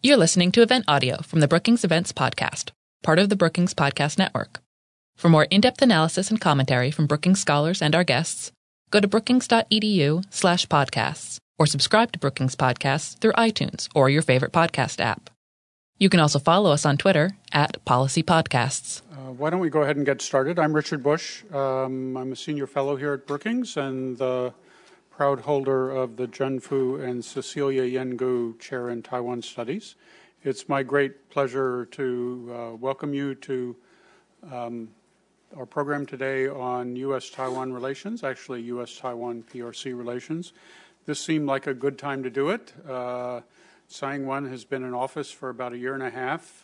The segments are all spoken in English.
You're listening to event audio from the Brookings Events Podcast, part of the Brookings Podcast Network. For more in-depth analysis and commentary from Brookings scholars and our guests, go to brookings.edu/podcasts or subscribe to Brookings Podcasts through iTunes or your favorite podcast app. You can also follow us on Twitter @PolicyPodcasts. Why don't we go ahead and get started? I'm Richard Bush. I'm a senior fellow here at Brookings and the proud holder of the Zhenfu and Cecilia Yengu Chair in Taiwan Studies. It's my great pleasure to welcome you to our program today on U.S.-Taiwan relations, actually U.S.-Taiwan PRC relations. This seemed like a good time to do it. Tsai Ing-wen has been in office for about a year and a half.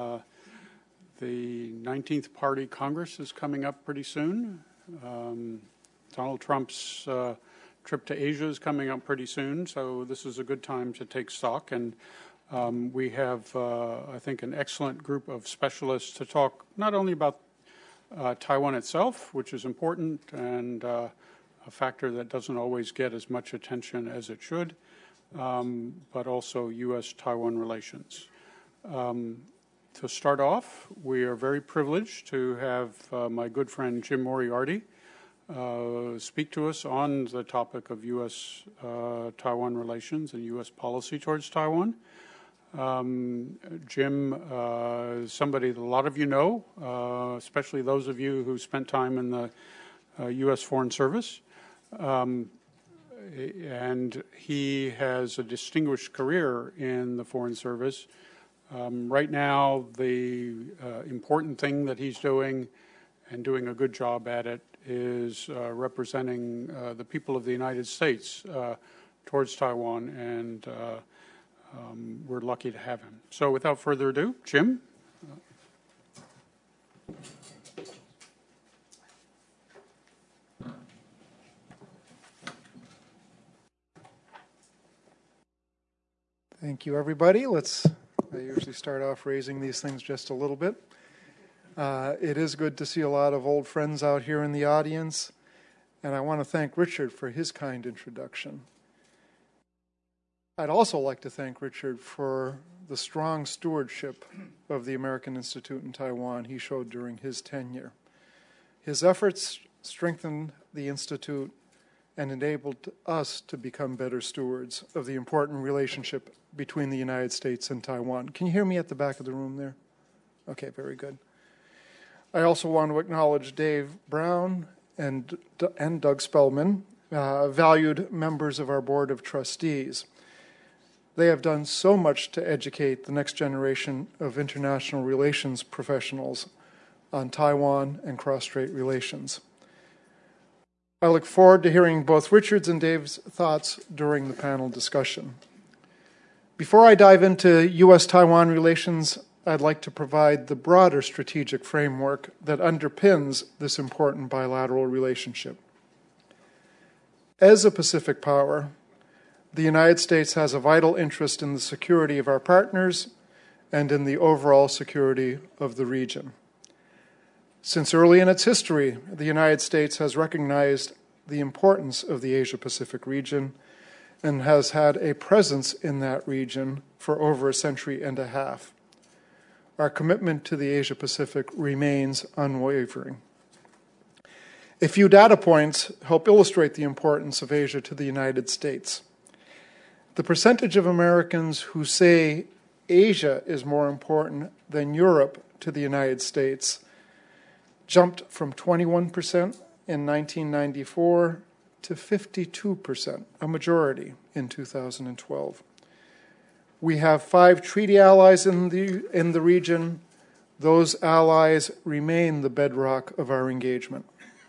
The 19th Party Congress is coming up pretty soon. Donald Trump's trip to Asia is coming up pretty soon, so this is a good time to take stock. And we have, I think, an excellent group of specialists to talk not only about Taiwan itself, which is important and a factor that doesn't always get as much attention as it should, but also U.S.-Taiwan relations. To start off, we are very privileged to have my good friend Jim Moriarty speak to us on the topic of U.S.-Taiwan relations and U.S. policy towards Taiwan. Jim is somebody that a lot of you know, especially those of you who spent time in the U.S. Foreign Service. And he has a distinguished career in the Foreign Service. Right now, the important thing that he's doing and doing a good job at it is representing the people of the United States towards Taiwan, and we're lucky to have him. So without further ado, Jim. Thank you, everybody. I usually start off raising these things just a little bit. It is good to see a lot of old friends out here in the audience, and I want to thank Richard for his kind introduction. I'd also like to thank Richard for the strong stewardship of the American Institute in Taiwan he showed during his tenure. His efforts strengthened the Institute and enabled us to become better stewards of the important relationship between the United States and Taiwan. Can you hear me at the back of the room there? Okay, very good. I also want to acknowledge Dave Brown and Doug Spellman, valued members of our Board of Trustees. They have done so much to educate the next generation of international relations professionals on Taiwan and cross-strait relations. I look forward to hearing both Richard's and Dave's thoughts during the panel discussion. Before I dive into U.S.-Taiwan relations, I'd like to provide the broader strategic framework that underpins this important bilateral relationship. As a Pacific power, the United States has a vital interest in the security of our partners and in the overall security of the region. Since early in its history, the United States has recognized the importance of the Asia-Pacific region and has had a presence in that region for over a century and a half. Our commitment to the Asia-Pacific remains unwavering. A few data points help illustrate the importance of Asia to the United States. The percentage of Americans who say Asia is more important than Europe to the United States jumped from 21% in 1994 to 52%, a majority in 2012. We have 5 treaty allies in the region. Those allies remain the bedrock of our engagement.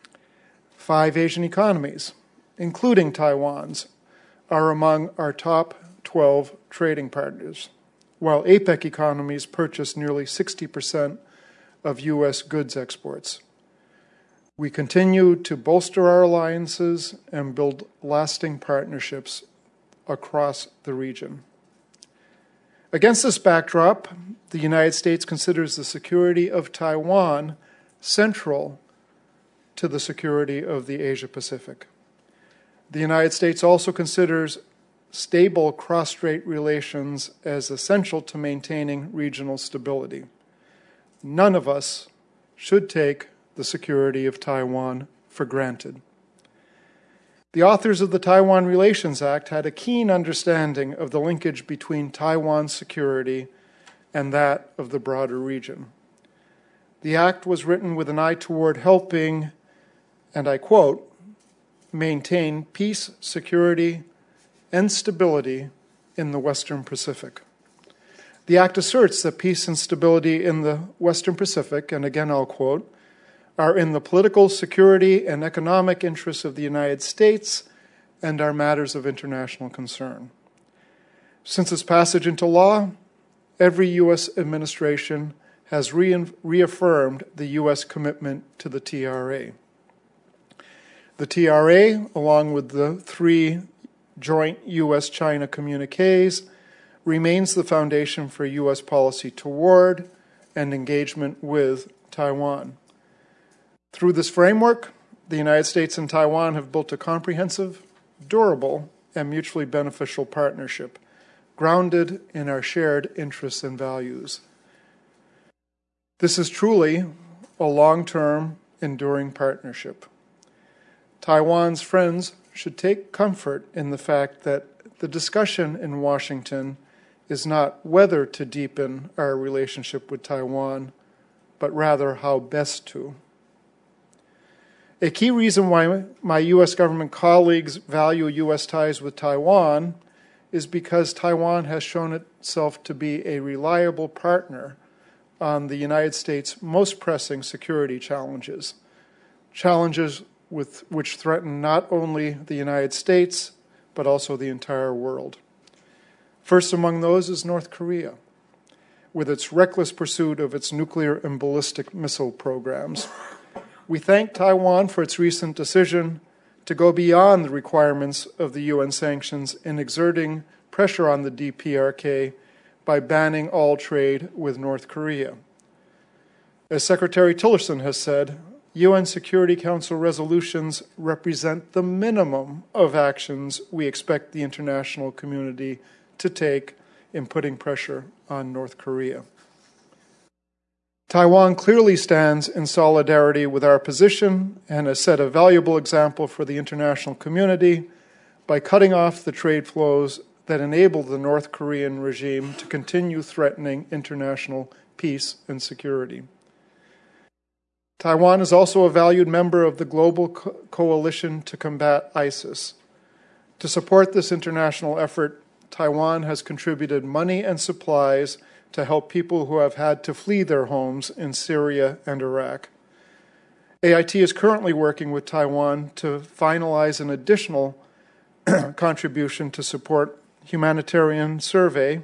5 Asian economies, including Taiwan's, are among our top 12 trading partners, while APEC economies purchase nearly 60% of U.S. goods exports. We continue to bolster our alliances and build lasting partnerships across the region. Against this backdrop, the United States considers the security of Taiwan central to the security of the Asia-Pacific. The United States also considers stable cross-strait relations as essential to maintaining regional stability. None of us should take the security of Taiwan for granted. The authors of the Taiwan Relations Act had a keen understanding of the linkage between Taiwan's security and that of the broader region. The act was written with an eye toward helping, and I quote, maintain peace, security, and stability in the Western Pacific. The act asserts that peace and stability in the Western Pacific, and again I'll quote, are in the political, security, and economic interests of the United States and are matters of international concern. Since its passage into law, every U.S. administration has reaffirmed the U.S. commitment to the TRA. The TRA, along with the 3 joint U.S.-China communiques, remains the foundation for U.S. policy toward and engagement with Taiwan. Through this framework, the United States and Taiwan have built a comprehensive, durable, and mutually beneficial partnership, grounded in our shared interests and values. This is truly a long-term, enduring partnership. Taiwan's friends should take comfort in the fact that the discussion in Washington is not whether to deepen our relationship with Taiwan, but rather how best to. A key reason why my U.S. government colleagues value U.S. ties with Taiwan is because Taiwan has shown itself to be a reliable partner on the United States' most pressing security challenges, which threaten not only the United States, but also the entire world. First among those is North Korea, with its reckless pursuit of its nuclear and ballistic missile programs. We thank Taiwan for its recent decision to go beyond the requirements of the UN sanctions in exerting pressure on the DPRK by banning all trade with North Korea. As Secretary Tillerson has said, UN Security Council resolutions represent the minimum of actions we expect the international community to take in putting pressure on North Korea. Taiwan clearly stands in solidarity with our position and has set a valuable example for the international community by cutting off the trade flows that enable the North Korean regime to continue threatening international peace and security. Taiwan is also a valued member of the global coalition to combat ISIS. To support this international effort, Taiwan has contributed money and supplies to help people who have had to flee their homes in Syria and Iraq. AIT is currently working with Taiwan to finalize an additional contribution to support humanitarian survey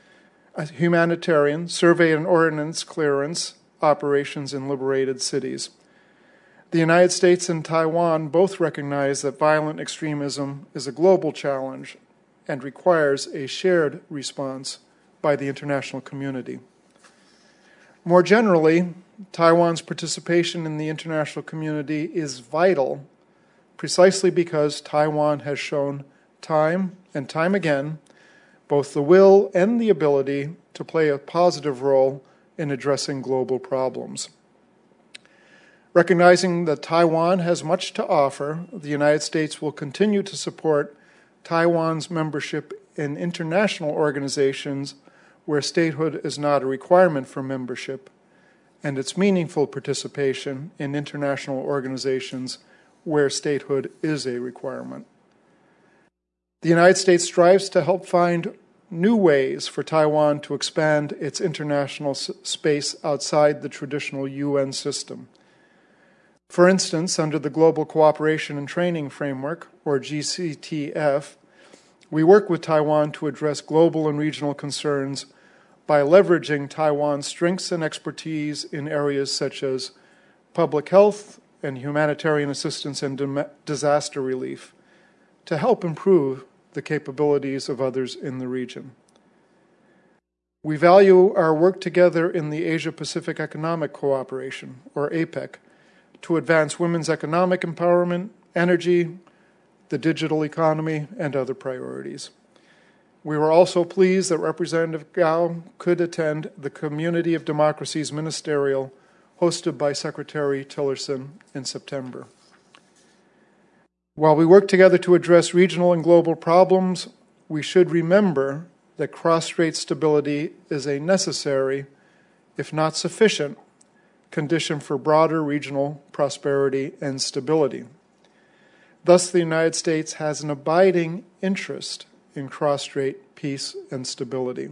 and ordnance clearance operations in liberated cities. The United States and Taiwan both recognize that violent extremism is a global challenge and requires a shared response by the international community. More generally, Taiwan's participation in the international community is vital precisely because Taiwan has shown time and time again both the will and the ability to play a positive role in addressing global problems. Recognizing that Taiwan has much to offer, the United States will continue to support Taiwan's membership in international organizations where statehood is not a requirement for membership, and its meaningful participation in international organizations where statehood is a requirement. The United States strives to help find new ways for Taiwan to expand its international space outside the traditional UN system. For instance, under the Global Cooperation and Training Framework, or GCTF, we work with Taiwan to address global and regional concerns by leveraging Taiwan's strengths and expertise in areas such as public health and humanitarian assistance and disaster relief to help improve the capabilities of others in the region. We value our work together in the Asia-Pacific Economic Cooperation, or APEC, to advance women's economic empowerment, energy, the digital economy, and other priorities. We were also pleased that Representative Gao could attend the Community of Democracies Ministerial hosted by Secretary Tillerson in September. While we work together to address regional and global problems, we should remember that cross-strait stability is a necessary, if not sufficient, condition for broader regional prosperity and stability. Thus, the United States has an abiding interest in cross-strait peace and stability.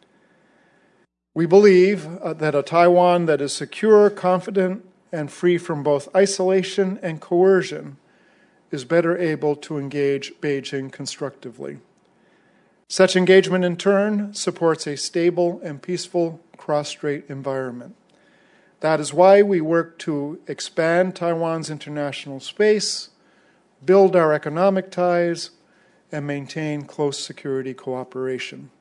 We believe that a Taiwan that is secure, confident, and free from both isolation and coercion is better able to engage Beijing constructively. Such engagement, in turn, supports a stable and peaceful cross-strait environment. That is why we work to expand Taiwan's international space, build our economic ties, and maintain close security cooperation.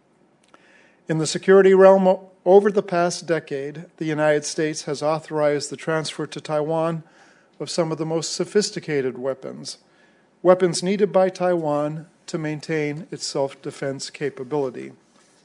In the security realm, over the past decade, the United States has authorized the transfer to Taiwan of some of the most sophisticated weapons needed by Taiwan to maintain its self-defense capability.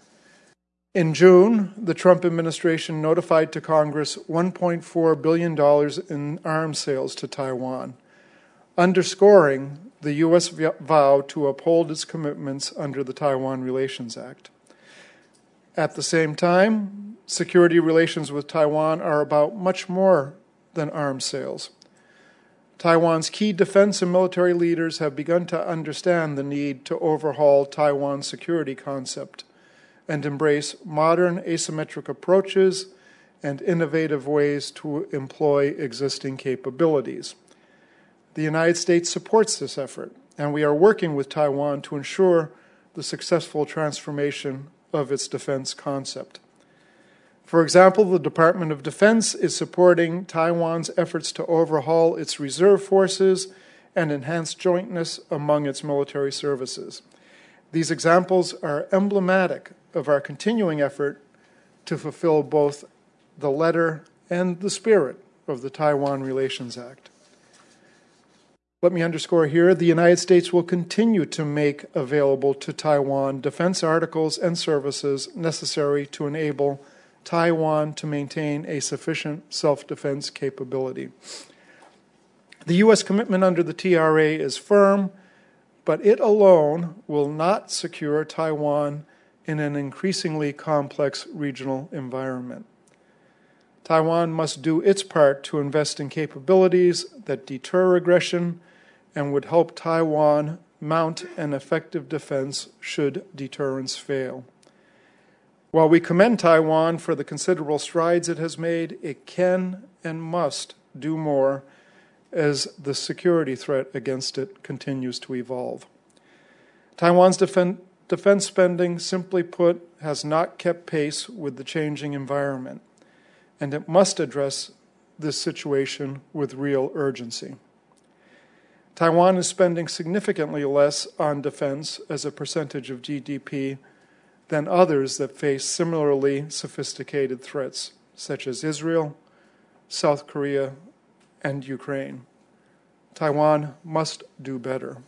In June, the Trump administration notified to Congress $1.4 billion in arms sales to Taiwan, underscoring the U.S. vow to uphold its commitments under the Taiwan Relations Act. At the same time, security relations with Taiwan are about much more than arms sales. Taiwan's key defense and military leaders have begun to understand the need to overhaul Taiwan's security concept and embrace modern asymmetric approaches and innovative ways to employ existing capabilities. The United States supports this effort, and we are working with Taiwan to ensure the successful transformation of its defense concept. For example, the Department of Defense is supporting Taiwan's efforts to overhaul its reserve forces and enhance jointness among its military services. These examples are emblematic of our continuing effort to fulfill both the letter and the spirit of the Taiwan Relations Act. Let me underscore here, the United States will continue to make available to Taiwan defense articles and services necessary to enable Taiwan to maintain a sufficient self-defense capability. The U.S. commitment under the TRA is firm, but it alone will not secure Taiwan in an increasingly complex regional environment. Taiwan must do its part to invest in capabilities that deter aggression and would help Taiwan mount an effective defense should deterrence fail. While we commend Taiwan for the considerable strides it has made, it can and must do more as the security threat against it continues to evolve. Taiwan's defense spending, simply put, has not kept pace with the changing environment, and it must address this situation with real urgency. Taiwan is spending significantly less on defense as a percentage of GDP than others that face similarly sophisticated threats, such as Israel, South Korea, and Ukraine. Taiwan must do better.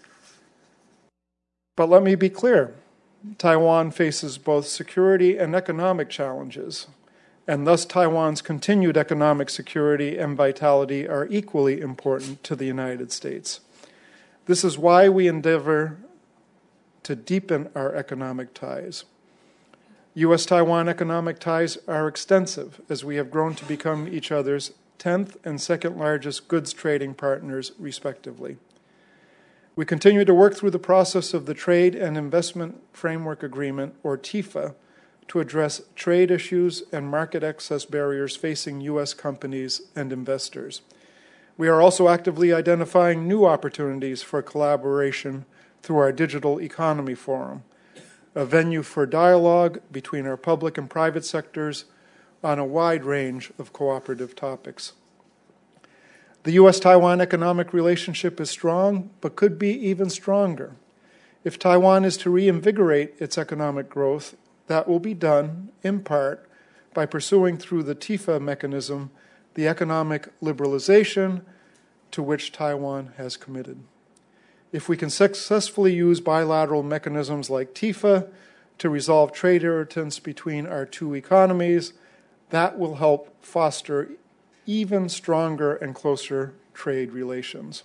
But let me be clear, Taiwan faces both security and economic challenges, and thus Taiwan's continued economic security and vitality are equally important to the United States. This is why we endeavor to deepen our economic ties. U.S.-Taiwan economic ties are extensive as we have grown to become each other's 10th and second largest goods trading partners, respectively. We continue to work through the process of the Trade and Investment Framework Agreement, or TIFA, to address trade issues and market access barriers facing U.S. companies and investors. We are also actively identifying new opportunities for collaboration through our Digital Economy Forum, a venue for dialogue between our public and private sectors on a wide range of cooperative topics. The U.S.-Taiwan economic relationship is strong, but could be even stronger. If Taiwan is to reinvigorate its economic growth, that will be done, in part, by pursuing through the TIFA mechanism the economic liberalization to which Taiwan has committed. If we can successfully use bilateral mechanisms like TIFA to resolve trade irritants between our two economies, that will help foster even stronger and closer trade relations.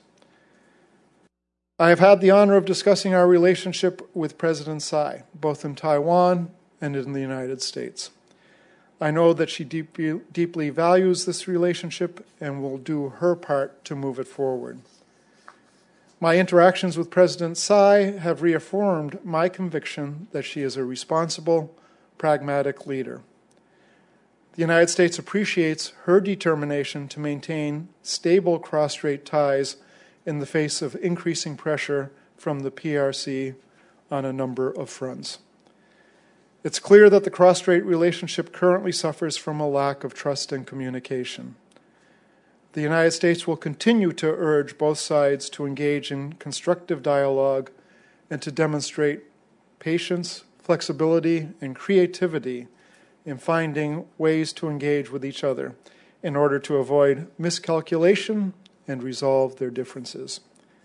I have had the honor of discussing our relationship with President Tsai, both in Taiwan and in the United States. I know that she deeply values this relationship and will do her part to move it forward. My interactions with President Tsai have reaffirmed my conviction that she is a responsible, pragmatic leader. The United States appreciates her determination to maintain stable cross-strait ties in the face of increasing pressure from the PRC on a number of fronts. It's clear that the cross-strait relationship currently suffers from a lack of trust and communication. The United States will continue to urge both sides to engage in constructive dialogue and to demonstrate patience, flexibility, and creativity in finding ways to engage with each other in order to avoid miscalculation and resolve their differences.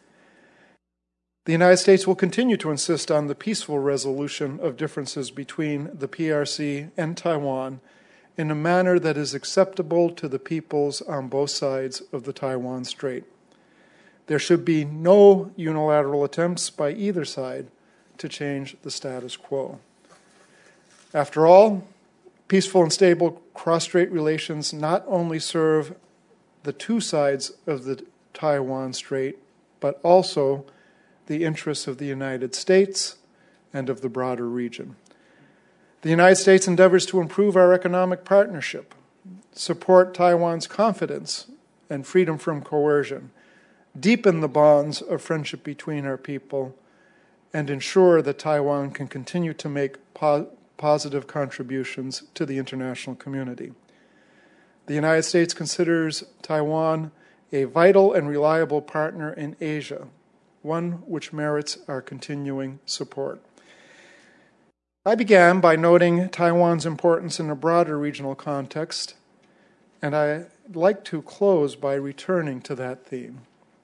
The United States will continue to insist on the peaceful resolution of differences between the PRC and Taiwan in a manner that is acceptable to the peoples on both sides of the Taiwan Strait. There should be no unilateral attempts by either side to change the status quo. After all, peaceful and stable cross-strait relations not only serve the two sides of the Taiwan Strait, but also the interests of the United States and of the broader region. The United States endeavors to improve our economic partnership, support Taiwan's confidence and freedom from coercion, deepen the bonds of friendship between our people, and ensure that Taiwan can continue to make positive contributions to the international community. The United States considers Taiwan a vital and reliable partner in Asia, one which merits our continuing support. I began by noting Taiwan's importance in a broader regional context, and I'd like to close by returning to that theme.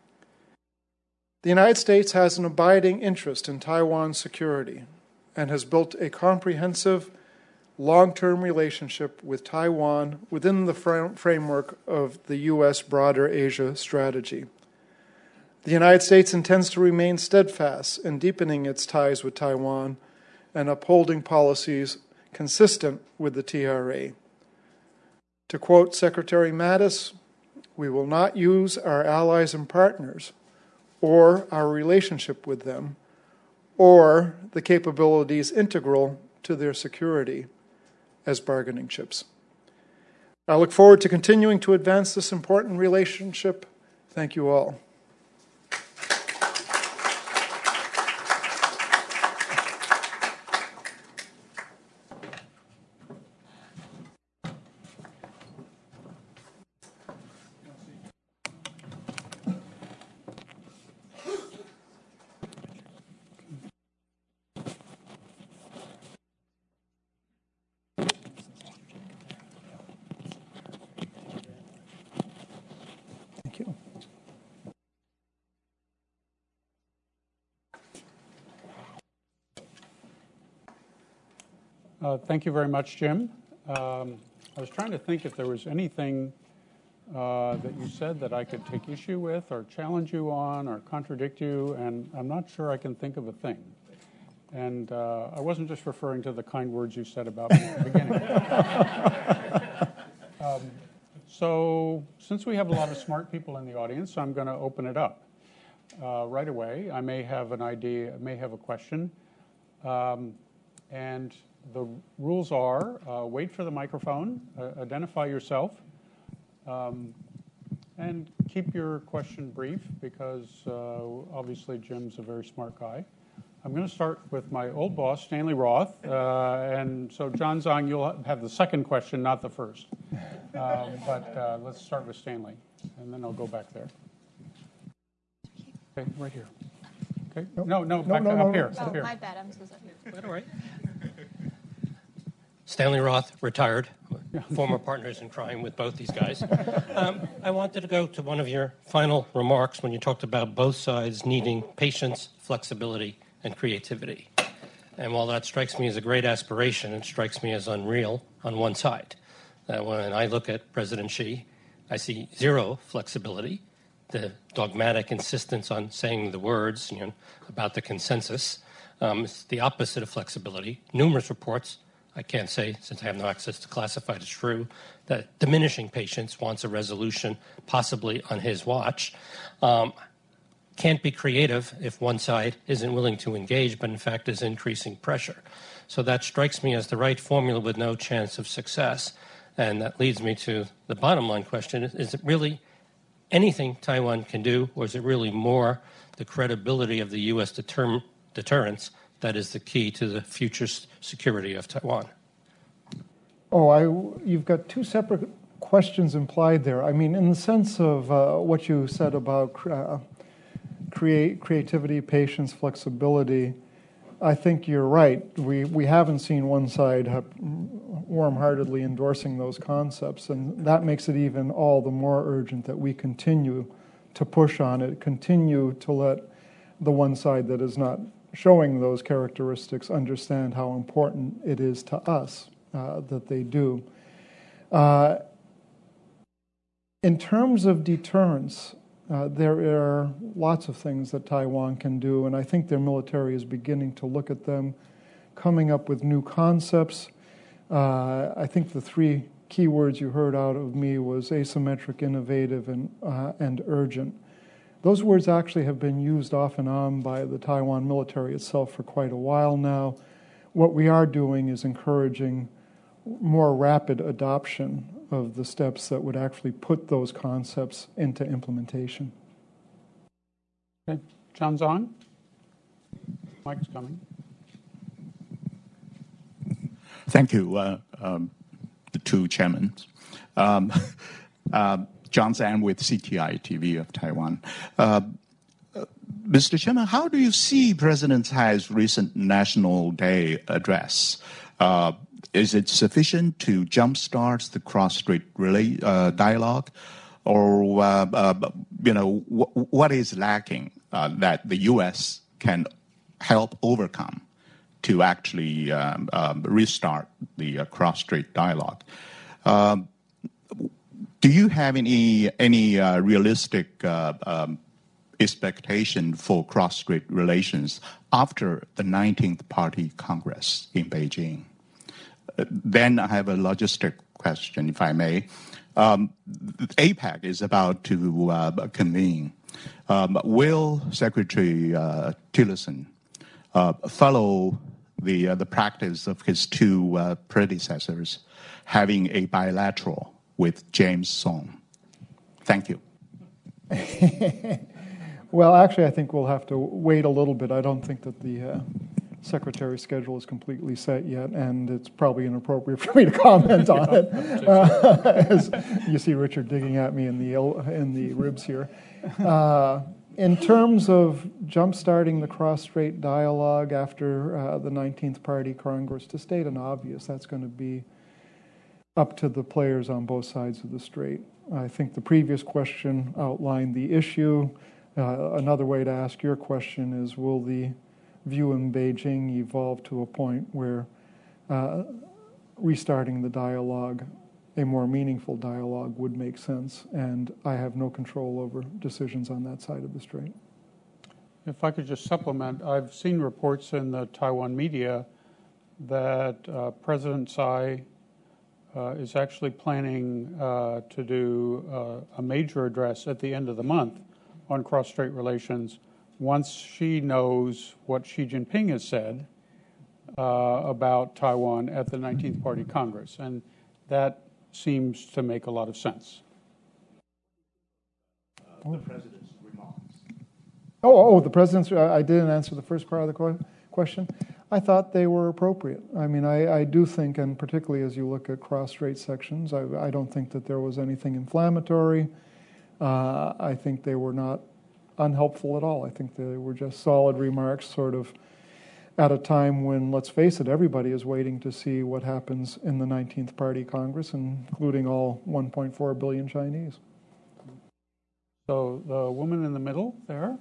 The United States has an abiding interest in Taiwan's security and has built a comprehensive, long-term relationship with Taiwan within the framework of the U.S. broader Asia strategy. The United States intends to remain steadfast in deepening its ties with Taiwan and upholding policies consistent with the TRA. To quote Secretary Mattis, "We will not use our allies and partners or our relationship with them or the capabilities integral to their security as bargaining chips." I look forward to continuing to advance this important relationship. Thank you all. Thank you. Thank you very much, Jim. I was trying to think if there was anything that you said that I could take issue with or challenge you on or contradict you, and I'm not sure I can think of a thing. And I wasn't just referring to the kind words you said about me at the beginning. So since we have a lot of smart people in the audience, I'm going to open it up right away. I may have an idea, I may have a question. And the rules are wait for the microphone, identify yourself, and keep your question brief because obviously Jim's a very smart guy. I'm going to start with my old boss, Stanley Roth. And so, John Zhang, you'll have the second question, not the first. But let's start with Stanley, and then I'll go back there. Okay, right here. Okay. No, back up here. Oh, up here. my bad. I'm so sorry. All right. Stanley Roth, retired. former partners in crime with both these guys. I wanted to go to one of your final remarks when you talked about both sides needing patience, flexibility, and creativity. And while that strikes me as a great aspiration, it strikes me as unreal on one side. When I look at President Xi, I see zero flexibility, the dogmatic insistence on saying the words about the consensus. It's the opposite of flexibility. Numerous reports, I can't say since I have no access to classified as true, that diminishing patience wants a resolution possibly on his watch. Can't be creative if one side isn't willing to engage, but in fact is increasing pressure. So that strikes me as the right formula with no chance of success. And that leads me to the bottom line question. Is it really anything Taiwan can do, or is it really more the credibility of the U.S. deterrence that is the key to the future security of Taiwan? You've got two separate questions implied there. I mean, in the sense of what you said about creativity, patience, flexibility, I think you're right. We haven't seen one side warm-heartedly endorsing those concepts, and that makes it even all the more urgent that we continue to push on it, continue to let the one side that is not showing those characteristics understand how important it is to us that they do. In terms of deterrence, there are lots of things that Taiwan can do, and I think their military is beginning to look at them, coming up with new concepts. I think the three key words you heard out of me was asymmetric, innovative, and urgent. Those words actually have been used off and on by the Taiwan military itself for quite a while now. What we are doing is encouraging more rapid adoption of the steps that would actually put those concepts into implementation. Okay. John Zong? Mike's coming. Thank you, the two chairmen. John Zhang with CTI TV of Taiwan. Mr. Chairman, how do you see President Tsai's recent National Day address? Is it sufficient to jumpstart the cross-strait dialogue, or what is lacking that the U.S. can help overcome to actually restart the cross-strait dialogue? Do you have any realistic expectation for cross-strait relations after the 19th Party Congress in Beijing? Then I have a logistic question, if I may. APEC is about to convene. Will Secretary Tillerson follow the practice of his two predecessors, having a bilateral with James Song? Thank you. Well, actually, I think we'll have to wait a little bit. I don't think that the Secretary's schedule is completely set yet, and it's probably inappropriate for me to comment on it. As you see Richard digging at me in the ribs here. In terms of jump-starting the cross-strait dialogue after the 19th Party Congress, to state an obvious, that's going to be up to the players on both sides of the strait. I think the previous question outlined the issue. Another way to ask your question is, will the view in Beijing evolve to a point where restarting the dialogue, a more meaningful dialogue, would make sense? And I have no control over decisions on that side of the strait. If I could just supplement, I've seen reports in the Taiwan media that President Tsai is actually planning to do a major address at the end of the month on cross-strait relations once she knows what Xi Jinping has said about Taiwan at the 19th Party Congress. And that seems to make a lot of sense. The President's remarks. The President's... I didn't answer the first part of the question. I thought they were appropriate. I mean, I do think, and particularly as you look at cross-strait sections, I don't think that there was anything inflammatory. I think they were not unhelpful at all. I think they were just solid remarks, sort of at a time when, let's face it, everybody is waiting to see what happens in the 19th Party Congress, including all 1.4 billion Chinese. So the woman in the middle there.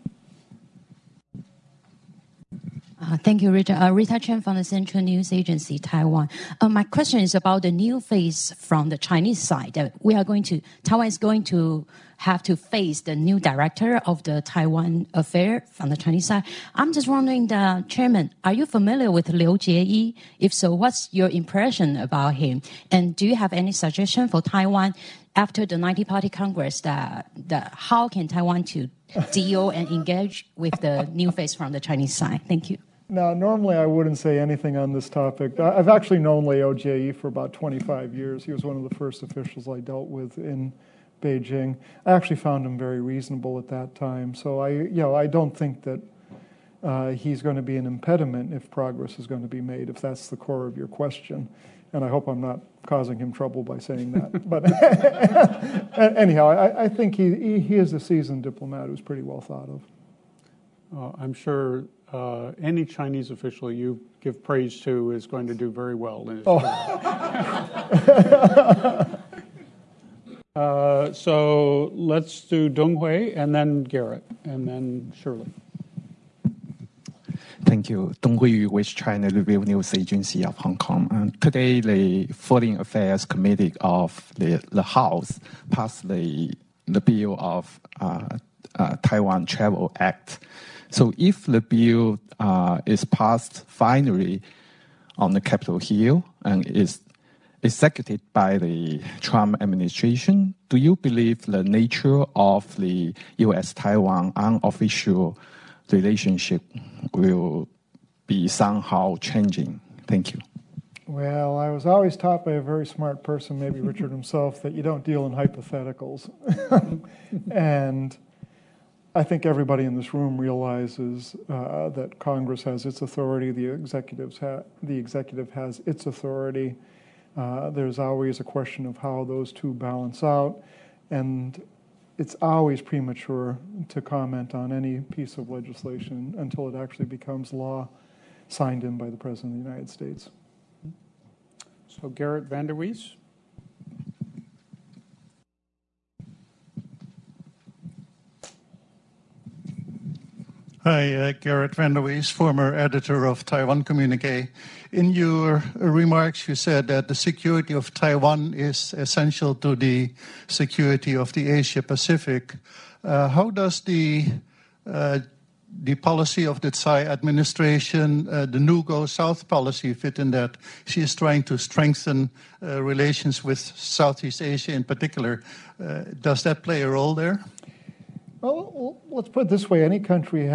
Thank you, Rita. Rita Chen from the Central News Agency, Taiwan. My question is about the new face from the Chinese side. Taiwan is going to have to face the new director of the Taiwan affair from the Chinese side. I'm just wondering, the chairman, are you familiar with Liu Jieyi? If so, what's your impression about him? And do you have any suggestion for Taiwan after the 90 Party Congress? How can Taiwan to deal and engage with the new face from the Chinese side? Thank you. Now, normally I wouldn't say anything on this topic. I've actually known Liu Jieyi for about 25 years. He was one of the first officials I dealt with in Beijing. I actually found him very reasonable at that time. So I don't think that he's going to be an impediment if progress is going to be made, if that's the core of your question. And I hope I'm not causing him trouble by saying that. But anyhow, I think he is a seasoned diplomat who's pretty well thought of. I'm sure any Chinese official you give praise to is going to do very well in his career. So let's do Dong Hui, and then Garrett, and then Shirley. Thank you. Dong Hui with China Review News Agency of Hong Kong. Today, the Foreign Affairs Committee of the House passed the bill of Taiwan Travel Act. So if the bill is passed finally on the Capitol Hill and is executed by the Trump administration, do you believe the nature of the U.S.-Taiwan unofficial relationship will be somehow changing? Thank you. Well, I was always taught by a very smart person, maybe Richard himself, that you don't deal in hypotheticals. And I think everybody in this room realizes that Congress has its authority, the executive has its authority. There's always a question of how those two balance out, and it's always premature to comment on any piece of legislation until it actually becomes law signed in by the President of the United States. So Garrett van der Wees. Hi, Garrett van der Wees, former editor of Taiwan Communique. In your remarks, you said that the security of Taiwan is essential to the security of the Asia-Pacific. How does the policy of the Tsai administration, the new Go South policy, fit in that? She is trying to strengthen relations with Southeast Asia in particular. Does that play a role there? Well, let's put it this way: any country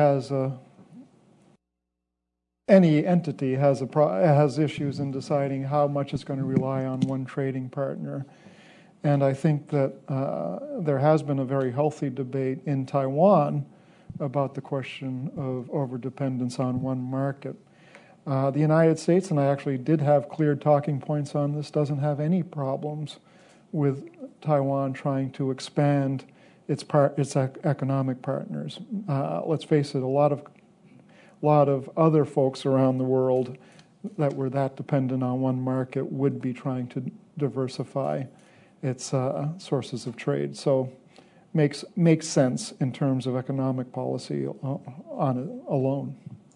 any entity has issues in deciding how much it's going to rely on one trading partner, and I think that there has been a very healthy debate in Taiwan about the question of overdependence on one market. The United States, and I actually did have clear talking points on this, doesn't have any problems with Taiwan trying to expand its economic partners. Let's face it, a lot of other folks around the world that were that dependent on one market would be trying to diversify its sources of trade. So makes sense in terms of economic policy on it alone.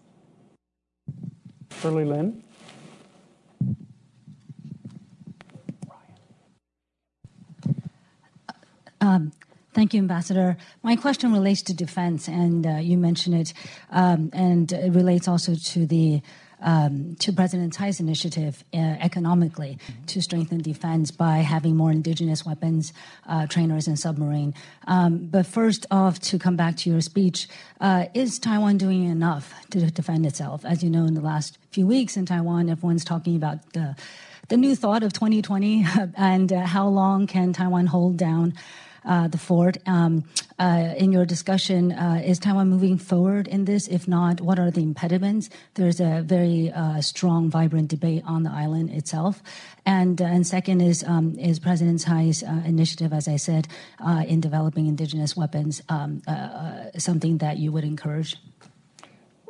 Shirley Lin. Thank you, Ambassador. My question relates to defense, and you mentioned it, and it relates also to to President Tsai's initiative economically to strengthen defense by having more indigenous weapons, trainers, and submarine. But first off, to come back to your speech, is Taiwan doing enough to defend itself? As you know, in the last few weeks in Taiwan, everyone's talking about the new thought of 2020 and how long can Taiwan hold down the fort. In your discussion, is Taiwan moving forward in this? If not, what are the impediments? There's a very strong, vibrant debate on the island itself. And second is President Tsai's initiative, as I said, in developing indigenous weapons, something that you would encourage?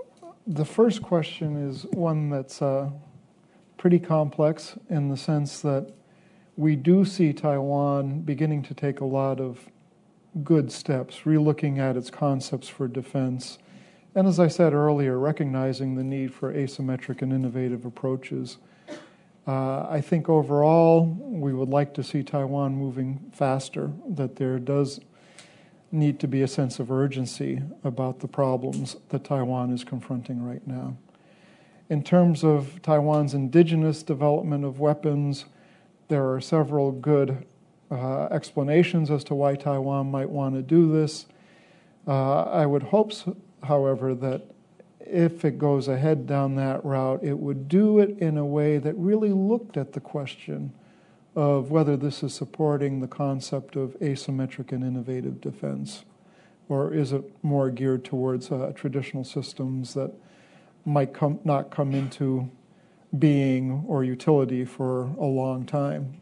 The first question is one that's pretty complex in the sense that we do see Taiwan beginning to take a lot of good steps, relooking at its concepts for defense, and as I said earlier, recognizing the need for asymmetric and innovative approaches. I think overall we would like to see Taiwan moving faster, that there does need to be a sense of urgency about the problems that Taiwan is confronting right now. In terms of Taiwan's indigenous development of weapons, there are several good explanations as to why Taiwan might want to do this. I would hope, however, that if it goes ahead down that route, it would do it in a way that really looked at the question of whether this is supporting the concept of asymmetric and innovative defense, or is it more geared towards traditional systems that might not come into being or utility for a long time.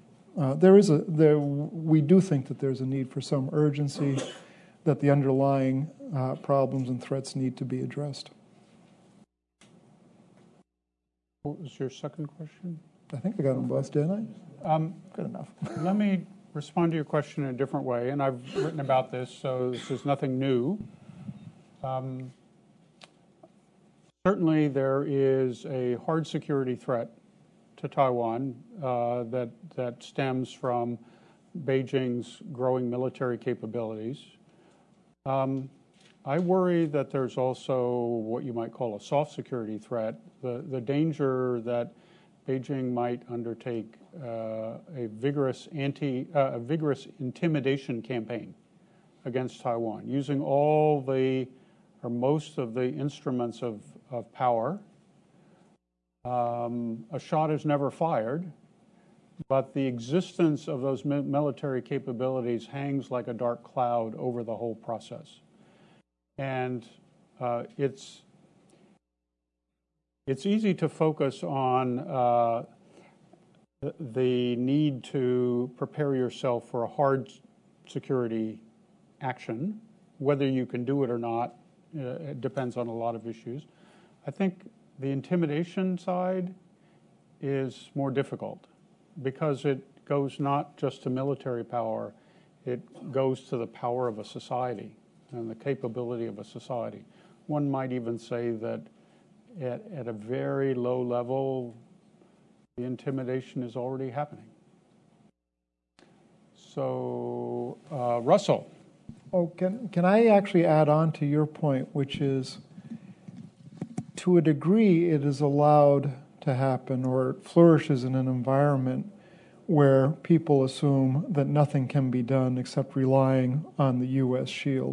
We do think that there's a need for some urgency, that the underlying problems and threats need to be addressed. What was your second question? I think I got them both, didn't I? Good enough. Let me respond to your question in a different way, and I've written about this, so this is nothing new. Certainly there is a hard security threat to Taiwan that stems from Beijing's growing military capabilities. I worry that there's also what you might call a soft security threat, the danger that Beijing might undertake a vigorous intimidation campaign against Taiwan, using all the or most of the instruments of power. A shot is never fired, but the existence of those military capabilities hangs like a dark cloud over the whole process. And it's easy to focus on the need to prepare yourself for a hard security action. Whether you can do it or not, it depends on a lot of issues. I think the intimidation side is more difficult because it goes not just to military power, it goes to the power of a society and the capability of a society. One might even say that at a very low level, the intimidation is already happening. So, Russell. Oh, can I actually add on to your point, which is, to a degree, it is allowed to happen, or it flourishes in an environment where people assume that nothing can be done except relying on the U.S. shield.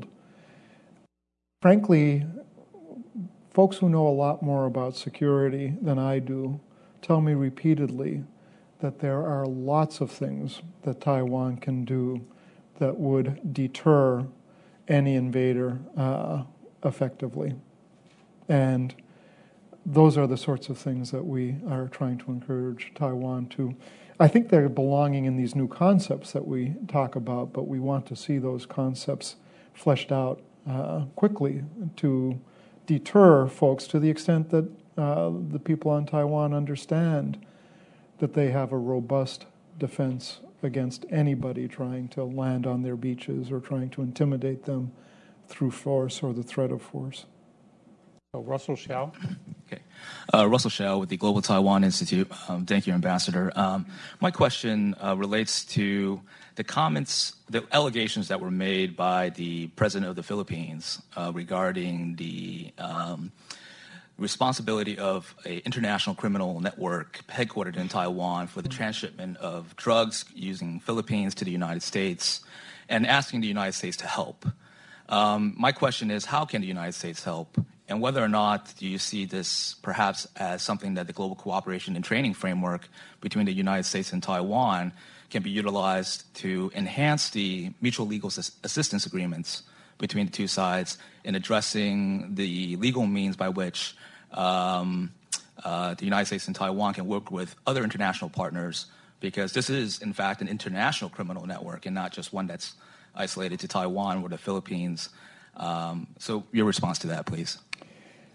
Frankly, folks who know a lot more about security than I do tell me repeatedly that there are lots of things that Taiwan can do that would deter any invader effectively. And those are the sorts of things that we are trying to encourage Taiwan to. I think they're belonging in these new concepts that we talk about, but we want to see those concepts fleshed out quickly to deter folks to the extent that the people on Taiwan understand that they have a robust defense against anybody trying to land on their beaches or trying to intimidate them through force or the threat of force. So Russell Xiao. Okay. Russell Xiao with the Global Taiwan Institute. Thank you, Ambassador. My question relates to the comments, the allegations that were made by the President of the Philippines regarding the responsibility of an international criminal network headquartered in Taiwan for the transshipment of drugs using Philippines to the United States and asking the United States to help. My question is, how can the United States help? And whether or not do you see this perhaps as something that the global cooperation and training framework between the United States and Taiwan can be utilized to enhance the mutual legal assistance agreements between the two sides in addressing the legal means by which the United States and Taiwan can work with other international partners, because this is, in fact, an international criminal network and not just one that's isolated to Taiwan or the Philippines. So your response to that, please.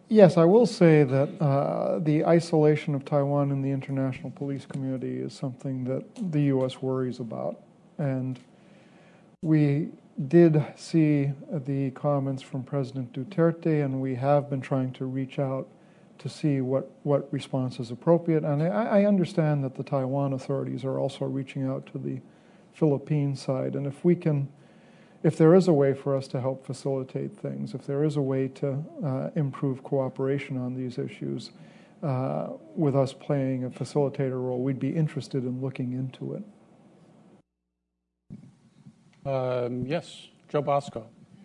Yes, I will say that the isolation of Taiwan in the international police community is something that the U.S. worries about. And we did see the comments from President Duterte, and we have been trying to reach out to see what response is appropriate. And I understand that the Taiwan authorities are also reaching out to the Philippine side. And if there is a way for us to help facilitate things, if there is a way to improve cooperation on these issues, with us playing a facilitator role, we'd be interested in looking into it. Yes, Joe Bosco.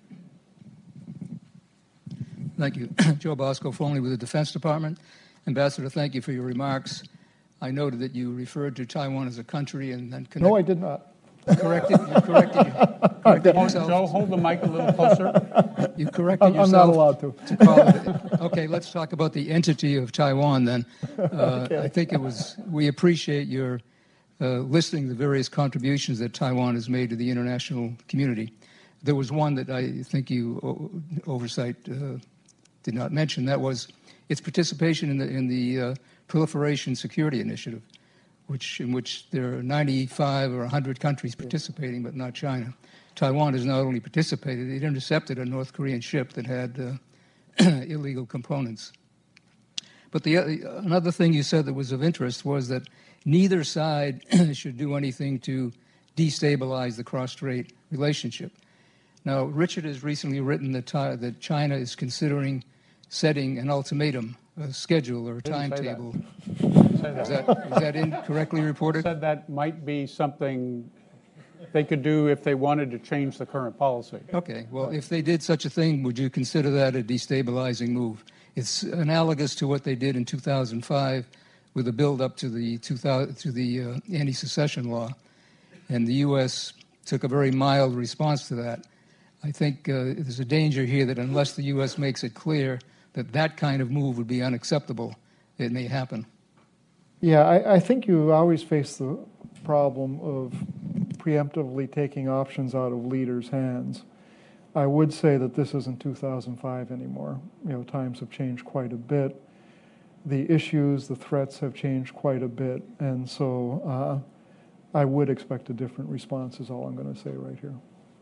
Thank you. Joe Bosco, formerly with the Defense Department. Ambassador, thank you for your remarks. I noted that you referred to Taiwan as a country and then No, I did not. You corrected yourself. Joe, hold the mic a little closer. You corrected yourself. I'm not allowed to. Call it. Okay, let's talk about the entity of Taiwan then. Okay. I think we appreciate your listing the various contributions that Taiwan has made to the international community. There was one that I think you oversight did not mention. That was its participation in the Proliferation Security Initiative, in which there are 95 or 100 countries participating, but not China. Taiwan has not only participated, it intercepted a North Korean ship that had illegal components. But another thing you said that was of interest was that neither side should do anything to destabilize the cross-strait relationship. Now, Richard has recently written that China is considering setting an ultimatum, a schedule or a timetable. Is that incorrectly reported? Said that might be something they could do if they wanted to change the current policy. Okay. Well, if they did such a thing, would you consider that a destabilizing move? It's analogous to what they did in 2005 with the build-up to the anti-secession law, and the U.S. took a very mild response to that. I think there's a danger here that unless the U.S. makes it clear that that kind of move would be unacceptable, it may happen. Yeah, I think you always face the problem of preemptively taking options out of leaders' hands. I would say that this isn't 2005 anymore. Times have changed quite a bit. The issues, the threats have changed quite a bit, and so I would expect a different response is all I'm going to say right here.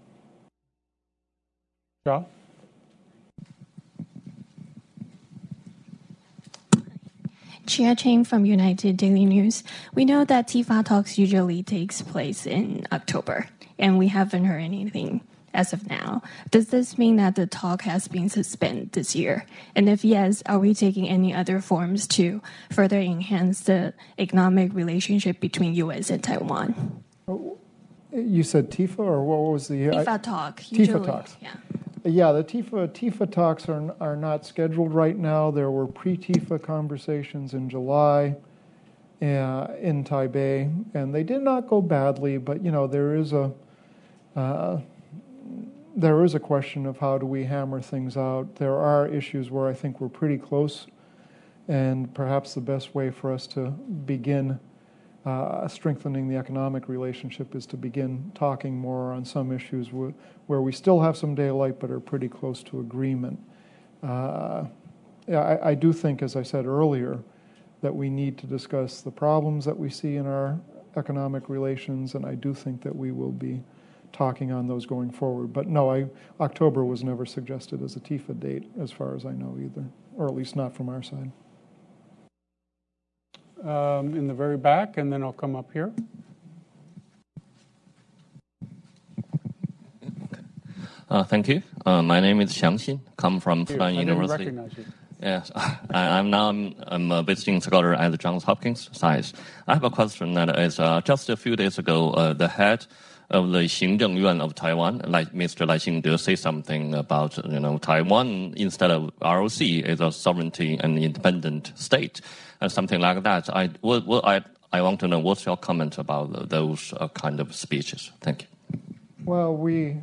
John? Chia Cheng from United Daily News. We know that TIFA talks usually takes place in October, and we haven't heard anything as of now. Does this mean that the talk has been suspended this year? And if yes, are we taking any other forms to further enhance the economic relationship between U.S. and Taiwan? You said TIFA, or what was the... TIFA talk. TIFA talks. Yeah, the TIFA talks are not scheduled right now. There were pre-TIFA conversations in July in Taipei, and they did not go badly, but, there is a question of how do we hammer things out. There are issues where I think we're pretty close, and perhaps the best way for us to begin strengthening the economic relationship is to begin talking more on some issues where we still have some daylight but are pretty close to agreement. I do think, as I said earlier, that we need to discuss the problems that we see in our economic relations, and I do think that we will be talking on those going forward. But no, October was never suggested as a TIFA date, as far as I know either, or at least not from our side. In the very back, and then I'll come up here. Thank you. My name is Xiang Xin, come from Fudan University. I didn't recognize you. Yes, I'm a visiting scholar at the Johns Hopkins Science. I have a question that is just a few days ago, the head of the Xingzheng Yuan of Taiwan, like Mr. Lai Xingde, say something about Taiwan instead of ROC is a sovereignty and independent state, and something like that. I want to know what's your comment about those kind of speeches. Thank you. Well, we're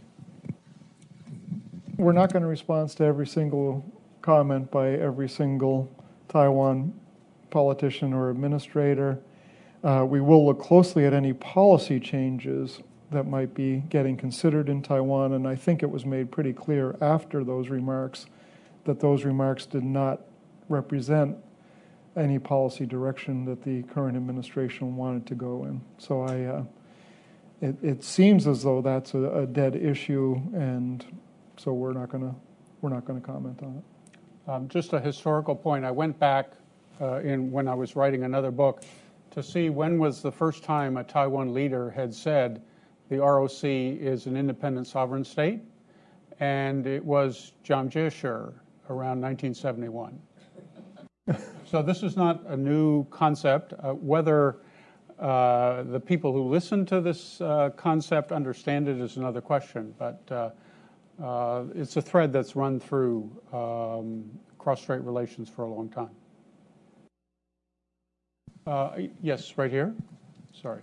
not going to respond to every single comment by every single Taiwan politician or administrator. We will look closely at any policy changes that might be getting considered in Taiwan, and I think it was made pretty clear after those remarks that those remarks did not represent any policy direction that the current administration wanted to go in. So it seems as though that's a dead issue, and so we're not going to comment on it. Just a historical point. I went back when I was writing another book to see when was the first time a Taiwan leader had said the ROC is an independent sovereign state, and it was Jiang Jieshi around 1971. So this is not a new concept. Whether the people who listen to this concept understand it is another question, but it's a thread that's run through cross-strait relations for a long time. Yes, right here. Sorry.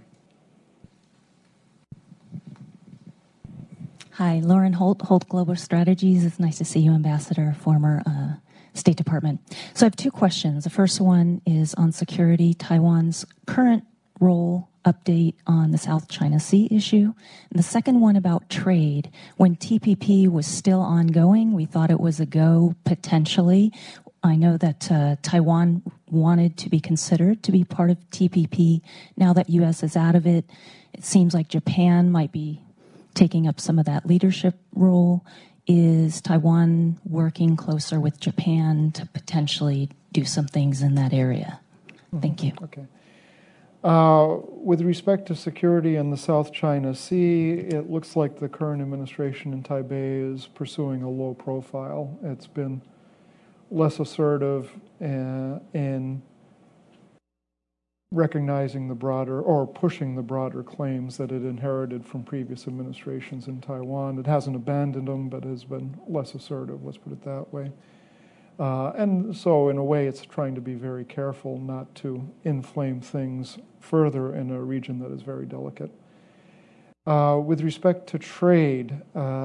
Hi, Lauren Holt, Holt Global Strategies. It's nice to see you, Ambassador, former State Department. So I have two questions. The first one is on security, Taiwan's current role update on the South China Sea issue. And the second one about trade. When TPP was still ongoing, we thought it was a go potentially. I know that Taiwan wanted to be considered to be part of TPP. Now that U.S. is out of it, it seems like Japan might be taking up some of that leadership role. Is Taiwan working closer with Japan to potentially do some things in that area? Thank you. Okay. With respect to security in the South China Sea, it looks like the current administration in Taipei is pursuing a low profile. It's been less assertive in recognizing the broader or pushing the broader claims that it inherited from previous administrations in Taiwan. It hasn't abandoned them, but has been less assertive, let's put it that way. And so in a way, it's trying to be very careful not to inflame things further in a region that is very delicate. With respect to trade,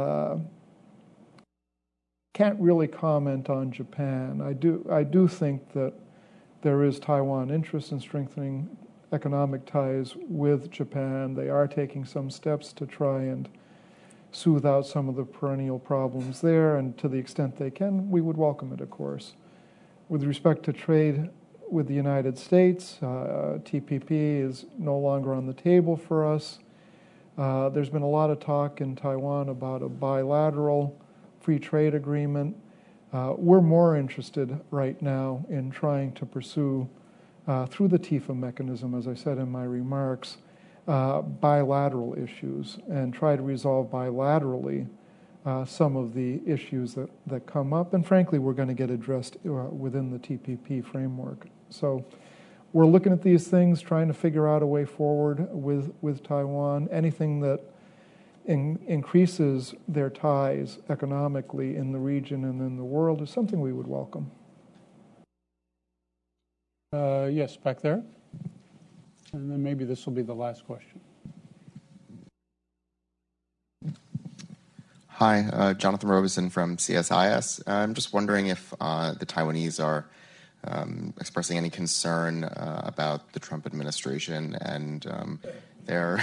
can't really comment on Japan. I do think that there is Taiwan interest in strengthening economic ties with Japan. They are taking some steps to try and soothe out some of the perennial problems there, and to the extent they can, we would welcome it, of course. With respect to trade with the United States, TPP is no longer on the table for us. There's been a lot of talk in Taiwan about a bilateral free trade agreement. We're more interested right now in trying to pursue, through the TIFA mechanism, as I said in my remarks, bilateral issues and try to resolve bilaterally some of the issues that come up. And frankly, we're going to get addressed within the TPP framework. So we're looking at these things, trying to figure out a way forward with Taiwan. Anything that increases their ties economically in the region and in the world is something we would welcome. Yes, back there. And then maybe this will be the last question. Hi, Jonathan Robeson from CSIS. I'm just wondering if the Taiwanese are expressing any concern about the Trump administration and their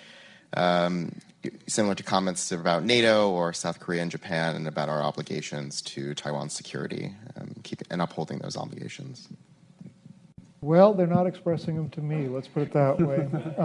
similar to comments about NATO or South Korea and Japan and about our obligations to Taiwan's security and upholding those obligations. Well, they're not expressing them to me, let's put it that way.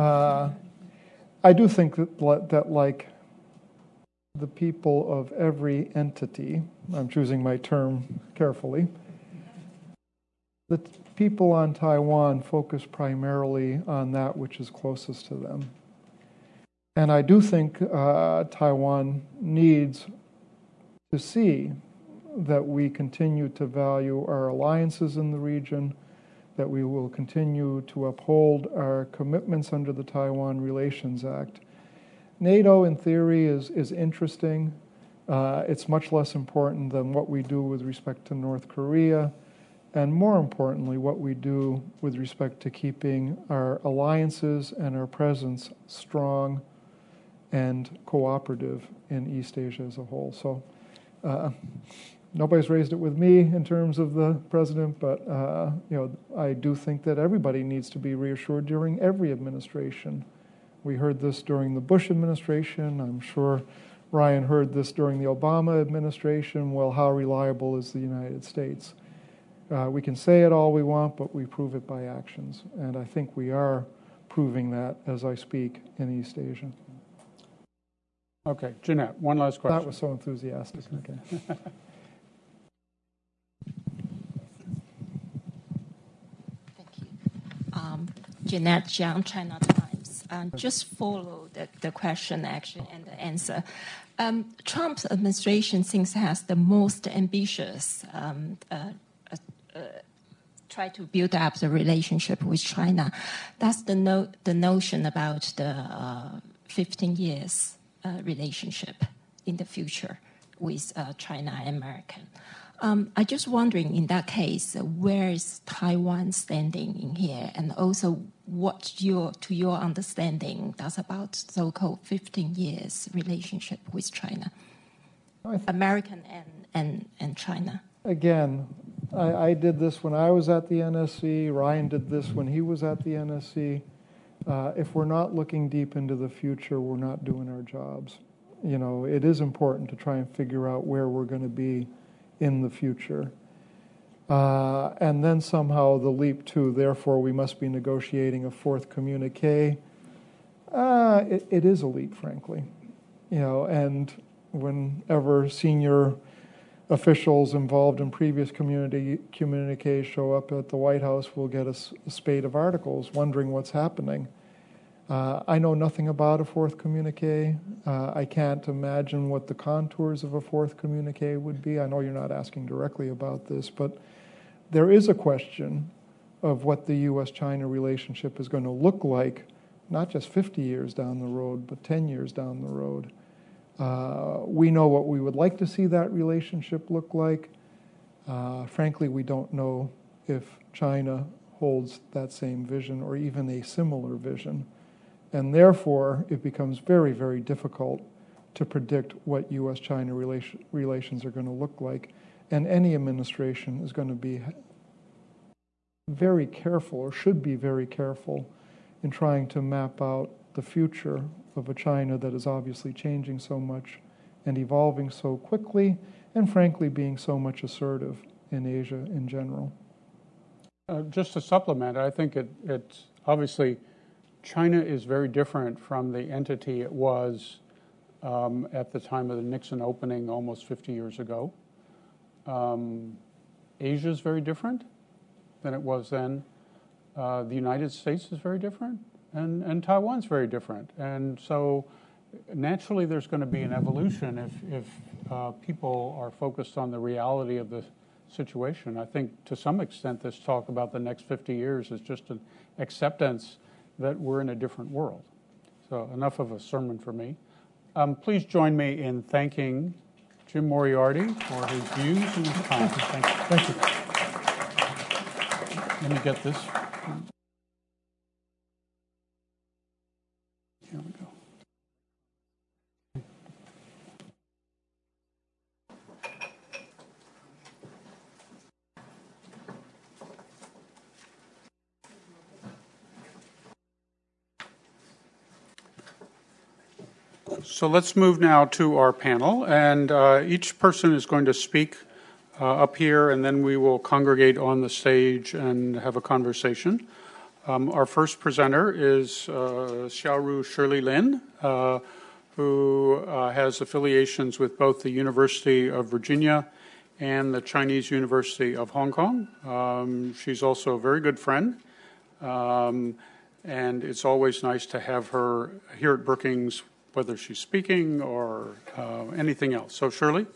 I do think that like the people of every entity, I'm choosing my term carefully, the people on Taiwan focus primarily on that which is closest to them. And I do think Taiwan needs to see that we continue to value our alliances in the region, that we will continue to uphold our commitments under the Taiwan Relations Act. NATO, in theory, is interesting. It's much less important than what we do with respect to North Korea, and more importantly, what we do with respect to keeping our alliances and our presence strong and cooperative in East Asia as a whole. So nobody's raised it with me in terms of the president, but I do think that everybody needs to be reassured during every administration. We heard this during the Bush administration. I'm sure Ryan heard this during the Obama administration. Well, how reliable is the United States? We can say it all we want, but we prove it by actions. And I think we are proving that as I speak in East Asia. Okay, Jeanette, one last question. That was so enthusiastic. Okay. Jeanette Jiang, China Times. Just follow the question actually and the answer. Trump's administration seems to have the most ambitious try to build up the relationship with China. That's the notion about the 15 years relationship in the future with China and America. I'm just wondering, in that case, where is Taiwan standing in here? And also, what to your understanding, that's about so-called 15 years relationship with China, American and China? Again, I did this when I was at the NSC. Ryan did this when he was at the NSC. If we're not looking deep into the future, we're not doing our jobs. You know, it is important to try and figure out where we're going to be in the future. And then somehow the leap to, therefore, we must be negotiating a fourth communique. It is a leap, frankly. You know, and whenever senior officials involved in previous communiques show up at the White House, we'll get a spate of articles wondering what's happening. I know nothing about a fourth communique. I can't imagine what the contours of a fourth communique would be. I know you're not asking directly about this, but there is a question of what the U.S.-China relationship is going to look like, not just 50 years down the road, but 10 years down the road. We know what we would like to see that relationship look like. Frankly, we don't know if China holds that same vision or even a similar vision. And therefore, it becomes very, very difficult to predict what U.S.-China relations are going to look like. And any administration is going to be very careful, or should be very careful, in trying to map out the future of a China that is obviously changing so much and evolving so quickly, and frankly being so much assertive in Asia in general. Just to supplement, I think it's obviously China is very different from the entity it was at the time of the Nixon opening almost 50 years ago. Asia is very different than it was then. The United States is very different, and Taiwan's very different. And so naturally there's going to be an evolution if people are focused on the reality of the situation. I think to some extent this talk about the next 50 years is just an acceptance that we're in a different world. So enough of a sermon for me. Please join me in thanking Jim Moriarty for his views and his time. Thank you. Thank you. Let me get this. Here we go. So let's move now to our panel, and each person is going to speak up here, and then we will congregate on the stage and have a conversation. Our first presenter is Xiaoru Shirley Lin, who has affiliations with both the University of Virginia and the Chinese University of Hong Kong. She's also a very good friend, and it's always nice to have her here at Brookings, whether she's speaking or anything else. So, Shirley.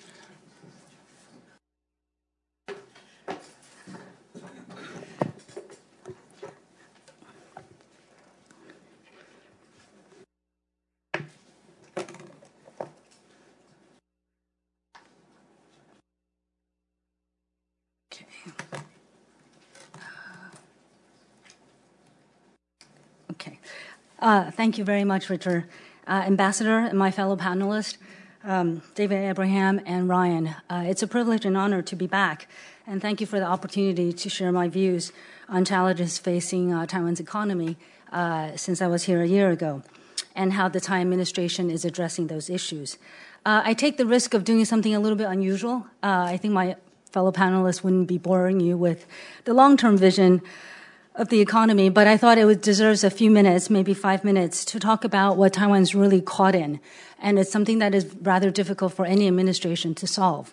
Okay. Thank you very much, Richard. Ambassador and my fellow panelists, David Abraham and Ryan. It's a privilege and honor to be back, and thank you for the opportunity to share my views on challenges facing Taiwan's economy since I was here a year ago. and how the Thai administration is addressing those issues. I take the risk of doing something a little bit unusual. I think my fellow panelists wouldn't be boring you with the long-term vision of the economy, but I thought it deserves a few minutes, maybe 5 minutes, to talk about what Taiwan's really caught in. And it's something that is rather difficult for any administration to solve.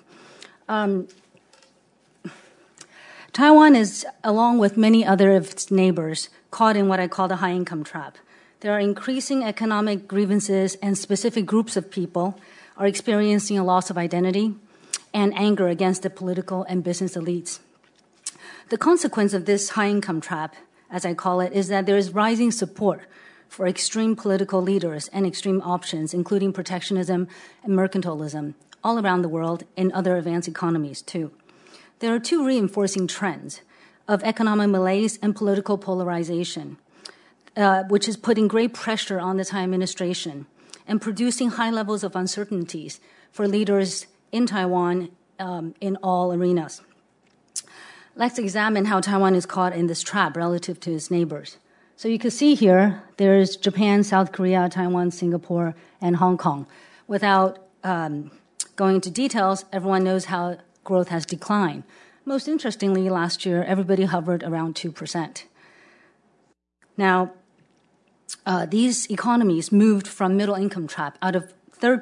Taiwan is, along with many other of its neighbors, caught in what I call the high-income trap. There are increasing economic grievances, and specific groups of people are experiencing a loss of identity and anger against the political and business elites. The consequence of this high-income trap, as I call it, is that there is rising support for extreme political leaders and extreme options, including protectionism and mercantilism, all around the world in other advanced economies, too. There are two reinforcing trends of economic malaise and political polarization, which is putting great pressure on the Thai administration and producing high levels of uncertainties for leaders in Taiwan in all arenas. Let's examine how Taiwan is caught in this trap relative to its neighbors. So you can see here, there's Japan, South Korea, Taiwan, Singapore, and Hong Kong. Without going into details, everyone knows how growth has declined. Most interestingly, last year, everybody hovered around 2%. Now, these economies moved from middle income trap. Out of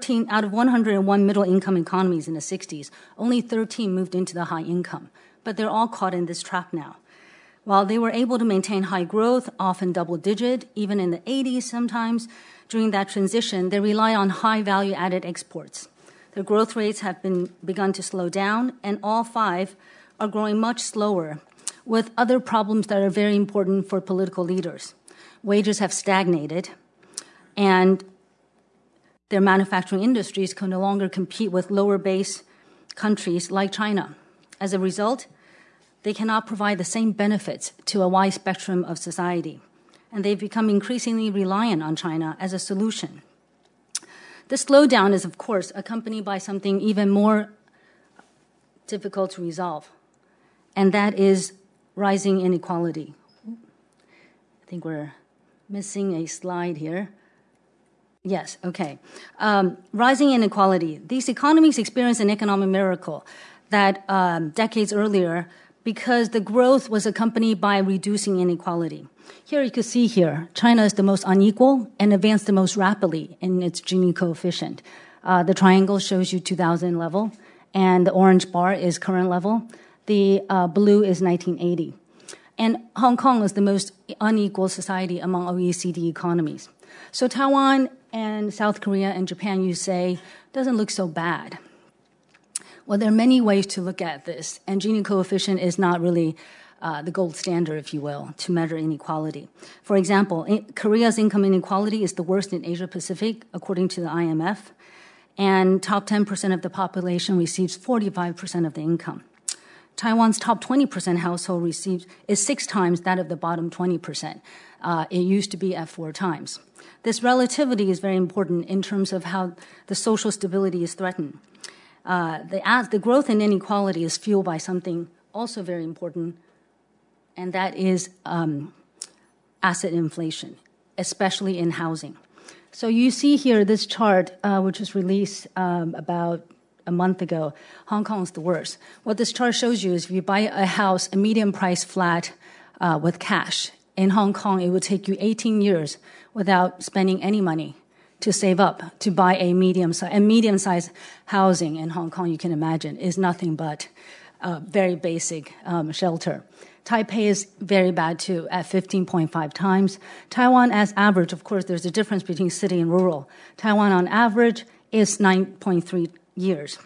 101 middle income economies in the 60s, only 13 moved into the high income. But they're all caught in this trap now. While they were able to maintain high growth, often double digit, even in the 80s sometimes, during that transition, they rely on high value added exports. Their growth rates have begun to slow down, and all five are growing much slower, with other problems that are very important for political leaders. Wages have stagnated, and their manufacturing industries can no longer compete with lower base countries like China. As a result, they cannot provide the same benefits to a wide spectrum of society, and they've become increasingly reliant on China as a solution. This slowdown is, of course, accompanied by something even more difficult to resolve, and that is rising inequality. I think we're missing a slide here. Yes, okay. Rising inequality. These economies experienced an economic miracle that decades earlier, because the growth was accompanied by reducing inequality. Here you can see here, China is the most unequal and advanced the most rapidly in its Gini coefficient. The triangle shows you 2000 level, and the orange bar is current level. The blue is 1980. And Hong Kong is the most unequal society among OECD economies. So Taiwan and South Korea and Japan, you say, doesn't look so bad. Well, there are many ways to look at this, and Gini coefficient is not really the gold standard, if you will, to measure inequality. For example, Korea's income inequality is the worst in Asia Pacific, according to the IMF, and top 10% of the population receives 45% of the income. Taiwan's top 20% household is 6 times that of the bottom 20%. It used to be at 4 times. This relativity is very important in terms of how the social stability is threatened. The growth in inequality is fueled by something also very important, and that is asset inflation, especially in housing. So you see here this chart, which was released about a month ago. Hong Kong is the worst. What this chart shows you is if you buy a house, a medium price flat with cash, in Hong Kong it would take you 18 years without spending any money to save up to buy a medium-sized housing in Hong Kong, you can imagine, is nothing but very basic shelter. Taipei is very bad too, at 15.5 times. Taiwan as average, of course, there's a difference between city and rural. Taiwan on average is 9.3 years.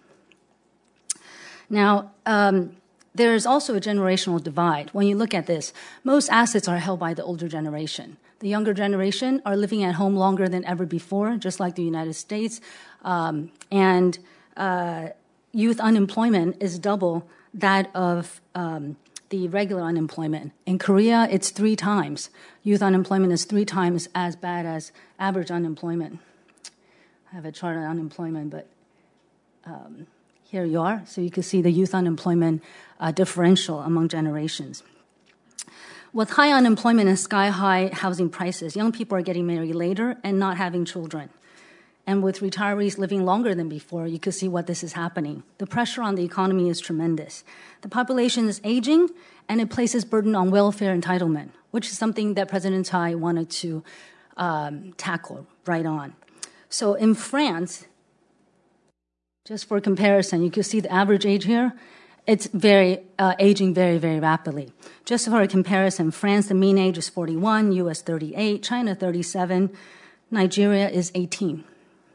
Now, there is also a generational divide. When you look at this, most assets are held by the older generation. The younger generation are living at home longer than ever before, just like the United States. And youth unemployment is double that of the regular unemployment. In Korea, it's 3 times. Youth unemployment is 3 times as bad as average unemployment. I have a chart on unemployment, but here you are. So you can see the youth unemployment differential among generations. With high unemployment and sky-high housing prices, young people are getting married later and not having children. And with retirees living longer than before, you can see what this is happening. The pressure on the economy is tremendous. The population is aging, and it places burden on welfare entitlement, which is something that President Tsai wanted to tackle right on. So in France, just for comparison, you can see the average age here. It's aging very, very rapidly. Just for a comparison, France, the mean age is 41, US 38, China 37, Nigeria is 18.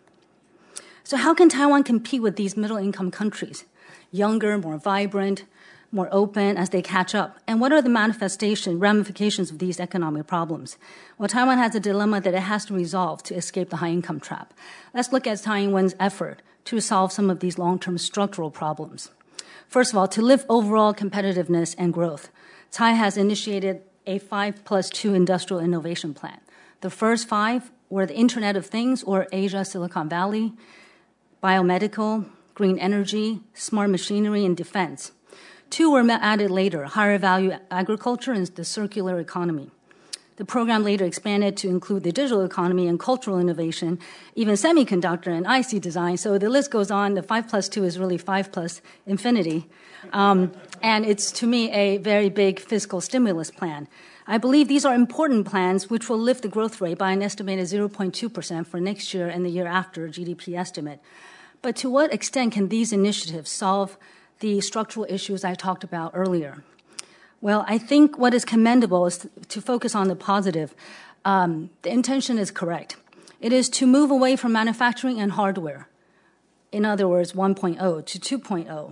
So how can Taiwan compete with these middle-income countries? Younger, more vibrant, more open as they catch up. And what are the ramifications of these economic problems? Well, Taiwan has a dilemma that it has to resolve to escape the high-income trap. Let's look at Taiwan's effort to solve some of these long-term structural problems. First of all, to lift overall competitiveness and growth, Tsai has initiated a 5+2 industrial innovation plan. The first 5 were the Internet of Things, or Asia, Silicon Valley, biomedical, green energy, smart machinery, and defense. 2 were added later, higher value agriculture and the circular economy. The program later expanded to include the digital economy and cultural innovation, even semiconductor and IC design. So the list goes on. The 5+2 is really 5 plus infinity. And it's, to me, a very big fiscal stimulus plan. I believe these are important plans which will lift the growth rate by an estimated 0.2% for next year and the year after, GDP estimate. But to what extent can these initiatives solve the structural issues I talked about earlier? Well, I think what is commendable is to focus on the positive. The intention is correct. It is to move away from manufacturing and hardware. In other words, 1.0 to 2.0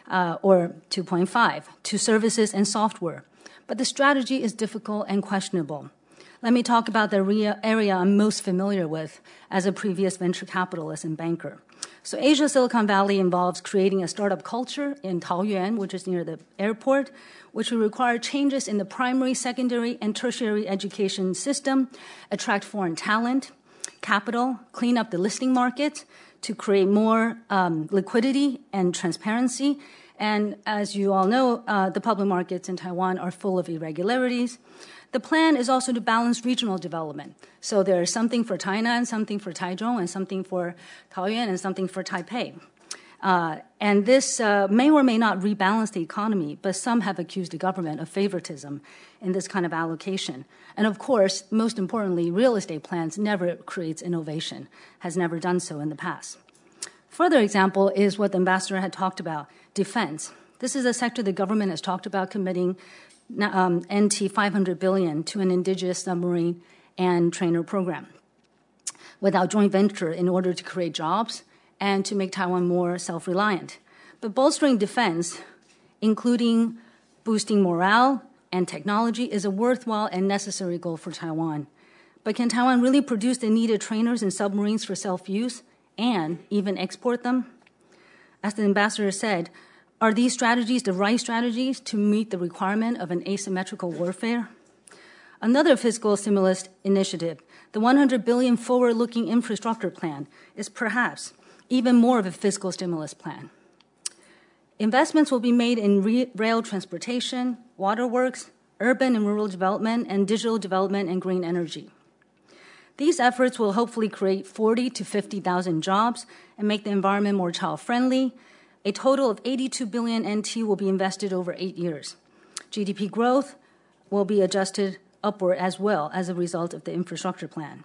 or 2.5 to services and software. But the strategy is difficult and questionable. Let me talk about the area I'm most familiar with as a previous venture capitalist and banker. So Asia Silicon Valley involves creating a startup culture in Taoyuan, which is near the airport, which will require changes in the primary, secondary, and tertiary education system, attract foreign talent, capital, clean up the listing market to create more liquidity and transparency. And as you all know, the public markets in Taiwan are full of irregularities. The plan is also to balance regional development. So there is something for Tainan, something for Taichung, and something for Taoyuan, and something for Taipei. And this may or may not rebalance the economy, but some have accused the government of favoritism in this kind of allocation. And of course, most importantly, real estate plans never creates innovation, has never done so in the past. Further example is what the ambassador had talked about, defense. This is a sector the government has talked about committing NT 500 billion to an indigenous submarine and trainer program without joint venture in order to create jobs and to make Taiwan more self-reliant. But bolstering defense, including boosting morale and technology, is a worthwhile and necessary goal for Taiwan. But can Taiwan really produce the needed trainers and submarines for self-use and even export them? As the ambassador said, are these strategies the right strategies to meet the requirement of an asymmetrical warfare? Another fiscal stimulus initiative, the 100 billion forward-looking infrastructure plan, is perhaps even more of a fiscal stimulus plan. Investments will be made in rail transportation, waterworks, urban and rural development, and digital development and green energy. These efforts will hopefully create 40 to 50,000 jobs and make the environment more child-friendly. A total of 82 billion NT will be invested over 8 years. GDP growth will be adjusted upward as well as a result of the infrastructure plan.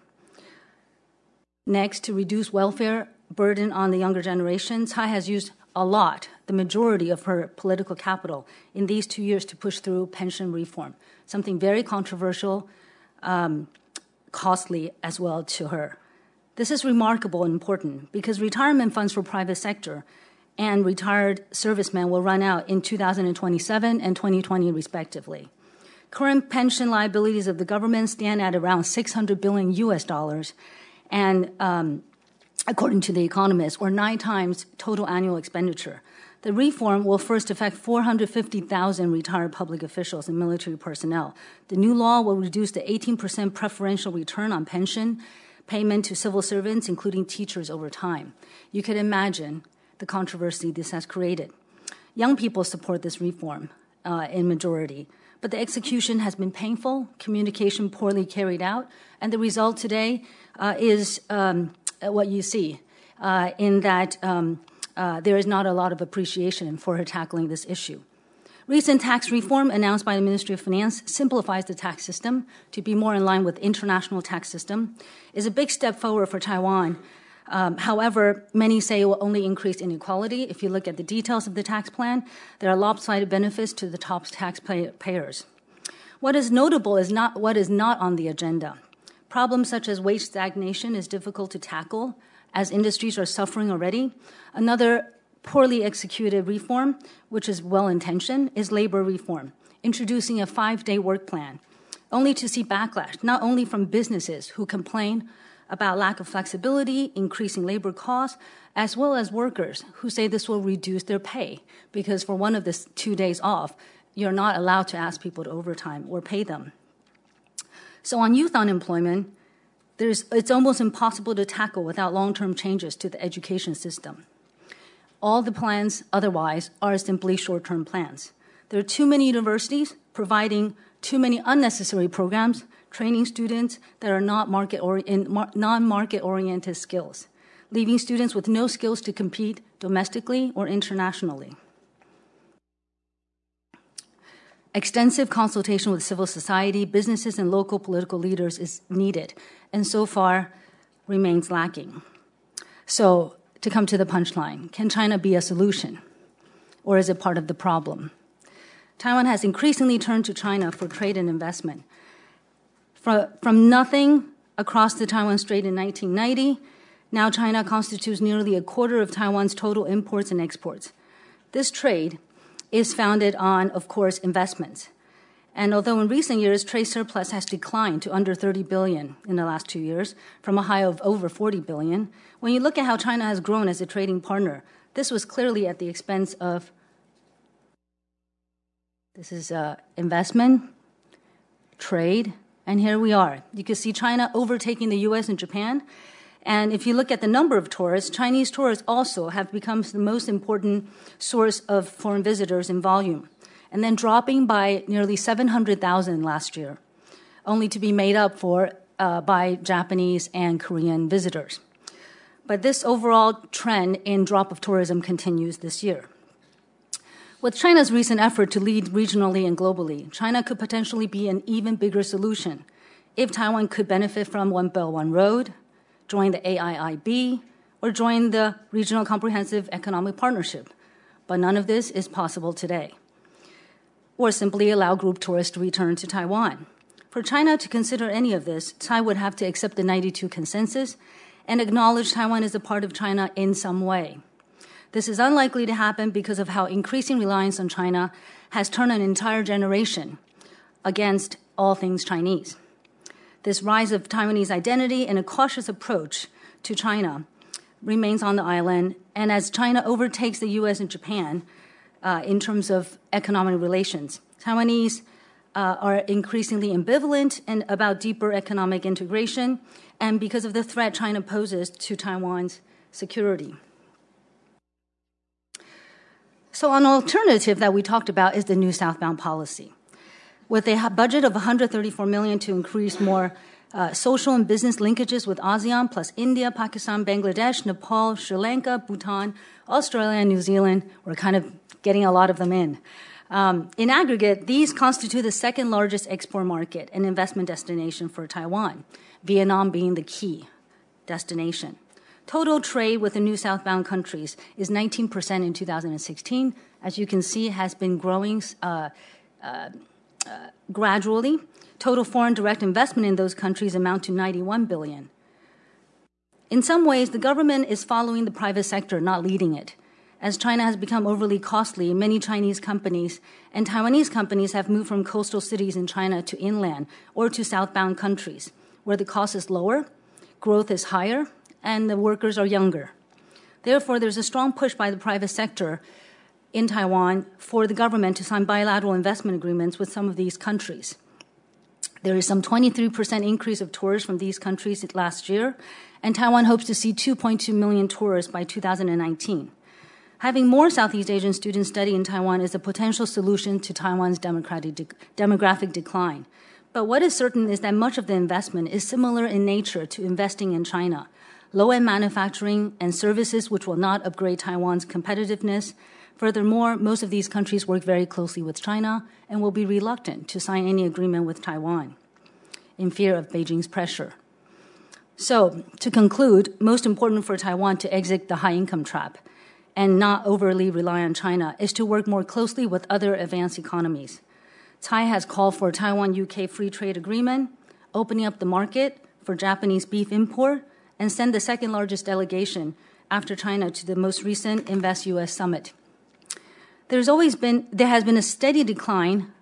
Next, to reduce welfare burden on the younger generation, Tsai has used a lot, the majority of her political capital in these 2 years to push through pension reform, something very controversial, costly as well to her. This is remarkable and important because retirement funds for private sector and retired servicemen will run out in 2027 and 2020 respectively. Current pension liabilities of the government stand at around $600 billion US, and according to The Economist, or 9 times total annual expenditure. The reform will first affect 450,000 retired public officials and military personnel. The new law will reduce the 18% preferential return on pension payment to civil servants, including teachers, over time. You could imagine the controversy this has created. Young people support this reform in majority, but the execution has been painful, communication poorly carried out, and the result today is what you see, in that there is not a lot of appreciation for her tackling this issue. Recent tax reform announced by the Ministry of Finance simplifies the tax system to be more in line with international tax system, is a big step forward for Taiwan. However, many say it will only increase inequality. If you look at the details of the tax plan, there are lopsided benefits to the top taxpayers. What is notable is not what is not on the agenda. Problems such as wage stagnation is difficult to tackle, as industries are suffering already. Another poorly executed reform, which is well-intentioned, is labor reform, introducing a 5-day work plan, only to see backlash, not only from businesses who complain about lack of flexibility, increasing labor costs, as well as workers who say this will reduce their pay, because for one of the 2 days off, you're not allowed to ask people to overtime or pay them. So on youth unemployment, it's almost impossible to tackle without long-term changes to the education system. All the plans otherwise are simply short-term plans. There are too many universities providing too many unnecessary programs, training students that are not non-market-oriented skills, leaving students with no skills to compete domestically or internationally. Extensive consultation with civil society, businesses, and local political leaders is needed, and so far remains lacking. So, to come to the punchline, can China be a solution, or is it part of the problem? Taiwan has increasingly turned to China for trade and investment. From nothing across the Taiwan Strait in 1990, now China constitutes nearly a quarter of Taiwan's total imports and exports. This trade is founded on, of course, investments. And although in recent years, trade surplus has declined to under 30 billion in the last 2 years, from a high of over 40 billion, when you look at how China has grown as a trading partner, this was clearly at the expense of, this is investment, trade, and here we are. You can see China overtaking the US and Japan. And if you look at the number of tourists, Chinese tourists also have become the most important source of foreign visitors in volume, and then dropping by nearly 700,000 last year, only to be made up for by Japanese and Korean visitors. But this overall trend in drop of tourism continues this year. With China's recent effort to lead regionally and globally, China could potentially be an even bigger solution if Taiwan could benefit from One Belt, One Road, join the AIIB, or join the Regional Comprehensive Economic Partnership. But none of this is possible today. Or simply allow group tourists to return to Taiwan. For China to consider any of this, Tsai would have to accept the 92 consensus and acknowledge Taiwan is a part of China in some way. This is unlikely to happen because of how increasing reliance on China has turned an entire generation against all things Chinese. This rise of Taiwanese identity and a cautious approach to China remains on the island, and as China overtakes the US and Japan in terms of economic relations, Taiwanese are increasingly ambivalent and about deeper economic integration, and because of the threat China poses to Taiwan's security. So an alternative that we talked about is the new southbound policy. With a budget of $134 million to increase more social and business linkages with ASEAN, plus India, Pakistan, Bangladesh, Nepal, Sri Lanka, Bhutan, Australia, and New Zealand, we're kind of getting a lot of them in. In aggregate, these constitute the second largest export market and investment destination for Taiwan, Vietnam being the key destination. Total trade with the new southbound countries is 19% in 2016. As you can see, it has been growing gradually. Total foreign direct investment in those countries amount to $91 billion. In some ways, the government is following the private sector, not leading it. As China has become overly costly, many Chinese companies and Taiwanese companies have moved from coastal cities in China to inland or to southbound countries, where the cost is lower, growth is higher, and the workers are younger. Therefore, there's a strong push by the private sector in Taiwan for the government to sign bilateral investment agreements with some of these countries. There is some 23% increase of tourists from these countries last year, and Taiwan hopes to see 2.2 million tourists by 2019. Having more Southeast Asian students study in Taiwan is a potential solution to Taiwan's demographic decline. But what is certain is that much of the investment is similar in nature to investing in China. Low-end manufacturing and services which will not upgrade Taiwan's competitiveness. Furthermore, most of these countries work very closely with China and will be reluctant to sign any agreement with Taiwan in fear of Beijing's pressure. So, to conclude, most important for Taiwan to exit the high-income trap and not overly rely on China is to work more closely with other advanced economies. Tsai has called for a Taiwan-UK free trade agreement, opening up the market for Japanese beef import, and send the second largest delegation after China to the most recent Invest US summit. There has been a steady decline.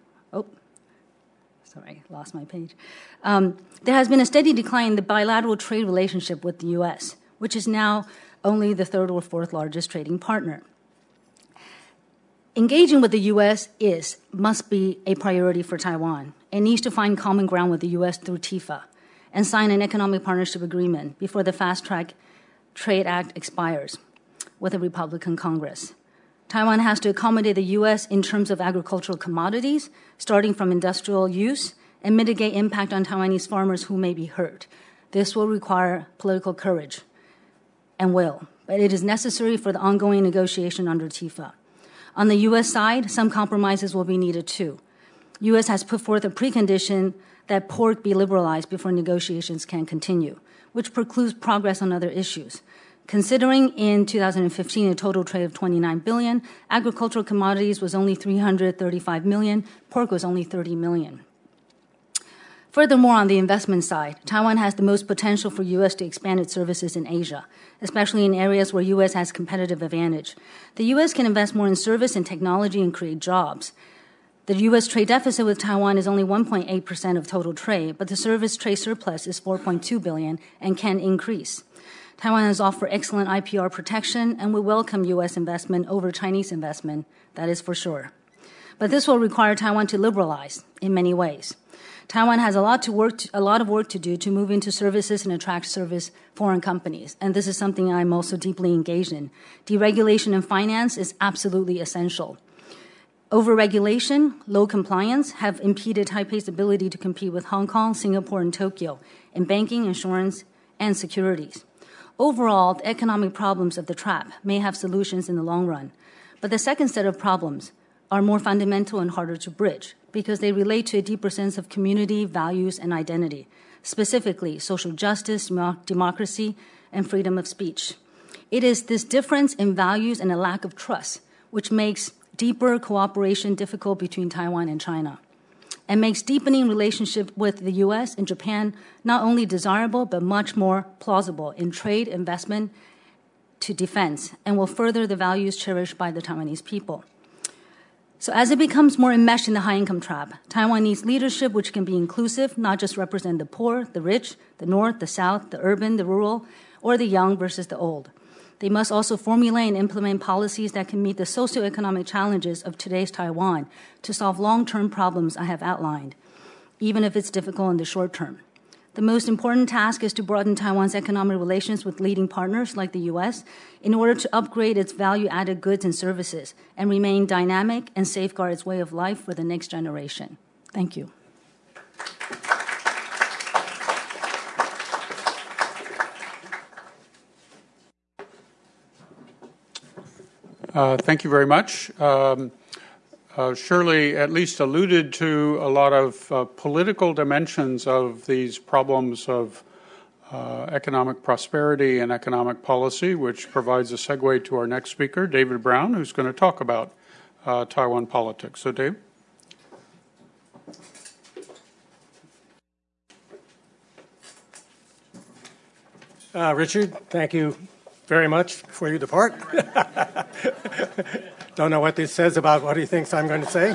Sorry, lost my page. There has been a steady decline in the bilateral trade relationship with the U.S., which is now only the third or fourth largest trading partner. Engaging with the U.S. must be a priority for Taiwan. It needs to find common ground with the U.S. through TIFA and sign an economic partnership agreement before the Fast Track Trade Act expires with a Republican Congress. Taiwan has to accommodate the U.S. in terms of agricultural commodities, starting from industrial use, and mitigate impact on Taiwanese farmers who may be hurt. This will require political courage and will, but it is necessary for the ongoing negotiation under TIFA. On the U.S. side, some compromises will be needed too. U.S. has put forth a precondition that pork be liberalized before negotiations can continue, which precludes progress on other issues. Considering in 2015 a total trade of $29 billion, agricultural commodities was only $335 million, pork was only $30 million. Furthermore, on the investment side, Taiwan has the most potential for U.S. to expand its services in Asia, especially in areas where U.S. has competitive advantage. The U.S. can invest more in service and technology and create jobs. The U.S. trade deficit with Taiwan is only 1.8% of total trade, but the service trade surplus is $4.2 billion and can increase. Taiwan has offered excellent IPR protection and will welcome U.S. investment over Chinese investment, that is for sure. But this will require Taiwan to liberalize in many ways. Taiwan has a lot of work to do to move into services and attract service foreign companies, and this is something I'm also deeply engaged in. Deregulation in finance is absolutely essential. Overregulation, low compliance have impeded Taipei's ability to compete with Hong Kong, Singapore, and Tokyo in banking, insurance, and securities. Overall, the economic problems of the trap may have solutions in the long run, but the second set of problems are more fundamental and harder to bridge because they relate to a deeper sense of community, values, and identity, specifically social justice, democracy, and freedom of speech. It is this difference in values and a lack of trust which makes deeper cooperation difficult between Taiwan and China and makes deepening relationship with the U.S. and Japan not only desirable but much more plausible in trade, investment, to defense, and will further the values cherished by the Taiwanese people. So as it becomes more enmeshed in the high-income trap, Taiwan needs leadership which can be inclusive, not just represent the poor, the rich, the north, the south, the urban, the rural, or the young versus the old. They must also formulate and implement policies that can meet the socioeconomic challenges of today's Taiwan to solve long-term problems I have outlined, even if it's difficult in the short term. The most important task is to broaden Taiwan's economic relations with leading partners like the U.S. in order to upgrade its value-added goods and services and remain dynamic and safeguard its way of life for the next generation. Thank you. Thank you very much. Shirley at least alluded to a lot of political dimensions of these problems of economic prosperity and economic policy, which provides a segue to our next speaker, David Brown, who's going to talk about Taiwan politics. So, Dave. Richard, thank you very much before you depart. Don't know what this says about what he thinks I'm going to say.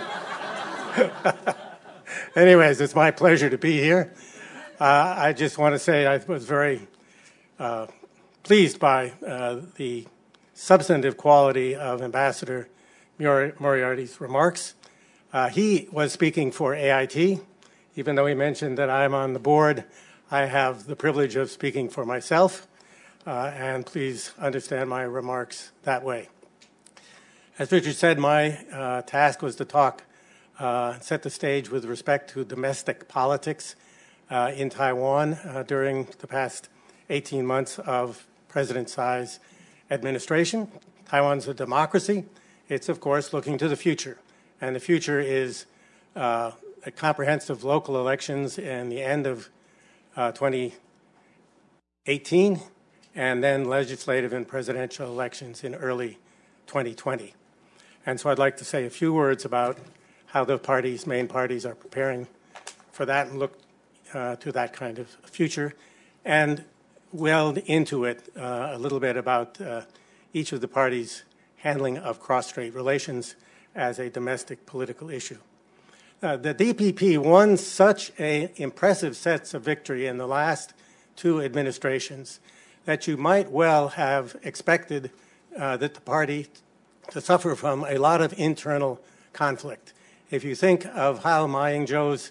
Anyways, it's my pleasure to be here. I just want to say I was very pleased by the substantive quality of Ambassador Moriarty's remarks. He was speaking for AIT. Even though he mentioned that I'm on the board, I have the privilege of speaking for myself. And please understand my remarks that way. As Richard said, my task was to talk, set the stage with respect to domestic politics in Taiwan during the past 18 months of President Tsai's administration. Taiwan's a democracy. It's, of course, looking to the future. And the future is a comprehensive local elections in the end of 2018, and then legislative and presidential elections in early 2020. And so I'd like to say a few words about how the main parties are preparing for that and look to that kind of future, and weld into it a little bit about each of the parties' handling of cross-strait relations as a domestic political issue. The DPP won such impressive sets of victory in the last two administrations that you might well have expected that the party to suffer from a lot of internal conflict. If you think of how Ma Ying-jeou's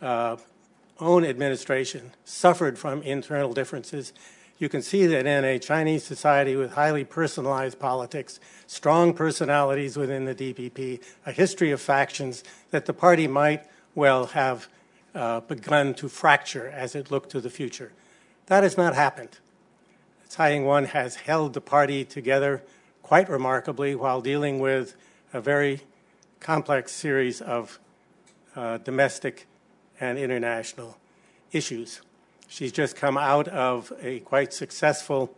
own administration suffered from internal differences, you can see that in a Chinese society with highly personalized politics, strong personalities within the DPP, a history of factions, that the party might well have begun to fracture as it looked to the future. That has not happened. Tsai Ing-wen has held the party together quite remarkably while dealing with a very complex series of domestic and international issues. She's just come out of a quite successful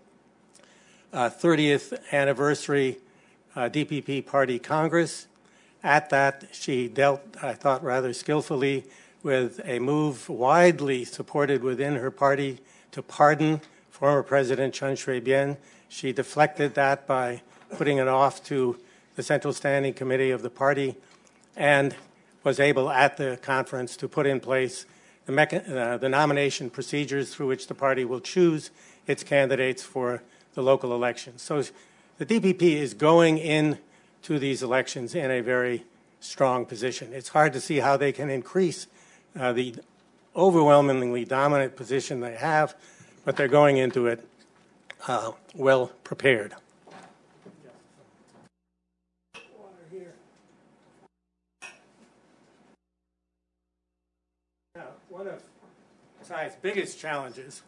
30th anniversary DPP Party Congress. At that, she dealt, I thought, rather skillfully with a move widely supported within her party to pardon former President Chen Shui-bian. She deflected that by putting it off to the Central Standing Committee of the party, and was able at the conference to put in place the nomination procedures through which the party will choose its candidates for the local elections. So the DPP is going into these elections in a very strong position. It's hard to see how they can increase the overwhelmingly dominant position they have, but they're going into it well prepared. One of Tsai's biggest challenges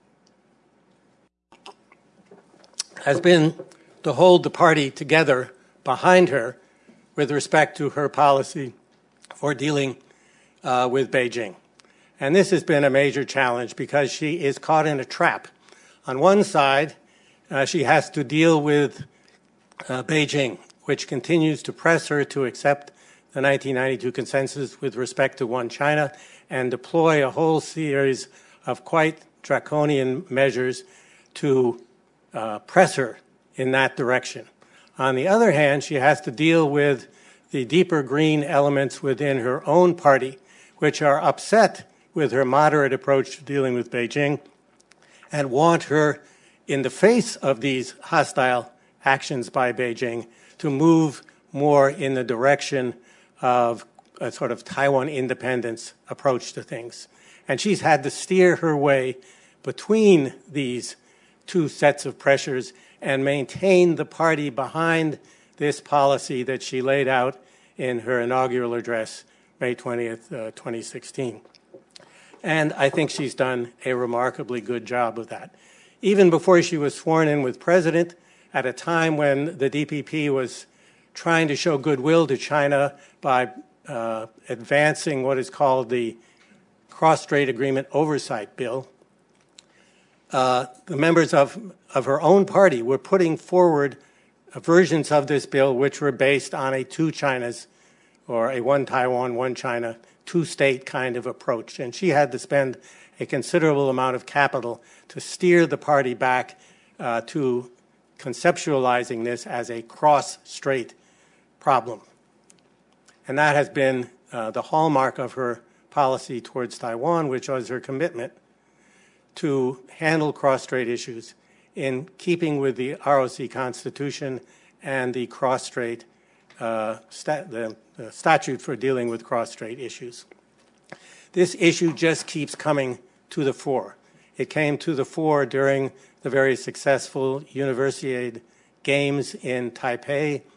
has been to hold the party together behind her with respect to her policy for dealing with Beijing. And this has been a major challenge because she is caught in a trap. On one side, she has to deal with Beijing, which continues to press her to accept the 1992 consensus with respect to One China and deploy a whole series of quite draconian measures to press her in that direction. On the other hand, she has to deal with the deeper green elements within her own party, which are upset with her moderate approach to dealing with Beijing and want her, in the face of these hostile actions by Beijing, to move more in the direction of a sort of Taiwan independence approach to things. And she's had to steer her way between these two sets of pressures and maintain the party behind this policy that she laid out in her inaugural address, May 20th, 2016. And I think she's done a remarkably good job of that. Even before she was sworn in with president, at a time when the DPP was trying to show goodwill to China by advancing what is called the Cross-Strait Agreement Oversight Bill, the members of her own party were putting forward versions of this bill which were based on a two Chinas, or a one Taiwan, one China, two-state kind of approach. And she had to spend a considerable amount of capital to steer the party back to conceptualizing this as a cross-strait problem. And that has been the hallmark of her policy towards Taiwan, which was her commitment to handle cross-strait issues in keeping with the ROC Constitution and the cross-strait the statute for dealing with cross-strait issues. This issue just keeps coming to the fore. It came to the fore during the very successful Universiade Games in Taipei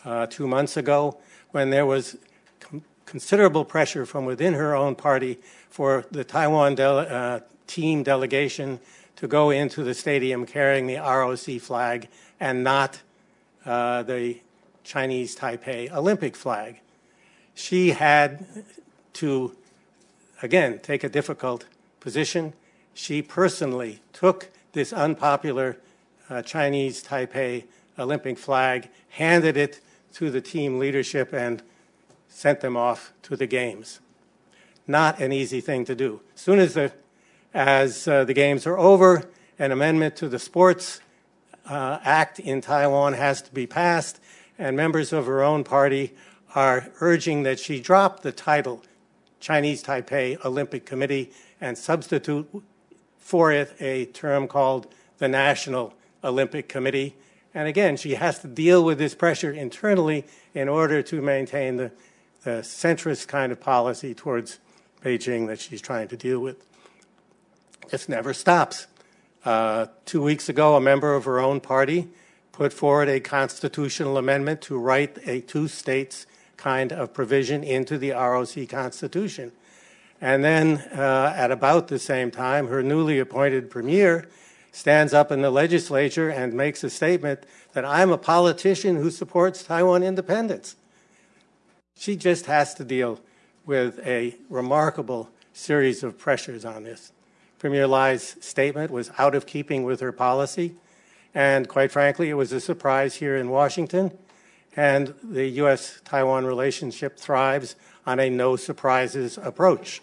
2 months ago, when there was considerable pressure from within her own party for the Taiwan team delegation to go into the stadium carrying the ROC flag and not the Chinese Taipei Olympic flag. She had to, again, take a difficult position. She personally took this unpopular Chinese Taipei Olympic flag, handed it to the team leadership, and sent them off to the games. Not an easy thing to do. As soon as the games are over, an amendment to the Sports Act in Taiwan has to be passed, and members of her own party are urging that she drop the title Chinese Taipei Olympic Committee and substitute for it a term called the National Olympic Committee. And again, she has to deal with this pressure internally in order to maintain the centrist kind of policy towards Beijing that she's trying to deal with. This never stops. 2 weeks ago, a member of her own party put forward a constitutional amendment to write a two-states kind of provision into the ROC Constitution. And then at about the same time, her newly appointed premier stands up in the legislature and makes a statement that I'm a politician who supports Taiwan independence. She just has to deal with a remarkable series of pressures on this. Premier Lai's statement was out of keeping with her policy, and quite frankly, it was a surprise here in Washington, and the U.S.-Taiwan relationship thrives on a no-surprises approach.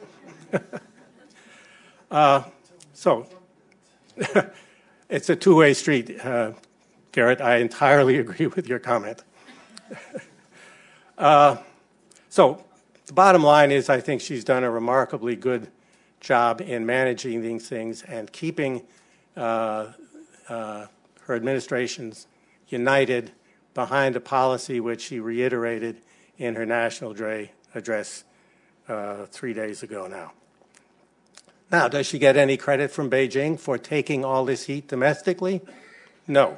So it's a two-way street, Garrett. I entirely agree with your comment. So the bottom line is I think she's done a remarkably good job in managing these things and keeping her administrations united behind a policy which she reiterated in her National Day address 3 days ago now. Now, does she get any credit from Beijing for taking all this heat domestically? No.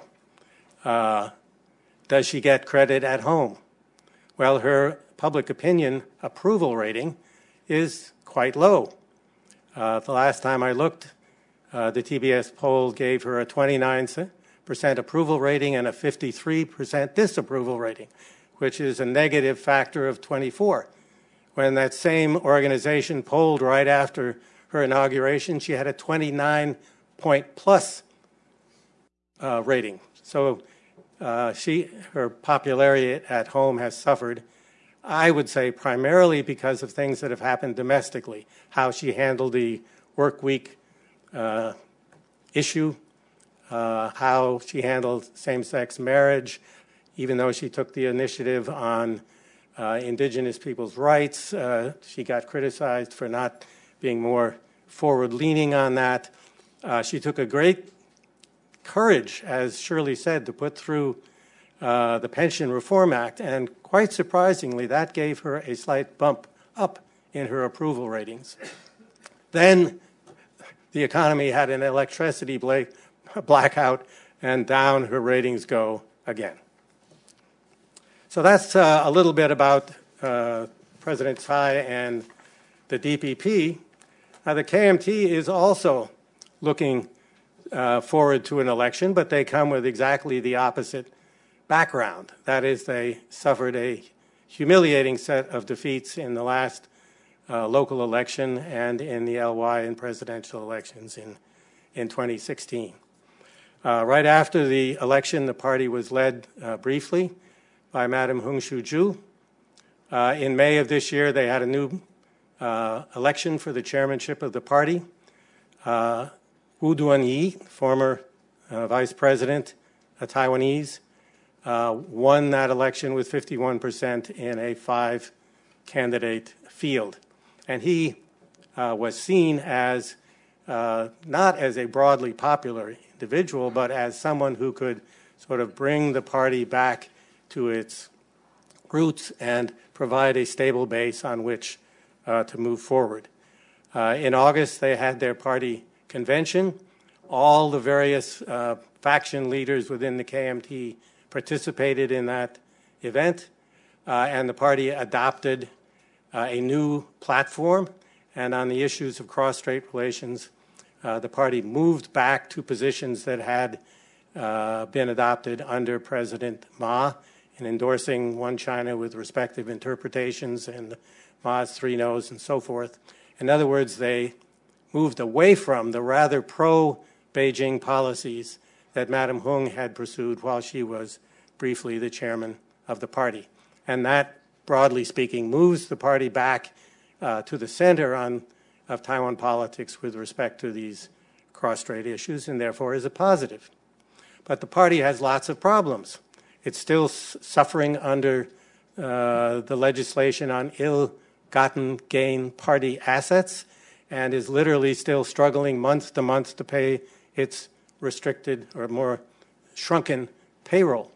Does she get credit at home? Well, her public opinion approval rating is quite low. The last time I looked, the TBS poll gave her a 29% approval rating and a 53% disapproval rating, which is a negative factor of 24. When that same organization polled right after her inauguration, she had a 29-point-plus rating. So her popularity at home has suffered, I would say, primarily because of things that have happened domestically, how she handled the work week issue, how she handled same-sex marriage, even though she took the initiative on indigenous people's rights. She got criticized for not being more forward-leaning on that. She took a great courage, as Shirley said, to put through the Pension Reform Act, and quite surprisingly, that gave her a slight bump up in her approval ratings. Then the economy had an electricity blackout, and down her ratings go again. So that's a little bit about President Tsai and the DPP. The KMT is also looking forward to an election, but they come with exactly the opposite background. That is, they suffered a humiliating set of defeats in the last local election and in the LY and presidential elections in 2016. Right after the election, the party was led briefly by Madam Hung Shu-ju. In May of this year, they had a new election for the chairmanship of the party. Wu Duan-yi, former vice president, a Taiwanese, won that election with 51% in a 5-candidate field. And he was seen as not as a broadly popular individual, but as someone who could sort of bring the party back to its roots and provide a stable base on which to move forward. In August, they had their party convention. All the various faction leaders within the KMT participated in that event, and the party adopted a new platform. And on the issues of cross-strait relations, the party moved back to positions that had been adopted under President Ma in endorsing One China with respective interpretations and Ma's three no's and so forth. In other words, they moved away from the rather pro-Beijing policies that Madam Hung had pursued while she was briefly the chairman of the party. And that, broadly speaking, moves the party back to the center of Taiwan politics with respect to these cross-strait issues, and therefore is a positive. But the party has lots of problems. It's still suffering under the legislation on ill-gotten gain party assets, and is literally still struggling month to month to pay its restricted or more shrunken payroll.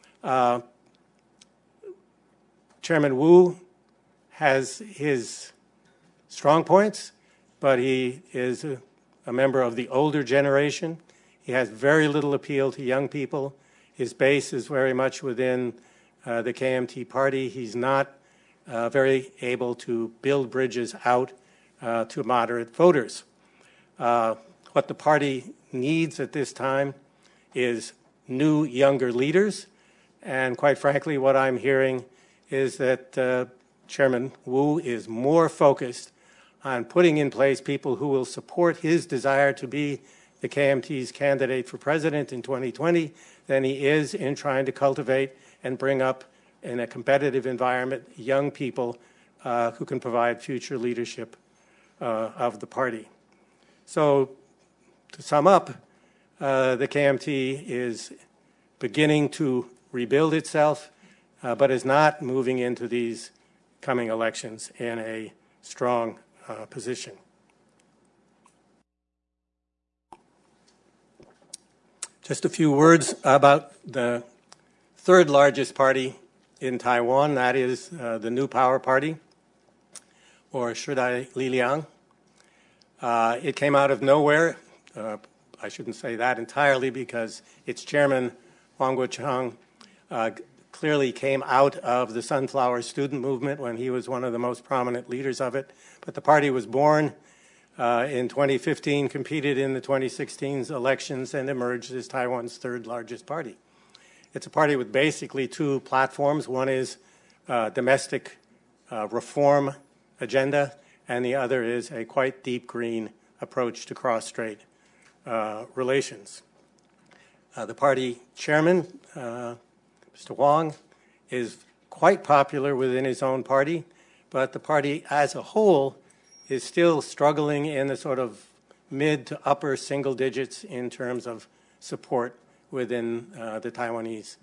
Chairman Wu has his strong points, but he is a member of the older generation. He has very little appeal to young people. His base is very much within the KMT party. He's not very able to build bridges out to moderate voters. What the party needs at this time is new, younger leaders. And quite frankly, what I'm hearing is that Chairman Wu is more focused on putting in place people who will support his desire to be the KMT's candidate for president in 2020 than he is in trying to cultivate and bring up in a competitive environment young people who can provide future leadership of the party. So to sum up, the KMT is beginning to rebuild itself, but is not moving into these coming elections in a strong position. Just a few words about the third largest party in Taiwan, that is the New Power Party, or Shidai Liliang. It came out of nowhere. I shouldn't say that entirely because its chairman, Wang Guochang, clearly came out of the Sunflower Student Movement when he was one of the most prominent leaders of it. But the party was born in 2015, competed in the 2016 elections, and emerged as Taiwan's third largest party. It's a party with basically two platforms. One is domestic reform agenda, and the other is a quite deep green approach to cross-strait relations. The party chairman, Mr. Wang, is quite popular within his own party, but the party as a whole is still struggling in the sort of mid to upper single digits in terms of support within the Taiwanese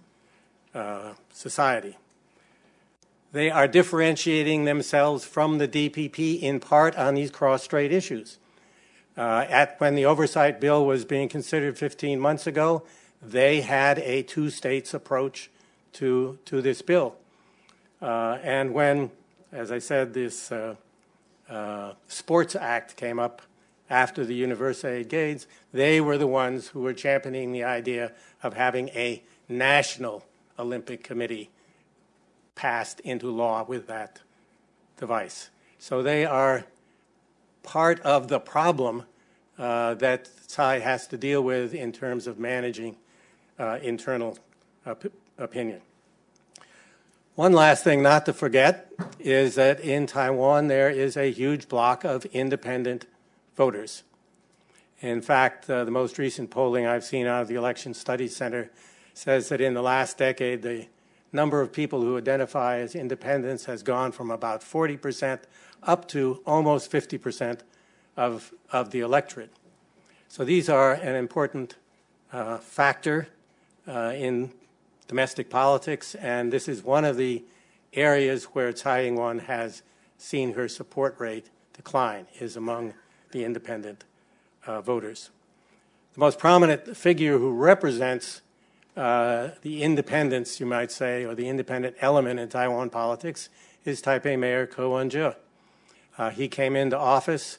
society. They are differentiating themselves from the DPP in part on these cross-strait issues. When the oversight bill was being considered 15 months ago, they had a two-states approach to this bill. And when, as I said, this Sports Act came up after the Universiade Games, they were the ones who were championing the idea of having a national Olympic Committee passed into law with that device. So they are part of the problem that Tsai has to deal with in terms of managing internal opinion. One last thing not to forget is that in Taiwan there is a huge block of independent voters. In fact, the most recent polling I've seen out of the Election Studies Center says that in the last decade the number of people who identify as independents has gone from about 40% up to almost 50% of the electorate. So these are an important factor in domestic politics, and this is one of the areas where Tsai Ing-wen has seen her support rate decline, is among the independent voters. The most prominent figure who represents the independence, you might say, or the independent element in Taiwan politics is Taipei Mayor Ko Wen-je. He came into office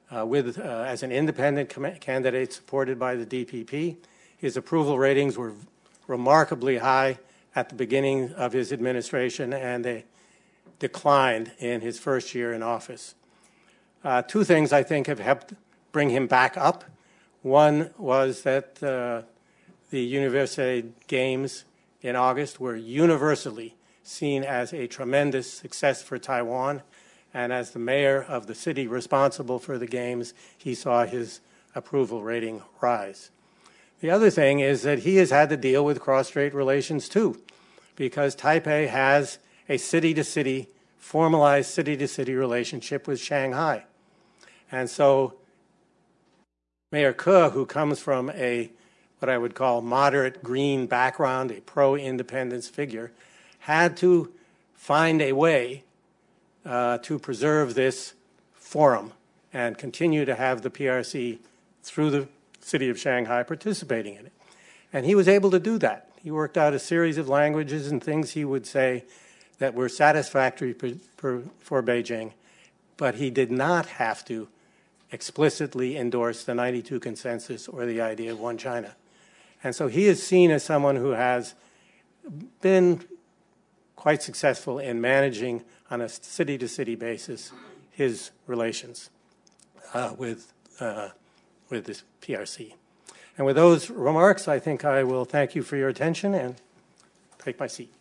as an independent candidate supported by the DPP. His approval ratings were remarkably high at the beginning of his administration, and they declined in his first year in office. Two things I think have helped bring him back up. One was that the Universiade Games in August were universally seen as a tremendous success for Taiwan, and as the mayor of the city responsible for the Games, he saw his approval rating rise. The other thing is that he has had to deal with cross-strait relations too, because Taipei has a city-to-city, formalized city-to-city relationship with Shanghai. And so Mayor Ke, who comes from what I would call moderate green background, a pro-independence figure, had to find a way to preserve this forum and continue to have the PRC through the city of Shanghai participating in it. And he was able to do that. He worked out a series of languages and things he would say that were satisfactory for Beijing, but he did not have to explicitly endorse the 92 consensus or the idea of one China. And so he is seen as someone who has been quite successful in managing on a city-to-city basis his relations with this PRC. And with those remarks, I think I will thank you for your attention and take my seat.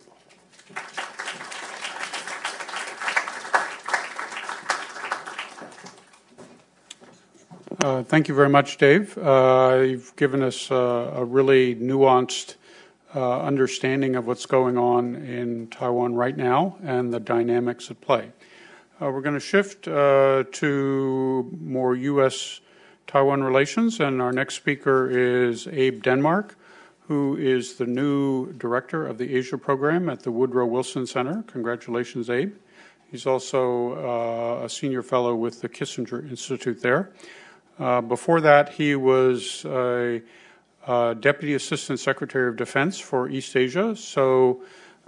Thank you very much, Dave. You've given us a really nuanced understanding of what's going on in Taiwan right now and the dynamics at play. We're going to shift to more U.S.-Taiwan relations, and our next speaker is Abe Denmark, who is the new director of the Asia program at the Woodrow Wilson Center. Congratulations, Abe. He's also a senior fellow with the Kissinger Institute there. Before that, he was a Deputy Assistant Secretary of Defense for East Asia, so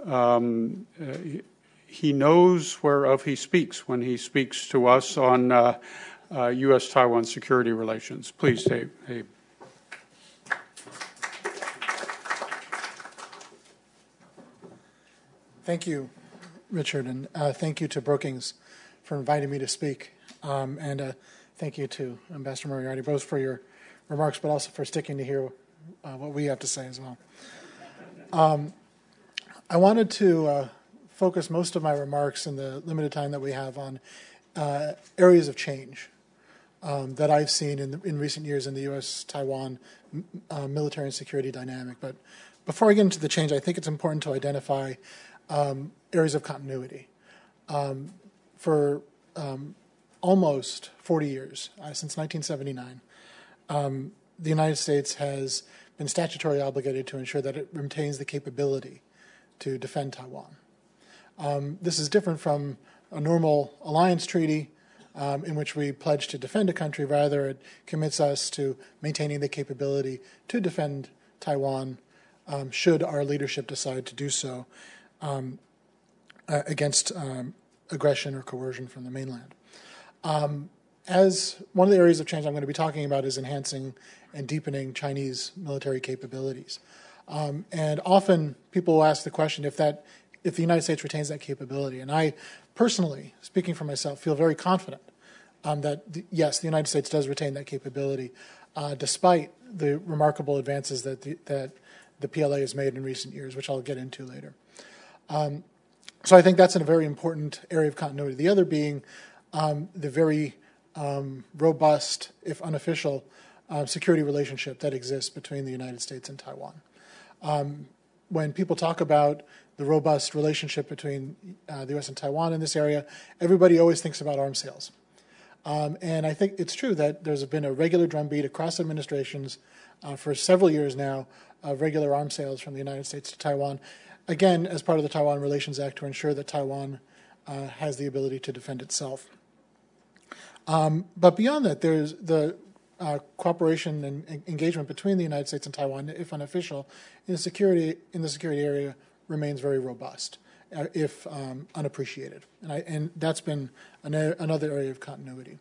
he knows whereof he speaks when he speaks to us on U.S.-Taiwan security relations. Please, Dave. Abe. Thank you, Richard, and thank you to Brookings for inviting me to speak. And thank you to Ambassador Moriarty, both for your remarks, but also for sticking to hear what we have to say as well. I wanted to focus most of my remarks in the limited time that we have on areas of change that I've seen in recent years in the U.S.-Taiwan military and security dynamic. But before I get into the change, I think it's important to identify areas of continuity. For almost 40 years, since 1979, the United States has been statutorily obligated to ensure that it retains the capability to defend Taiwan. This is different from a normal alliance treaty in which we pledge to defend a country. Rather, it commits us to maintaining the capability to defend Taiwan should our leadership decide to do so against aggression or coercion from the mainland. As one of the areas of change I'm going to be talking about is enhancing and deepening Chinese military capabilities. And often people will ask the question if the United States retains that capability. And I personally, speaking for myself, feel very confident that, yes, the United States does retain that capability, despite the remarkable advances that the PLA has made in recent years, which I'll get into later. So I think that's a very important area of continuity. The other being the very robust, if unofficial, security relationship that exists between the United States and Taiwan. When people talk about the robust relationship between the U.S. and Taiwan in this area, everybody always thinks about arms sales. And I think it's true that there's been a regular drumbeat across administrations for several years now of regular arms sales from the United States to Taiwan, again, as part of the Taiwan Relations Act to ensure that Taiwan has the ability to defend itself. But beyond that, there's the cooperation and engagement between the United States and Taiwan, if unofficial, in the security area remains very robust, if unappreciated. And that's been another area of continuity.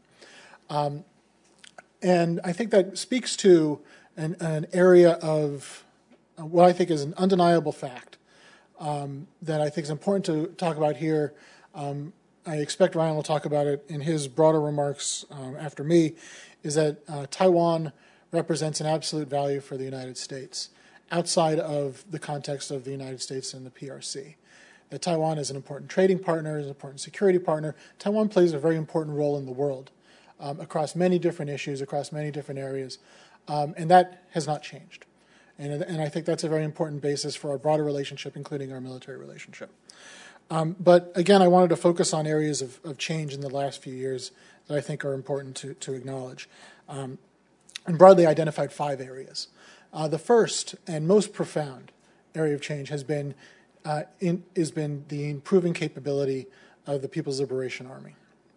And I think that speaks to an area of what I think is an undeniable fact that I think is important to talk about here. I expect Ryan will talk about it in his broader remarks after me, is that Taiwan represents an absolute value for the United States outside of the context of the United States and the PRC. That Taiwan is an important trading partner, is an important security partner. Taiwan plays a very important role in the world across many different issues, across many different areas, and that has not changed. And I think that's a very important basis for our broader relationship, including our military relationship. But again, I wanted to focus on areas of change in the last few years that I think are important to acknowledge. And broadly identified 5 areas. The first and most profound area of change has been the improving capability of the People's Liberation Army.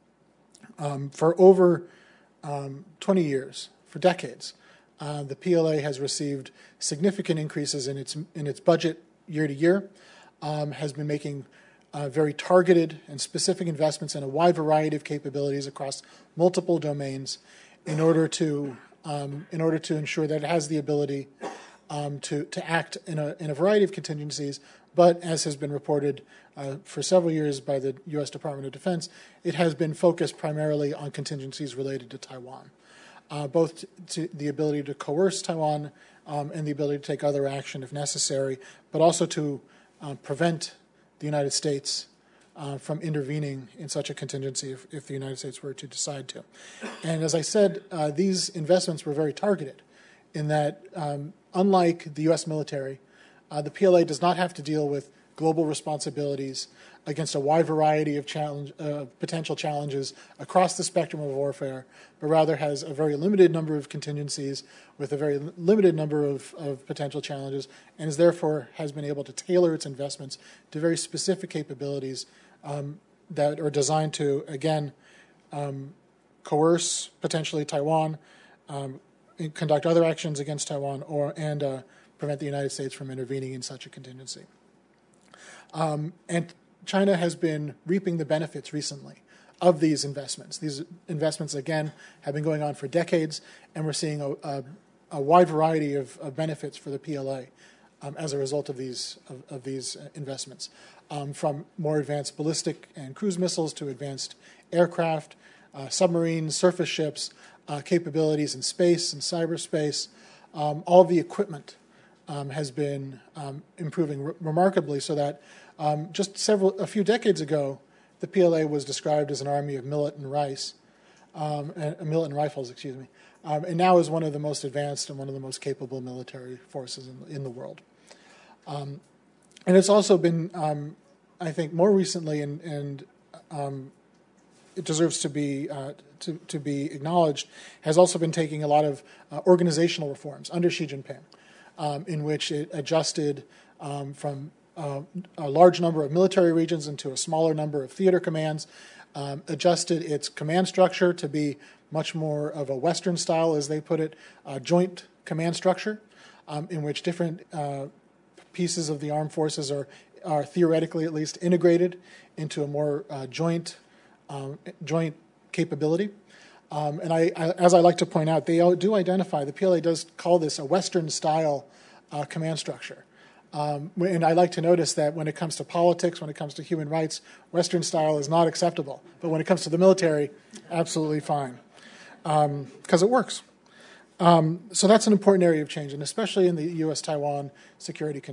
For over 20 years, for decades, the PLA has received significant increases in its budget year to year, has been making very targeted and specific investments in a wide variety of capabilities across multiple domains in order to ensure that it has the ability to act in a variety of contingencies. But as has been reported for several years by the U.S. Department of Defense, it has been focused primarily on contingencies related to Taiwan, both to the ability to coerce Taiwan and the ability to take other action if necessary, but also to prevent the United States from intervening in such a contingency if the United States were to decide to. And as I said, these investments were very targeted in that, unlike the U.S. military, the PLA does not have to deal with global responsibilities against a wide variety of potential challenges across the spectrum of warfare, but rather has a very limited number of contingencies with a very limited number of potential challenges, and is therefore has been able to tailor its investments to very specific capabilities that are designed to, again, coerce potentially Taiwan, conduct other actions against Taiwan, and prevent the United States from intervening in such a contingency. And China has been reaping the benefits recently of these investments. These investments, again, have been going on for decades, and we're seeing a wide variety of benefits for the PLA as a result of these investments, from more advanced ballistic and cruise missiles to advanced aircraft, submarines, surface ships, capabilities in space and cyberspace. All the equipment has been improving remarkably, so that a few decades ago, the PLA was described as an army of millet and rifles, and now is one of the most advanced and one of the most capable military forces in the world. And it's also been, I think, more recently, and it deserves to be acknowledged, has also been taking a lot of organizational reforms under Xi Jinping, in which it adjusted from a large number of military regions into a smaller number of theater commands, adjusted its command structure to be much more of a Western style, as they put it, joint command structure, in which different pieces of the armed forces are theoretically at least integrated into a more joint capability. And as I like to point out, they do identify, the PLA does call this a Western style command structure. And I like to notice that when it comes to politics, when it comes to human rights, Western style is not acceptable. But when it comes to the military, absolutely fine, because it works. So that's an important area of change, and especially in the U.S.-Taiwan security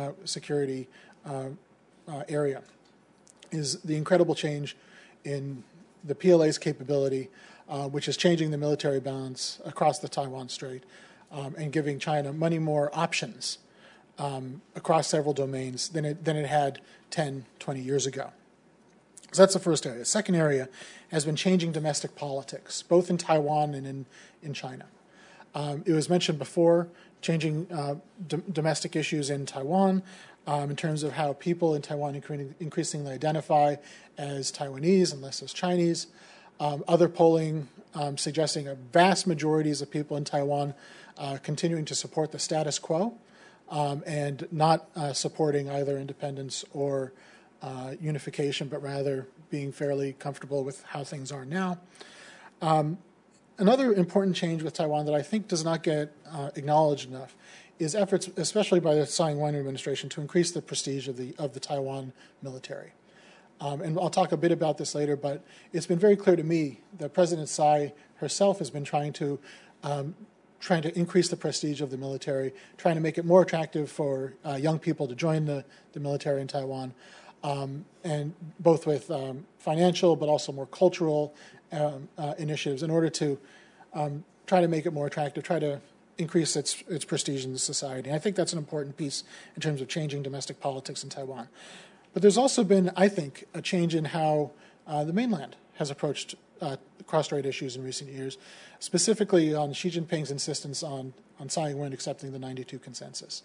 area, is the incredible change in the PLA's capability, which is changing the military balance across the Taiwan Strait and giving China many more options across several domains than it had 10, 20 years ago. So that's the first area. The second area has been changing domestic politics, both in Taiwan and in China. It was mentioned before, changing domestic issues in Taiwan in terms of how people in Taiwan increasingly identify as Taiwanese and less as Chinese. Other polling suggesting a vast majorities of people in Taiwan continuing to support the status quo and not supporting either independence or unification, but rather being fairly comfortable with how things are now. Another important change with Taiwan that I think does not get acknowledged enough is efforts, especially by the Tsai Ing-wen administration, to increase the prestige of the Taiwan military. And I'll talk a bit about this later, but it's been very clear to me that President Tsai herself has been trying to increase the prestige of the military, trying to make it more attractive for young people to join the military in Taiwan, and both with financial but also more cultural initiatives in order to try to make it more attractive, try to increase its prestige in the society. And I think that's an important piece in terms of changing domestic politics in Taiwan. But there's also been, I think, a change in how the mainland has approached cross-strait issues in recent years, specifically on Xi Jinping's insistence on Tsai Ing-wen accepting the 92 consensus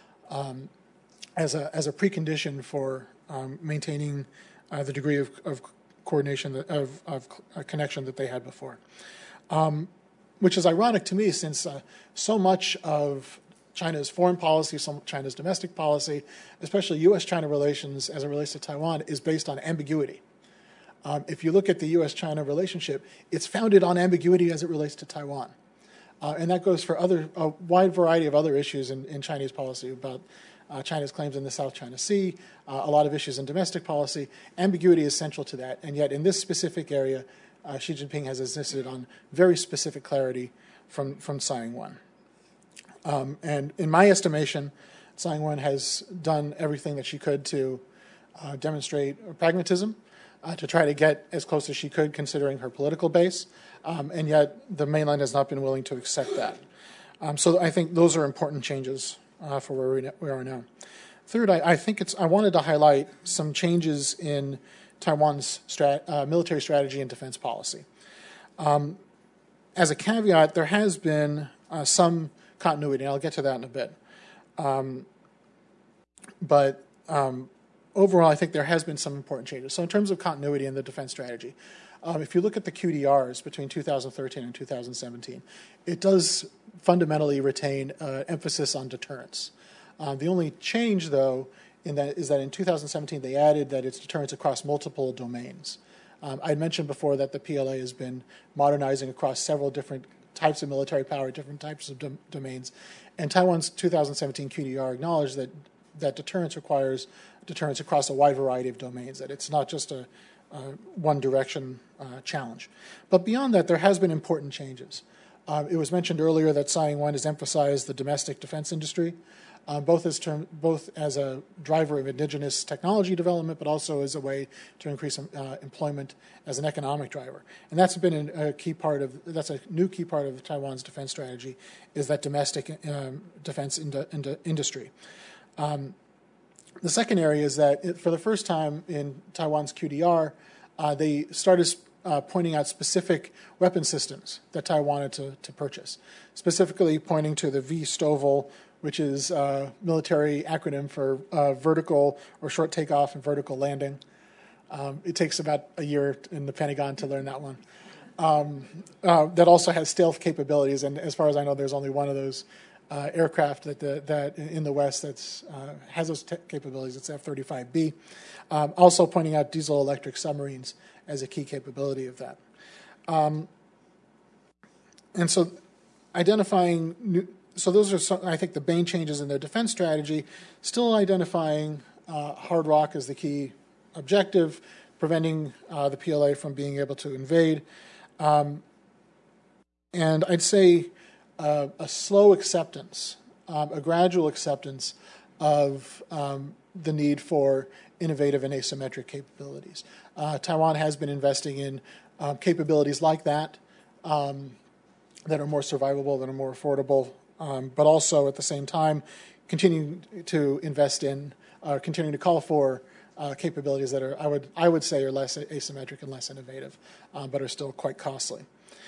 as a precondition for maintaining the degree of coordination, of connection that they had before. Which is ironic to me, since so much of China's foreign policy, China's domestic policy, especially U.S.-China relations as it relates to Taiwan, is based on ambiguity. If you look at the U.S.-China relationship, it's founded on ambiguity as it relates to Taiwan. And that goes for a wide variety of other issues in Chinese policy about China's claims in the South China Sea, a lot of issues in domestic policy. Ambiguity is central to that. And yet in this specific area, Xi Jinping has insisted on very specific clarity from Tsai Ing-wen. And in my estimation, Tsai Ing-wen has done everything that she could to demonstrate pragmatism, to try to get as close as she could considering her political base, and yet the mainland has not been willing to accept that. So I think those are important changes for where we are now. Third, I wanted to highlight some changes in Taiwan's military strategy and defense policy. As a caveat, there has been some continuity, and I'll get to that in a bit. But overall, I think there has been some important changes. So in terms of continuity in the defense strategy, if you look at the QDRs between 2013 and 2017, it does fundamentally retain emphasis on deterrence. The only change, though, is that in 2017 they added that it's deterrence across multiple domains. I mentioned before that the PLA has been modernizing across several different types of military power, different types of domains, and Taiwan's 2017 QDR acknowledged that deterrence requires deterrence across a wide variety of domains, that it's not just a one-direction challenge. But beyond that, there has been important changes. It was mentioned earlier that Tsai Ing-wen has emphasized the domestic defense industry, both as a driver of indigenous technology development, but also as a way to increase employment as an economic driver. And that's been a new key part of Taiwan's defense strategy, is that domestic defense industry. The second area is that for the first time in Taiwan's QDR, they started pointing out specific weapon systems that Taiwan wanted to purchase, specifically pointing to the VSTOVL, which is a military acronym for vertical or short takeoff and vertical landing. It takes about a year in the Pentagon to learn that one. That also has stealth capabilities, and as far as I know, there's only one of those aircraft that in the West that has those capabilities. It's F-35B. Also pointing out diesel-electric submarines as a key capability of that. And so identifying so those are some, I think, the main changes in their defense strategy, still identifying hard rock as the key objective, preventing the PLA from being able to invade. And I'd say a slow acceptance, a gradual acceptance of the need for innovative and asymmetric capabilities. Taiwan has been investing in capabilities like that that are more survivable, that are more affordable, but also at the same time continuing to invest in, continuing to call for capabilities that are, I would say, are less asymmetric and less innovative, but are still quite costly.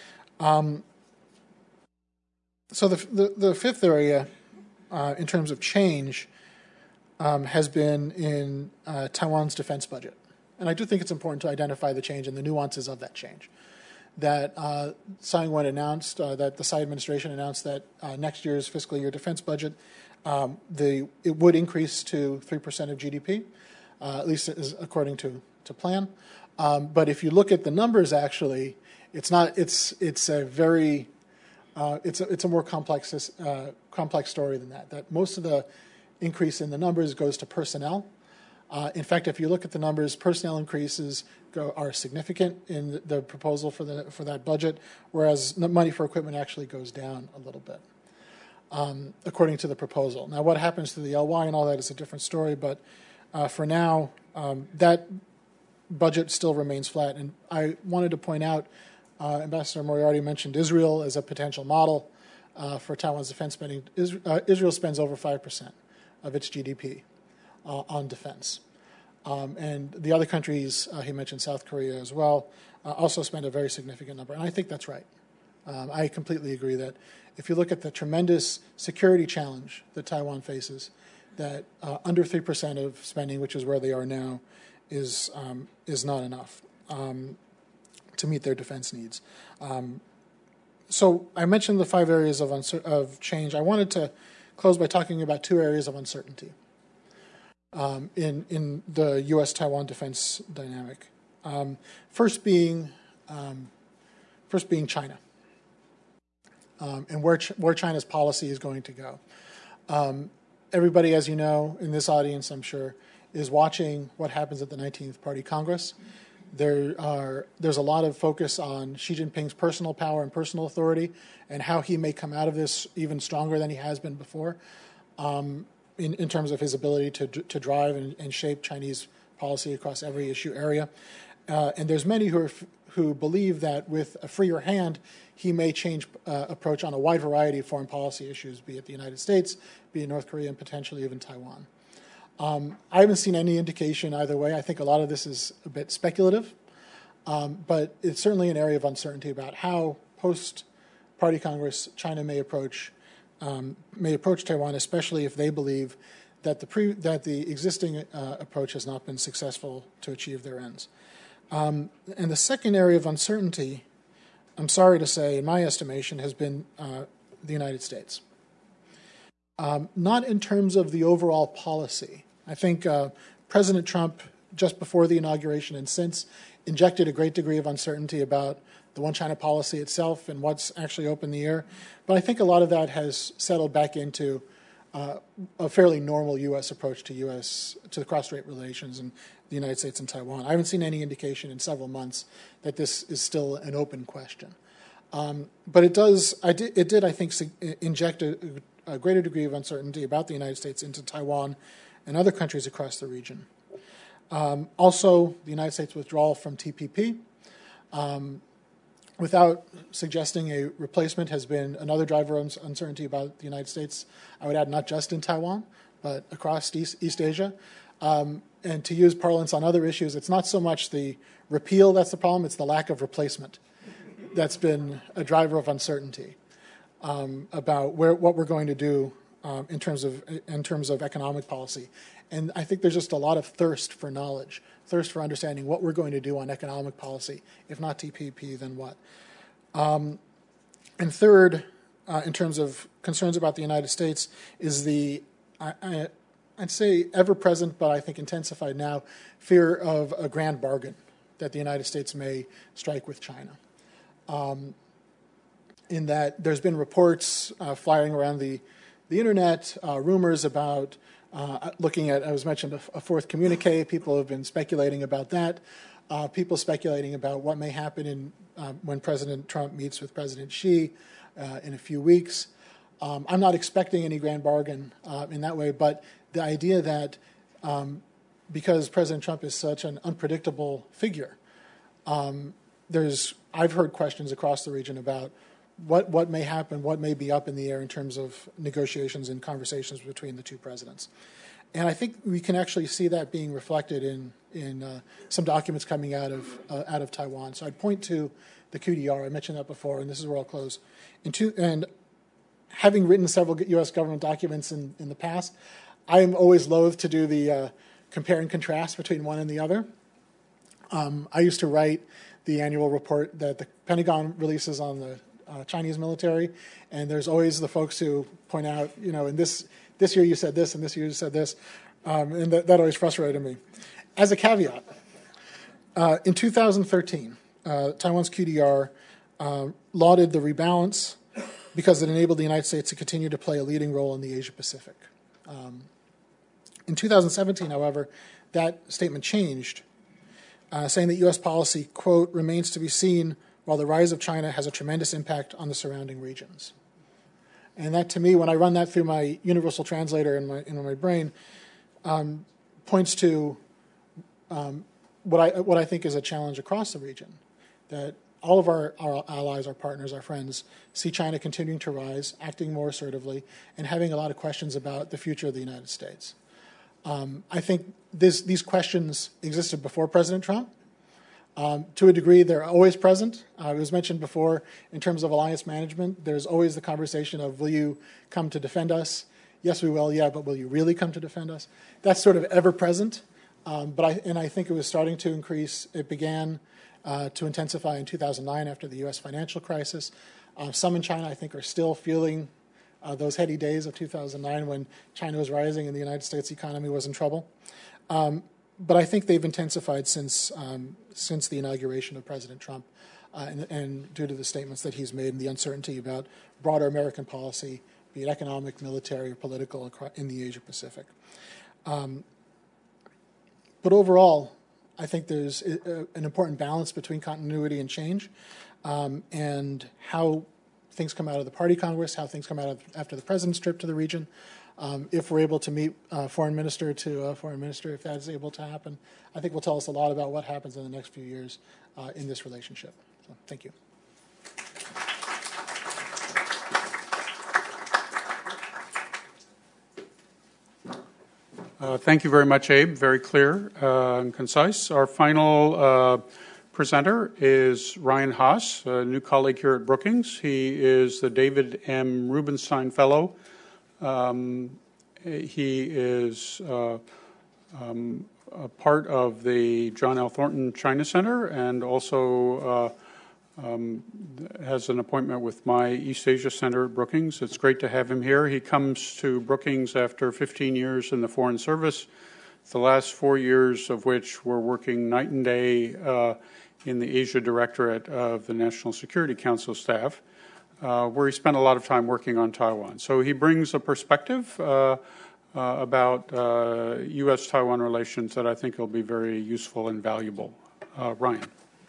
So the fifth area, in terms of change, has been in Taiwan's defense budget. And I do think it's important to identify the change and the nuances of that change. That Tsai Ing-wen announced, that the Tsai administration announced that next year's fiscal year defense budget, it would increase to 3% of GDP, at least according to plan. But if you look at the numbers, actually, it's not. It's a very it's a more complex story than that. That most of the increase in the numbers goes to personnel. In fact, if you look at the numbers, personnel increases are significant in the proposal for that budget, whereas money for equipment actually goes down a little bit, according to the proposal. Now, what happens to the LY and all that is a different story, but for now, that budget still remains flat. And I wanted to point out, Ambassador Moriarty mentioned Israel as a potential model for Taiwan's defense spending. Israel spends over 5% of its GDP on defense. And the other countries, he mentioned South Korea as well, also spend a very significant number. And I think that's right. I completely agree that if you look at the tremendous security challenge that Taiwan faces, that under 3% of spending, which is where they are now, is not enough to meet their defense needs. So I mentioned the 5 areas of change. I wanted to close by talking about 2 areas of uncertainty in the U.S.-Taiwan defense dynamic. First being China, and where China's policy is going to go. Everybody, as you know, in this audience, I'm sure, is watching what happens at the 19th Party Congress. There's a lot of focus on Xi Jinping's personal power and personal authority and how he may come out of this even stronger than he has been before in terms of his ability to drive and shape Chinese policy across every issue area. And there's many who believe that with a freer hand, he may change approach on a wide variety of foreign policy issues, be it the United States, be it North Korea, and potentially even Taiwan. I haven't seen any indication either way. I think a lot of this is a bit speculative, but it's certainly an area of uncertainty about how post-Party Congress China may approach Taiwan, especially if they believe that the existing approach has not been successful to achieve their ends. And the second area of uncertainty, I'm sorry to say, in my estimation, has been the United States. Not in terms of the overall policy. I think President Trump, just before the inauguration and since, injected a great degree of uncertainty about the One China policy itself and what's actually open in the air. But I think a lot of that has settled back into a fairly normal U.S. approach to the cross-strait relations in the United States and Taiwan. I haven't seen any indication in several months that this is still an open question. But it did, I think, inject a greater degree of uncertainty about the United States into Taiwan and other countries across the region. Also, the United States withdrawal from TPP, without suggesting a replacement, has been another driver of uncertainty about the United States. I would add not just in Taiwan, but across East Asia. And to use parlance on other issues, it's not so much the repeal that's the problem, it's the lack of replacement that's been a driver of uncertainty about what we're going to do in terms of economic policy. And I think there's just a lot of thirst for knowledge, thirst for understanding what we're going to do on economic policy. If not TPP, then what? And third, in terms of concerns about the United States, is the, I'd say ever-present, but I think intensified now, fear of a grand bargain that the United States may strike with China. In that there's been reports flying around the internet, rumors about looking at, I was mentioned, a fourth communique. People have been speculating about that. People speculating about what may happen when President Trump meets with President Xi in a few weeks. I'm not expecting any grand bargain in that way, but the idea that because President Trump is such an unpredictable figure, I've heard questions across the region about what may happen, what may be up in the air in terms of negotiations and conversations between the two presidents. And I think we can actually see that being reflected in some documents coming out of Taiwan. So I'd point to the QDR. I mentioned that before, and this is where I'll close. And having written several U.S. government documents in the past, I am always loath to do the compare and contrast between one and the other. I used to write the annual report that the Pentagon releases on the Chinese military, and there's always the folks who point out, in this year you said this, and this year you said this, and that always frustrated me. As a caveat, in 2013, Taiwan's QDR lauded the rebalance because it enabled the United States to continue to play a leading role in the Asia Pacific. In 2017, however, that statement changed, saying that U.S. policy, quote, remains to be seen while the rise of China has a tremendous impact on the surrounding regions. And that, to me, when I run that through my universal translator in my brain, points to what I think is a challenge across the region, that all of our allies, our partners, our friends see China continuing to rise, acting more assertively, and having a lot of questions about the future of the United States. I think these questions existed before President Trump. To a degree, they're always present. It was mentioned before in terms of alliance management. There's always the conversation of, will you come to defend us? Yes, we will, yeah, but will you really come to defend us? That's sort of ever present. I think it was starting to increase. It began to intensify in 2009 after the U.S. financial crisis. Some in China, I think, are still feeling those heady days of 2009 when China was rising and the United States economy was in trouble. But I think they've intensified since the inauguration of President Trump and due to the statements that he's made and the uncertainty about broader American policy, be it economic, military, or political in the Asia Pacific. But overall, I think there's an important balance between continuity and change, and how things come out of the Party Congress, how things come out after the president's trip to the region. If we're able to meet foreign minister to foreign minister, if that is able to happen, I think will tell us a lot about what happens in the next few years in this relationship. So, thank you. Thank you very much, Abe. Very clear and concise. Our final presenter is Ryan Haas, a new colleague here at Brookings. He is the David M. Rubenstein Fellow. He is a part of the John L. Thornton China Center and also has an appointment with my East Asia Center at Brookings. It's great to have him here. He comes to Brookings after 15 years in the Foreign Service, the last 4 years of which we're working night and day in the Asia Directorate of the National Security Council staff, where he spent a lot of time working on Taiwan. So he brings a perspective about U.S.-Taiwan relations that I think will be very useful and valuable. Ryan.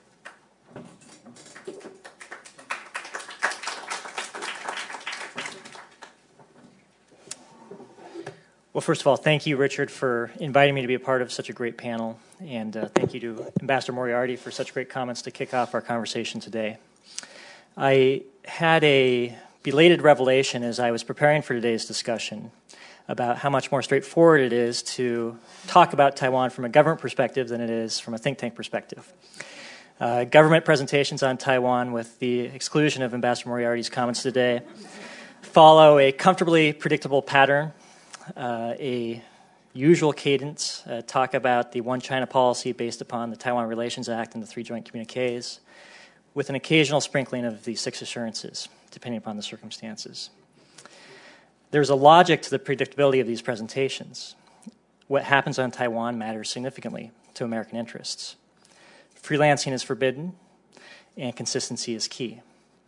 Well, first of all, thank you, Richard, for inviting me to be a part of such a great panel. And thank you to Ambassador Moriarty for such great comments to kick off our conversation today. I had a belated revelation as I was preparing for today's discussion about how much more straightforward it is to talk about Taiwan from a government perspective than it is from a think tank perspective. Government presentations on Taiwan, with the exclusion of Ambassador Moriarty's comments today, follow a comfortably predictable pattern. A usual cadence, talk about the One China policy based upon the Taiwan Relations Act and the 3 joint communiques, with an occasional sprinkling of the 6 assurances, depending upon the circumstances. There's a logic to the predictability of these presentations. What happens on Taiwan matters significantly to American interests. Freelancing is forbidden, and consistency is key.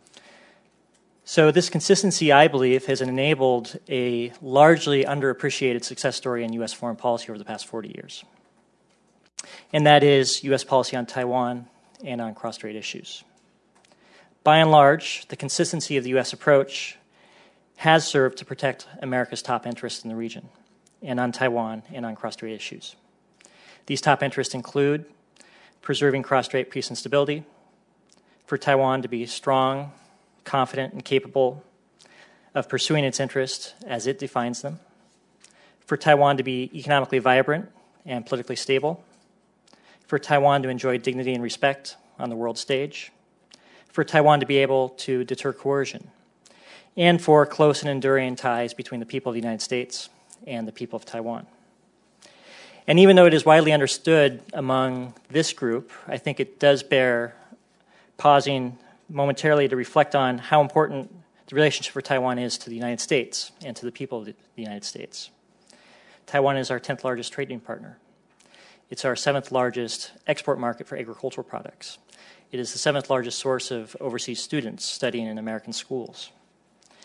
So this consistency, I believe, has enabled a largely underappreciated success story in U.S. foreign policy over the past 40 years. And that is U.S. policy on Taiwan and on cross-strait issues. By and large, the consistency of the U.S. approach has served to protect America's top interests in the region, and on Taiwan and on cross-strait issues. These top interests include preserving cross-strait peace and stability, for Taiwan to be strong, confident, and capable of pursuing its interests as it defines them, for Taiwan to be economically vibrant and politically stable, for Taiwan to enjoy dignity and respect on the world stage, for Taiwan to be able to deter coercion, and for close and enduring ties between the people of the United States and the people of Taiwan. And even though it is widely understood among this group, I think it does bear pausing momentarily to reflect on how important the relationship for Taiwan is to the United States and to the people of the United States. Taiwan is our 10th largest trading partner. It's our 7th largest export market for agricultural products. It is the 7th largest source of overseas students studying in American schools.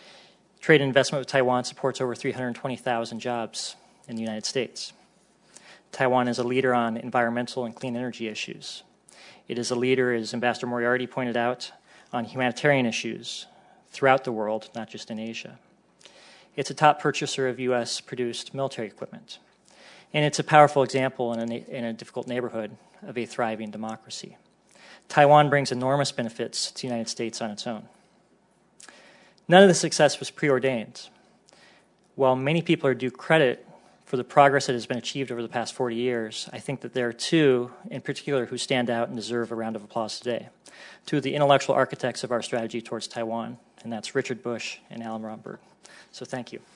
Trade and investment with Taiwan supports over 320,000 jobs in the United States. Taiwan is a leader on environmental and clean energy issues. It is a leader, as Ambassador Moriarty pointed out, on humanitarian issues throughout the world, not just in Asia. It's a top purchaser of U.S.-produced military equipment. And it's a powerful example in a difficult neighborhood of a thriving democracy. Taiwan brings enormous benefits to the United States on its own. None of the success was preordained. While many people are due credit for the progress that has been achieved over the past 40 years, I think that there are two in particular who stand out and deserve a round of applause today. Two of the intellectual architects of our strategy towards Taiwan, and that's Richard Bush and Alan Romberg. So thank you.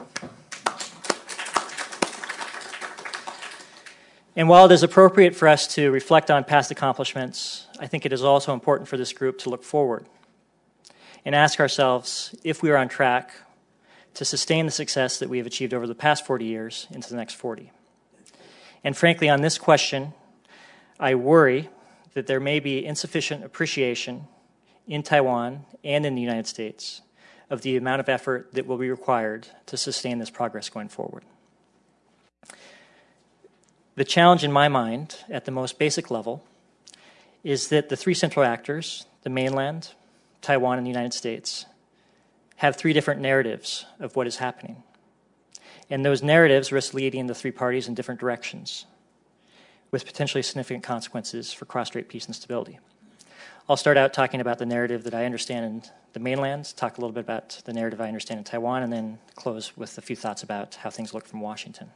And while it is appropriate for us to reflect on past accomplishments, I think it is also important for this group to look forward and ask ourselves if we are on track to sustain the success that we have achieved over the past 40 years into the next 40. And frankly, on this question, I worry that there may be insufficient appreciation in Taiwan and in the United States of the amount of effort that will be required to sustain this progress going forward. The challenge in my mind, at the most basic level, is that the three central actors, the mainland, Taiwan, and the United States, have three different narratives of what is happening. And those narratives risk leading the three parties in different directions, with potentially significant consequences for cross-strait peace and stability. I'll start out talking about the narrative that I understand in the mainland, talk a little bit about the narrative I understand in Taiwan, and then close with a few thoughts about how things look from Washington.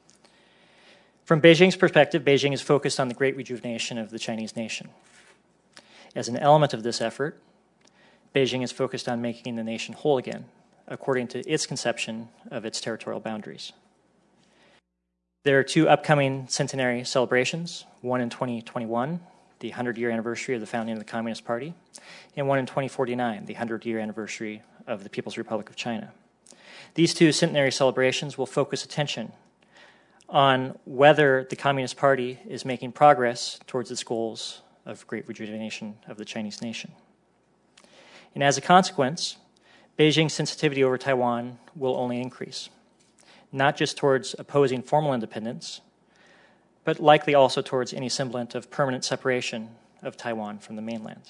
From Beijing's perspective, Beijing is focused on the great rejuvenation of the Chinese nation. As an element of this effort, Beijing is focused on making the nation whole again, according to its conception of its territorial boundaries. There are two upcoming centenary celebrations, one in 2021, the 100-year anniversary of the founding of the Communist Party, and one in 2049, the 100-year anniversary of the People's Republic of China. These two centenary celebrations will focus attention on whether the Communist Party is making progress towards its goals of great rejuvenation of the Chinese nation. And as a consequence, Beijing's sensitivity over Taiwan will only increase, not just towards opposing formal independence, but likely also towards any semblance of permanent separation of Taiwan from the mainland.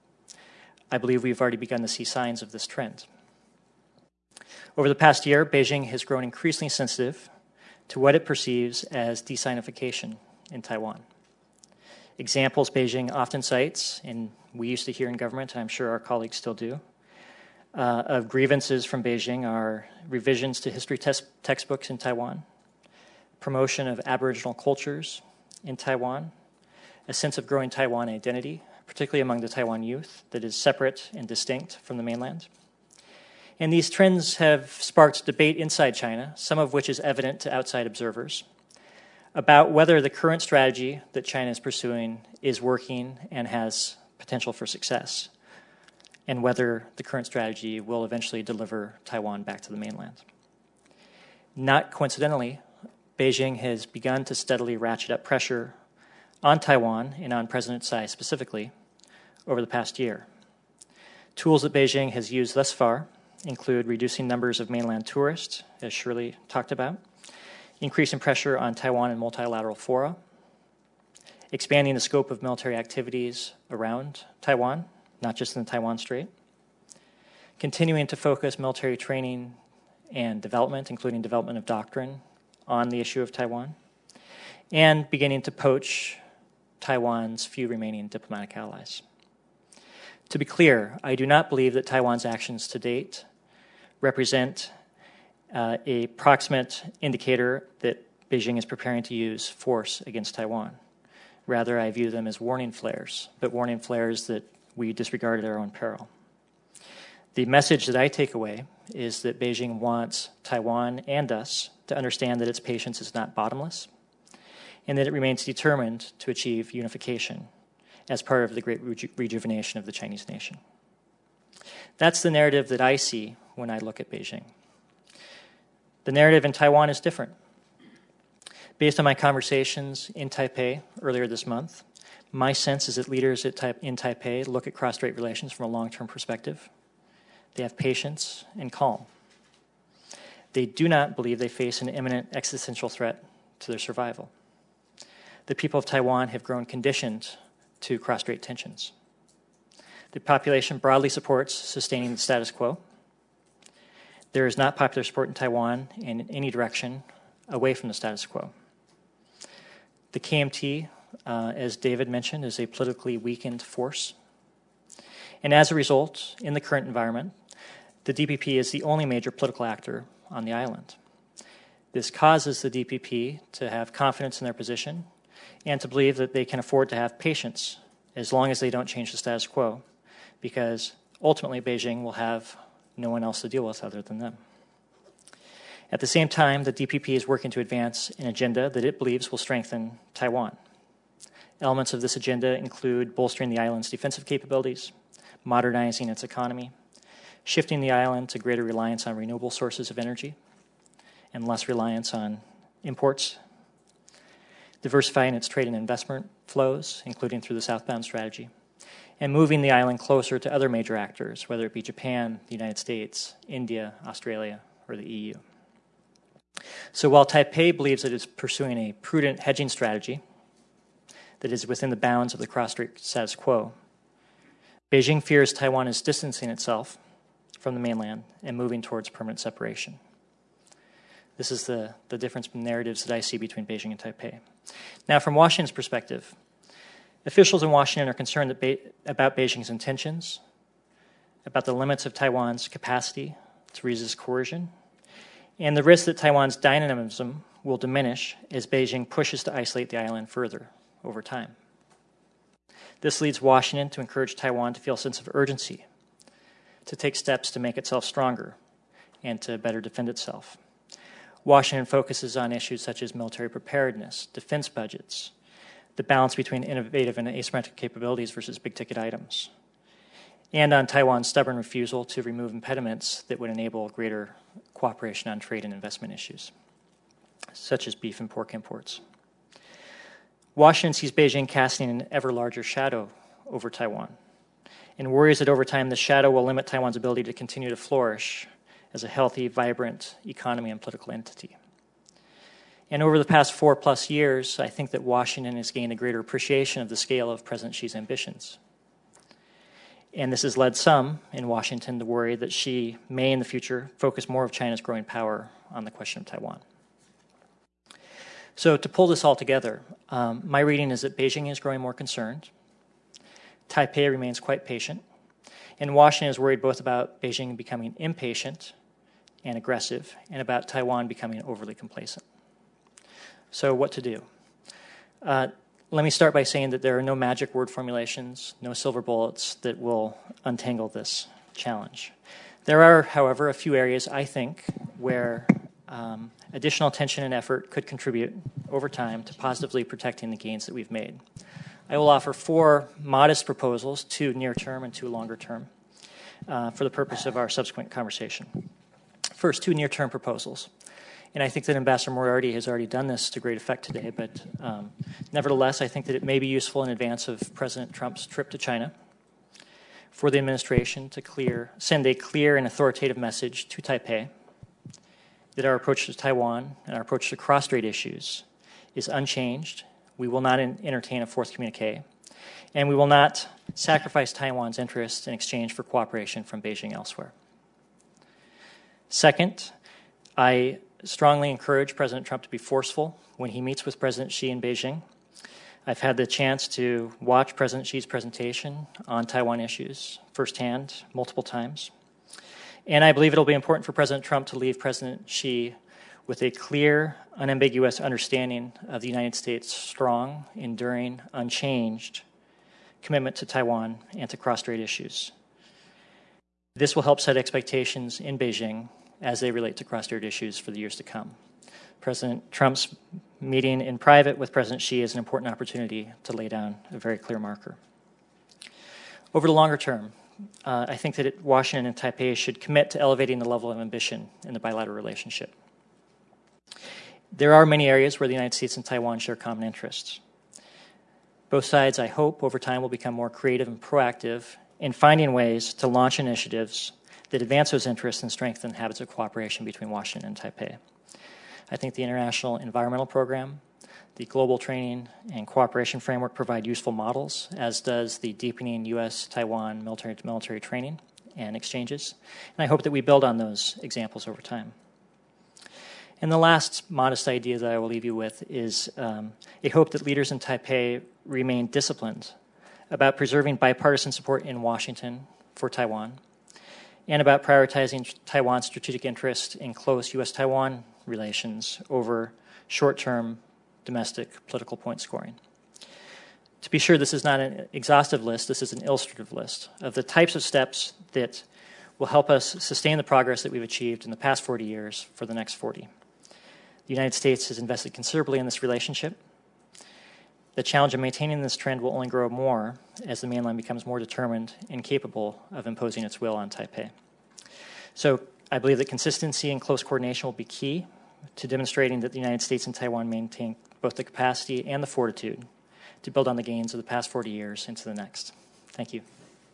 I believe we've already begun to see signs of this trend. Over the past year, Beijing has grown increasingly sensitive to what it perceives as de-Sinification in Taiwan. Examples Beijing often cites, and we used to hear in government, and I'm sure our colleagues still do, of grievances from Beijing are revisions to history textbooks in Taiwan, promotion of Aboriginal cultures in Taiwan, a sense of growing Taiwan identity, particularly among the Taiwan youth, that is separate and distinct from the mainland. And these trends have sparked debate inside China, some of which is evident to outside observers, about whether the current strategy that China is pursuing is working and has potential for success, and whether the current strategy will eventually deliver Taiwan back to the mainland. Not coincidentally, Beijing has begun to steadily ratchet up pressure on Taiwan and on President Tsai specifically over the past year. Tools that Beijing has used thus far include reducing numbers of mainland tourists, as Shirley talked about, increasing pressure on Taiwan in multilateral fora, expanding the scope of military activities around Taiwan, not just in the Taiwan Strait, continuing to focus military training and development, including development of doctrine, on the issue of Taiwan, and beginning to poach Taiwan's few remaining diplomatic allies. To be clear, I do not believe that Taiwan's actions to date represent a proximate indicator that Beijing is preparing to use force against Taiwan. Rather, I view them as warning flares, but warning flares that we disregard at our own peril. The message that I take away is that Beijing wants Taiwan and us to understand that its patience is not bottomless, and that it remains determined to achieve unification as part of the great rejuvenation of the Chinese nation. That's the narrative that I see when I look at Beijing. The narrative in Taiwan is different. Based on my conversations in Taipei earlier this month, my sense is that leaders in Taipei look at cross-strait relations from a long-term perspective. They have patience and calm. they do not believe they face an imminent existential threat to their survival. The people of Taiwan have grown conditioned to cross-strait tensions. The population broadly supports sustaining the status quo. There is not popular support in Taiwan in any direction away from the status quo. The KMT, as David mentioned, is a politically weakened force. And as a result, in the current environment, the DPP is the only major political actor on the island. This causes the DPP to have confidence in their position and to believe that they can afford to have patience as long as they don't change the status quo, because ultimately Beijing will have no one else to deal with other than them. At the same time, the DPP is working to advance an agenda that it believes will strengthen Taiwan. Elements of this agenda include bolstering the island's defensive capabilities, modernizing its economy, shifting the island to greater reliance on renewable sources of energy and less reliance on imports, diversifying its trade and investment flows, including through the southbound strategy, and moving the island closer to other major actors, whether it be Japan, the United States, India, Australia, or the EU. So while Taipei believes it is pursuing a prudent hedging strategy that is within the bounds of the cross-strait status quo, Beijing fears Taiwan is distancing itself from the mainland and moving towards permanent separation. This is the difference in narratives that I see between Beijing and Taipei. Now, from Washington's perspective, officials in Washington are concerned about Beijing's intentions, about the limits of Taiwan's capacity to resist coercion, and the risk that Taiwan's dynamism will diminish as Beijing pushes to isolate the island further over time. This leads Washington to encourage Taiwan to feel a sense of urgency, to take steps to make itself stronger, and to better defend itself. Washington focuses on issues such as military preparedness, defense budgets, the balance between innovative and asymmetric capabilities versus big-ticket items, and on Taiwan's stubborn refusal to remove impediments that would enable greater cooperation on trade and investment issues, such as beef and pork imports. Washington sees Beijing casting an ever larger shadow over Taiwan and worries that over time the shadow will limit Taiwan's ability to continue to flourish as a healthy, vibrant economy and political entity. And over the past 4+ years, I think that Washington has gained a greater appreciation of the scale of President Xi's ambitions. And this has led some in Washington to worry that Xi may in the future focus more of China's growing power on the question of Taiwan. So to pull this all together, my reading is that Beijing is growing more concerned, Taipei remains quite patient, and Washington is worried both about Beijing becoming impatient and aggressive, and about Taiwan becoming overly complacent. So what to do? Let me start by saying that there are no magic word formulations, no silver bullets that will untangle this challenge. There are, however, a few areas, I think, where additional attention and effort could contribute over time to positively protecting the gains that we've made. I will offer 4 modest proposals, 2 near-term and 2 longer-term, for the purpose of our subsequent conversation. First, 2 near-term proposals. And I think that Ambassador Moriarty has already done this to great effect today, but nevertheless, I think that it may be useful in advance of President Trump's trip to China for the administration to send a clear and authoritative message to Taipei that our approach to Taiwan and our approach to cross-strait issues is unchanged. We will not entertain a 4th communique, and we will not sacrifice Taiwan's interests in exchange for cooperation from Beijing elsewhere. Second, I strongly encourage President Trump to be forceful when he meets with President Xi in Beijing. I've had the chance to watch President Xi's presentation on Taiwan issues firsthand multiple times. And I believe it'll be important for President Trump to leave President Xi with a clear, unambiguous understanding of the United States' strong, enduring, unchanged commitment to Taiwan and to cross-strait issues. This will help set expectations in Beijing as they relate to cross-strait issues for the years to come. President Trump's meeting in private with President Xi is an important opportunity to lay down a very clear marker. Over the longer term, I think that Washington and Taipei should commit to elevating the level of ambition in the bilateral relationship. There are many areas where the United States and Taiwan share common interests. Both sides, I hope, over time will become more creative and proactive in finding ways to launch initiatives that advance those interests and strengthen habits of cooperation between Washington and Taipei. I think the International Environmental Program, the Global Training and Cooperation Framework provide useful models, as does the deepening U.S.-Taiwan military-to-military training and exchanges. And I hope that we build on those examples over time. And the last modest idea that I will leave you with is a hope that leaders in Taipei remain disciplined about preserving bipartisan support in Washington for Taiwan and about prioritizing Taiwan's strategic interest in close U.S.-Taiwan relations over short-term domestic political point scoring. To be sure, this is not an exhaustive list, this is an illustrative list of the types of steps that will help us sustain the progress that we've achieved in the past 40 years for the next 40. The United States has invested considerably in this relationship. The challenge of maintaining this trend will only grow more as the mainland becomes more determined and capable of imposing its will on Taipei. So I believe that consistency and close coordination will be key to demonstrating that the United States and Taiwan maintain both the capacity and the fortitude to build on the gains of the past 40 years into the next. Thank you.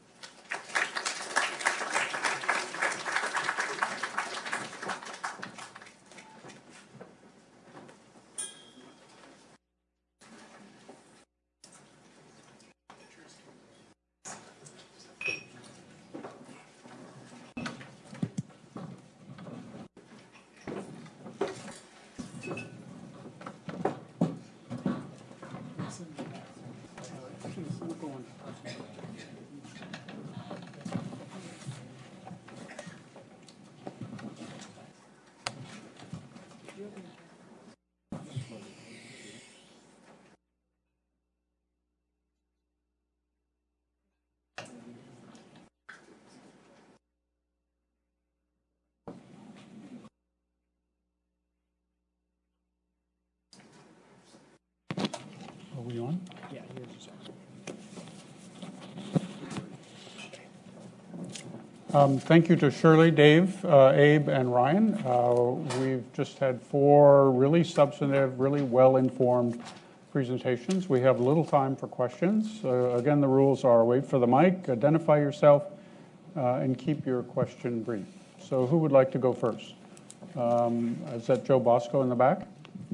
Are we on? Yeah, here's Thank you to Shirley, Dave, Abe, and Ryan. We've just had 4 really substantive, really well-informed presentations. We have little time for questions. Again, the rules are wait for the mic, identify yourself, and keep your question brief. So who would like to go first? Is that Joe Bosco in the back?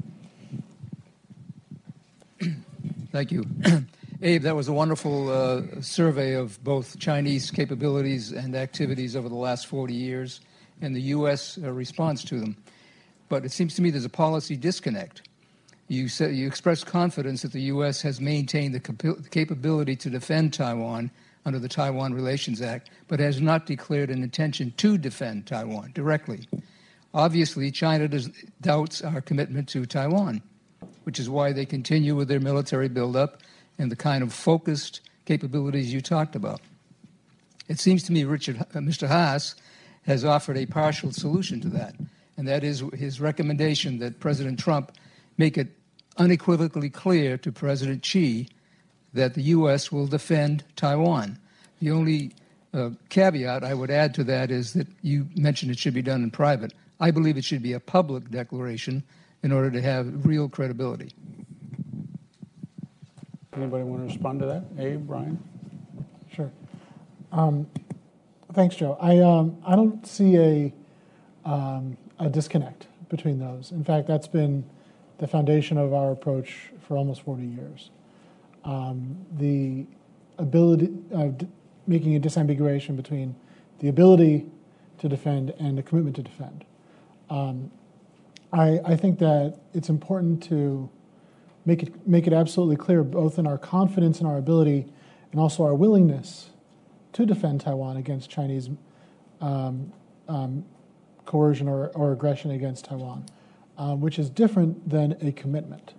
Thank you. Abe, that was a wonderful survey of both Chinese capabilities and activities over the last 40 years and the U.S. Response to them. But it seems to me there's a policy disconnect. You expressed confidence that the U.S. has maintained the capability to defend Taiwan under the Taiwan Relations Act, but has not declared an intention to defend Taiwan directly. Obviously, China doubts our commitment to Taiwan, which is why they continue with their military buildup and the kind of focused capabilities you talked about. It seems to me Mr. Haas has offered a partial solution to that, and that is his recommendation that President Trump make it unequivocally clear to President Xi that the U.S. will defend Taiwan. The only caveat I would add to that is that you mentioned it should be done in private. I believe it should be a public declaration in order to have real credibility. Anybody want to respond to that? Abe, Brian? Sure. Thanks, Joe. I don't see a disconnect between those. In fact, that's been the foundation of our approach for almost 40 years. The ability of making a disambiguation between the ability to defend and the commitment to defend. I think that it's important to make it absolutely clear, both in our confidence in our ability and also our willingness to defend Taiwan against Chinese coercion or aggression against Taiwan, which is different than a commitment.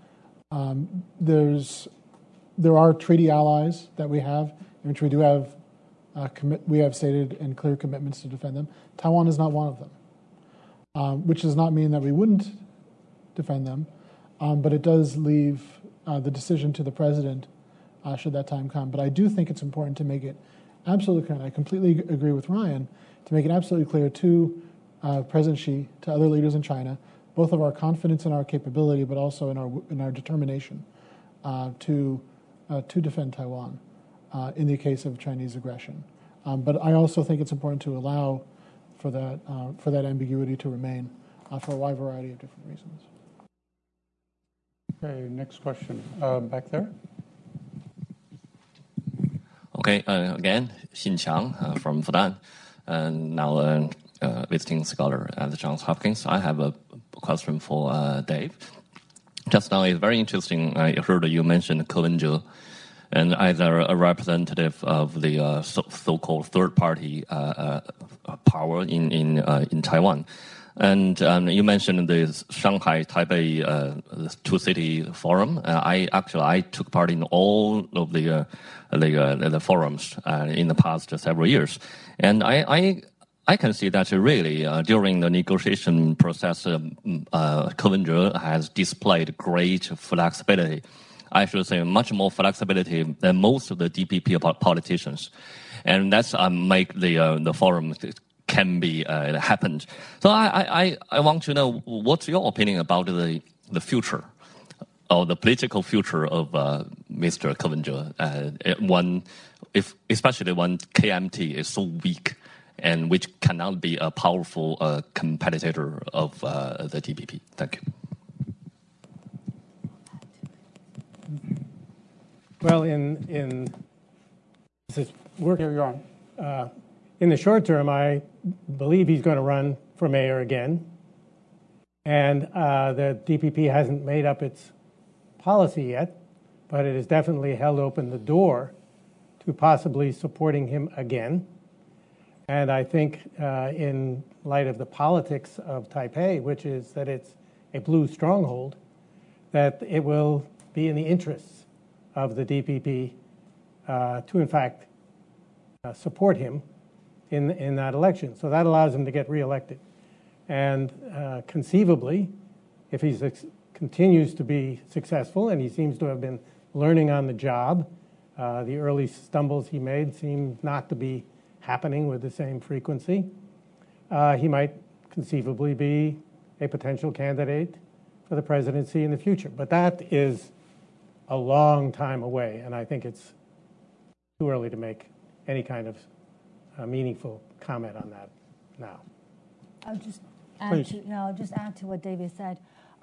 There are treaty allies that we have, in which we do have we have stated and clear commitments to defend them. Taiwan is not one of them, which does not mean that we wouldn't defend them, but it does leave the decision to the president should that time come. But I do think it's important to make it absolutely clear, and I completely agree with Ryan, to make it absolutely clear to President Xi, to other leaders in China, both of our confidence in our capability, but also in our determination to defend Taiwan in the case of Chinese aggression. But I also think it's important to allow for that ambiguity to remain for a wide variety of different reasons. Okay, next question. Back there. Okay, again, Xin Qiang from Fudan, and now visiting scholar at the Johns Hopkins. I have a question for Dave. Just now, it's very interesting. I heard you mention Ko Wen-je, and either a representative of the so-called third-party power in Taiwan. And you mentioned the Shanghai Taipei two-city forum. I took part in all of the forums in the past several years, and I can see that really during the negotiation process, Ko Wen-je has displayed great flexibility. I should say much more flexibility than most of the DPP politicians, and that's make the forum can be happened. So I want to know what's your opinion about the future or the political future of Mr. Ko Wen-je, especially when KMT is so weak and which cannot be a powerful competitor of the DPP. Thank you. Well, in this is work here you're on. In the short term, I believe he's going to run for mayor again, and the DPP hasn't made up its policy yet, but it has definitely held open the door to possibly supporting him again. And I think in light of the politics of Taipei, which is that it's a blue stronghold, that it will be in the interests of the DPP to, in fact, support him in that election. So that allows him to get reelected. And conceivably, if he continues to be successful, and he seems to have been learning on the job, the early stumbles he made seem not to be happening with the same frequency, he might conceivably be a potential candidate for the presidency in the future. But that is a long time away, and I think it's too early to make any kind of meaningful comment on that now. I'll just add to what David said.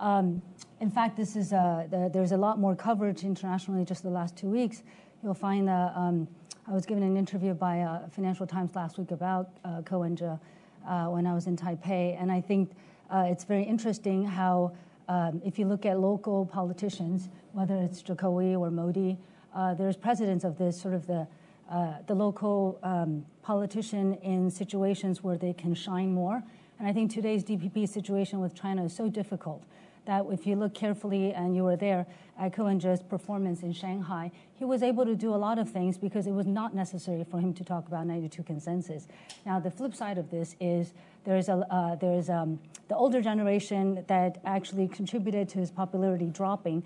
In fact, this is there's a lot more coverage internationally just the last 2 weeks. You'll find that I was given an interview by Financial Times last week about Ko Wen-je when I was in Taipei, and I think it's very interesting how if you look at local politicians, whether it's Jokowi or Modi, there's precedents of this sort of the local politician in situations where they can shine more. And I think today's DPP situation with China is so difficult that if you look carefully, and you were there at Ko Wen-je's performance in Shanghai, he was able to do a lot of things because it was not necessary for him to talk about 92 consensus. Now, the flip side of this is there's the older generation that actually contributed to his popularity dropping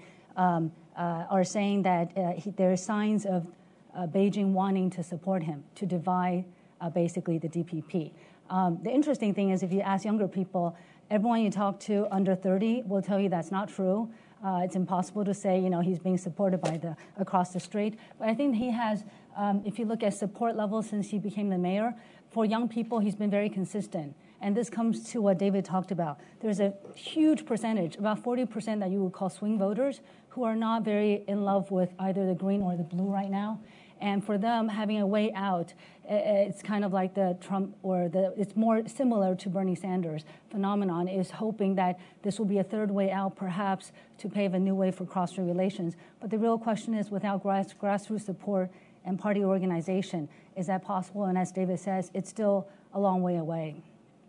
are saying that there are signs of Beijing wanting to support him, to divide basically the DPP. The interesting thing is if you ask younger people, everyone you talk to under 30 will tell you that's not true. It's impossible to say, he's being supported by across the strait. But I think he has, if you look at support levels since he became the mayor, for young people, he's been very consistent. And this comes to what David talked about. There's a huge percentage, about 40% that you would call swing voters, who are not very in love with either the green or the blue right now. And for them, having a way out, it's kind of like the Trump it's more similar to Bernie Sanders phenomenon, is hoping that this will be a third way out, perhaps to pave a new way for cross-strait relations. But the real question is, without grassroots support and party organization, is that possible? And as David says, it's still a long way away.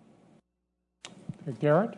Garrett?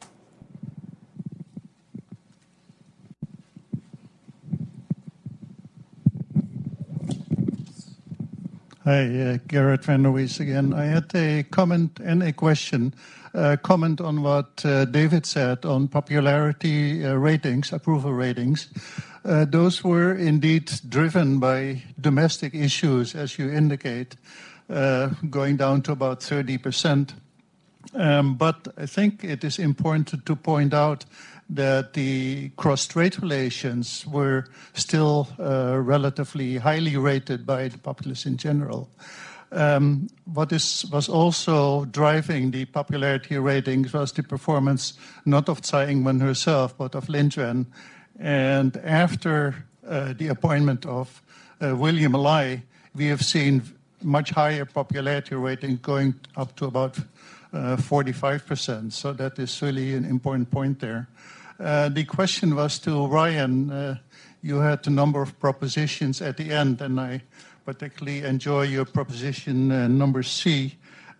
Hi, Garrett Van der Wees again. I had a comment and a question. Comment on what David said on popularity ratings, approval ratings. Those were indeed driven by domestic issues, as you indicate, going down to about 30%. But I think it is important to point out that the cross-strait relations were still relatively highly rated by the populace in general. What was also driving the popularity ratings was the performance not of Tsai Ing-wen herself, but of Lin Juan. And after the appointment of William Lai, we have seen much higher popularity rating going up to about 45%. So that is really an important point there. The question was to Ryan. You had a number of propositions at the end, and I particularly enjoy your proposition number C,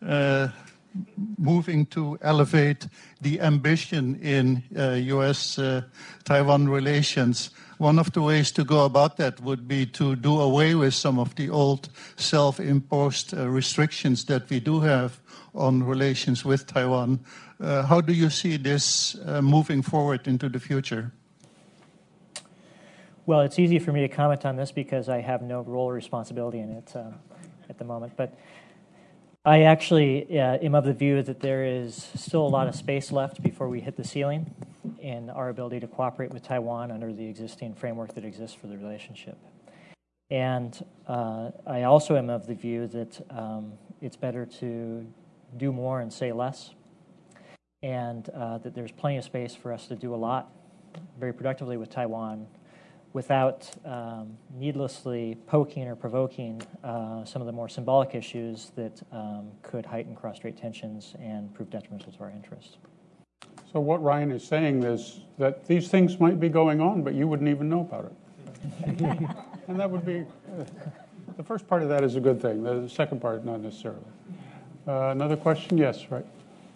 moving to elevate the ambition in U.S.-Taiwan relations. One of the ways to go about that would be to do away with some of the old self-imposed restrictions that we do have on relations with Taiwan. How do you see this moving forward into the future? Well, it's easy for me to comment on this because I have no role or responsibility in it at the moment. But I actually am of the view that there is still a lot of space left before we hit the ceiling in our ability to cooperate with Taiwan under the existing framework that exists for the relationship. And I also am of the view that it's better to do more and say less, and that there's plenty of space for us to do a lot very productively with Taiwan without needlessly poking or provoking some of the more symbolic issues that could heighten cross-strait tensions and prove detrimental to our interests. So what Ryan is saying is that these things might be going on, but you wouldn't even know about it. And that would be, the first part of that is a good thing. The second part, not necessarily. Another question? Yes, right.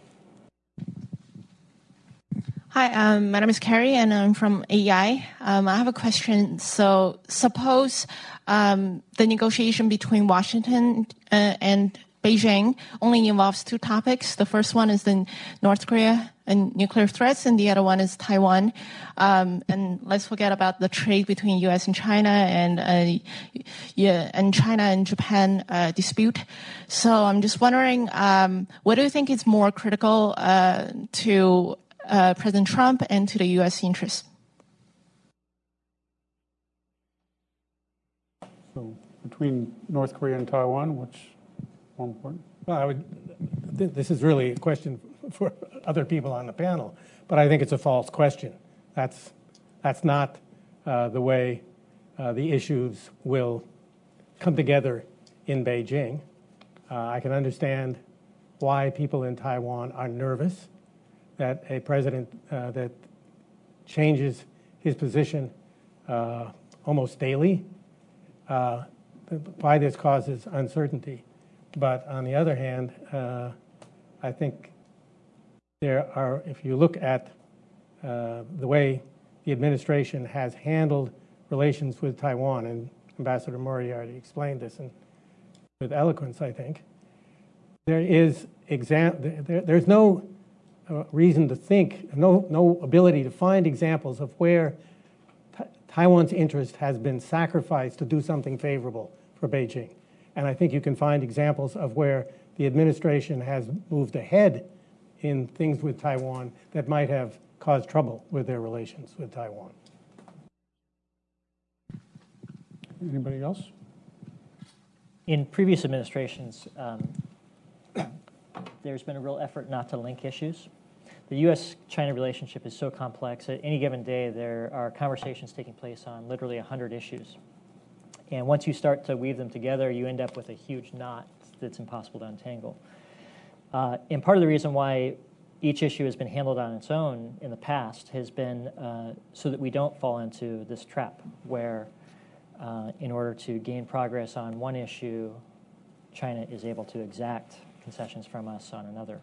Hi, my name is Carrie, and I'm from AEI. I have a question. So suppose the negotiation between Washington and Beijing only involves two topics. The first one is the North Korea and nuclear threats, and the other one is Taiwan. And let's forget about the trade between U.S. and China and China and Japan dispute. So I'm just wondering, what do you think is more critical to President Trump and to the U.S. interests? So between North Korea and Taiwan, what's more important? Well, this is really a question for other people on the panel, but I think it's a false question. That's not the way the issues will come together in Beijing. I can understand why people in Taiwan are nervous that a president that changes his position almost daily, why this causes uncertainty. But on the other hand, I think there are, if you look at the way the administration has handled relations with Taiwan, and Ambassador Moriarty explained this with eloquence, I think, there's no reason to think, no ability to find examples of where Taiwan's interest has been sacrificed to do something favorable for Beijing. And I think you can find examples of where the administration has moved ahead in things with Taiwan that might have caused trouble with their relations with Taiwan. Anybody else? In previous administrations, there's been a real effort not to link issues. The U.S.-China relationship is so complex. At any given day, there are conversations taking place on literally 100 issues. And once you start to weave them together, you end up with a huge knot that's impossible to untangle. And part of the reason why each issue has been handled on its own in the past has been so that we don't fall into this trap where, in order to gain progress on one issue, China is able to exact concessions from us on another.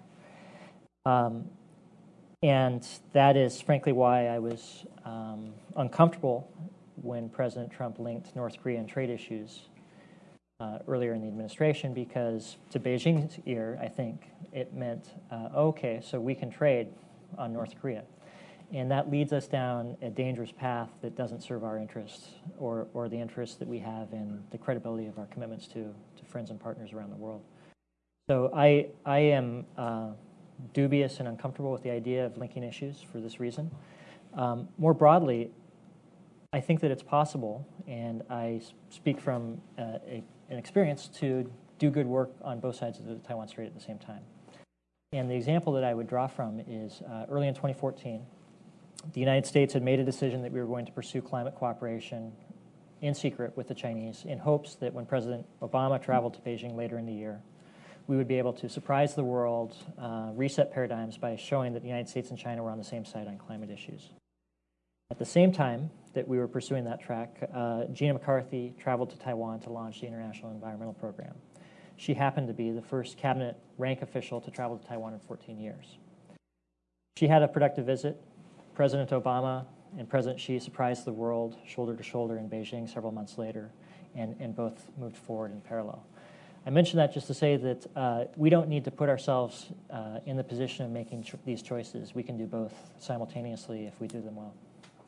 And that is, frankly, why I was uncomfortable when President Trump linked North Korean trade issues earlier in the administration, because to Beijing's ear, I think, it meant, okay, so we can trade on North Korea. And that leads us down a dangerous path that doesn't serve our interests or the interests that we have in the credibility of our commitments to friends and partners around the world. So I am dubious and uncomfortable with the idea of linking issues for this reason. More broadly, I think that it's possible, and I speak from an experience, to do good work on both sides of the Taiwan Strait at the same time. And the example that I would draw from is early in 2014, the United States had made a decision that we were going to pursue climate cooperation in secret with the Chinese in hopes that when President Obama traveled to Beijing later in the year, we would be able to surprise the world, reset paradigms by showing that the United States and China were on the same side on climate issues. At the same time that we were pursuing that track, Gina McCarthy traveled to Taiwan to launch the International Environmental Program. She happened to be the first cabinet rank official to travel to Taiwan in 14 years. She had a productive visit. President Obama and President Xi surprised the world shoulder to shoulder in Beijing several months later, and both moved forward in parallel. I mention that just to say that we don't need to put ourselves in the position of making these choices. We can do both simultaneously if we do them well.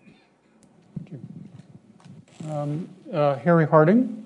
Thank you. Harry Harding.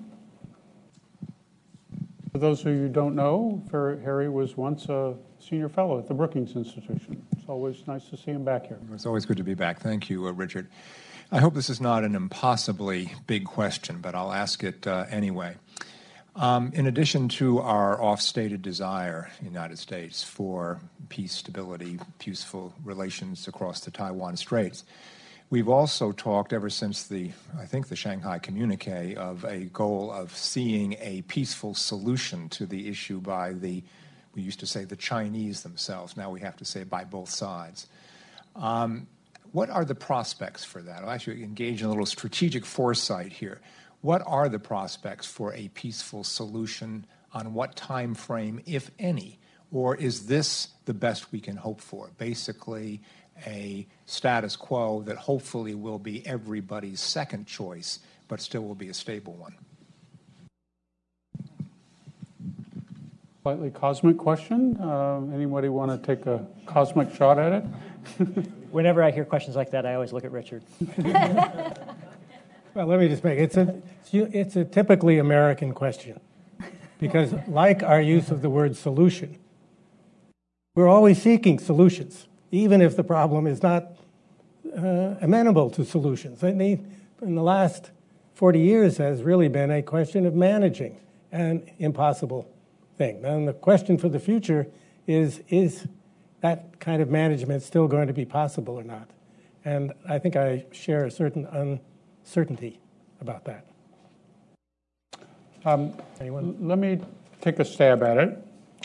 For those of you who don't know, Harry was once a senior fellow at the Brookings Institution. It's always nice to see him back here. It's always good to be back. Thank you, Richard. I hope this is not an impossibly big question, but I'll ask it anyway. In addition to our oft-stated desire in the United States for peace, stability, peaceful relations across the Taiwan Straits, we've also talked ever since I think the Shanghai Communique of a goal of seeing a peaceful solution to the issue by we used to say the Chinese themselves. Now we have to say by both sides. What are the prospects for that? I'll actually engage in a little strategic foresight here. What are the prospects for a peaceful solution? On what time frame, if any? Or is this the best we can hope for? Basically, a status quo that hopefully will be everybody's second choice, but still will be a stable one. Slightly cosmic question. Anybody want to take a cosmic shot at it? Whenever I hear questions like that, I always look at Richard. Well, let me just make it. It's a typically American question, because like our use of the word solution, we're always seeking solutions, even if the problem is not amenable to solutions. In the last 40 years has really been a question of managing an impossible thing. And the question for the future is that kind of management still going to be possible or not? And I think I share a certain uncertainty about that. Anyone? Let me take a stab at it.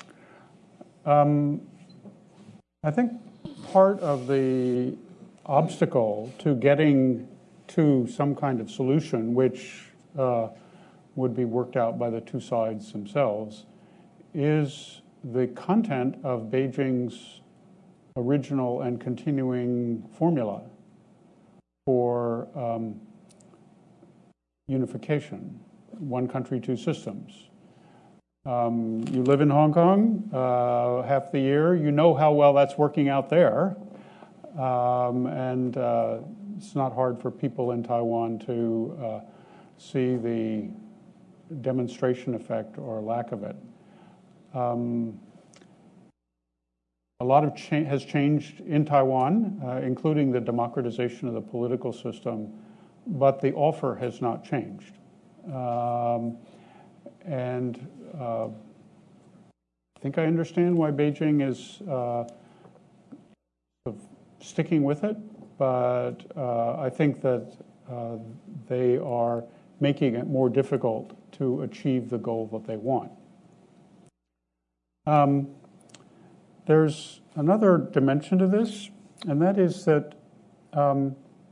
I think part of the obstacle to getting to some kind of solution, which would be worked out by the two sides themselves, is the content of Beijing's original and continuing formula for unification, one country, two systems. You live in Hong Kong half the year. You know how well that's working out there. And it's not hard for people in Taiwan to see the demonstration effect or lack of it. A lot has changed in Taiwan, including the democratization of the political system, but the offer has not changed. I think I understand why Beijing is sticking with it, but I think that they are making it more difficult to achieve the goal that they want. There's another dimension to this, and that is that I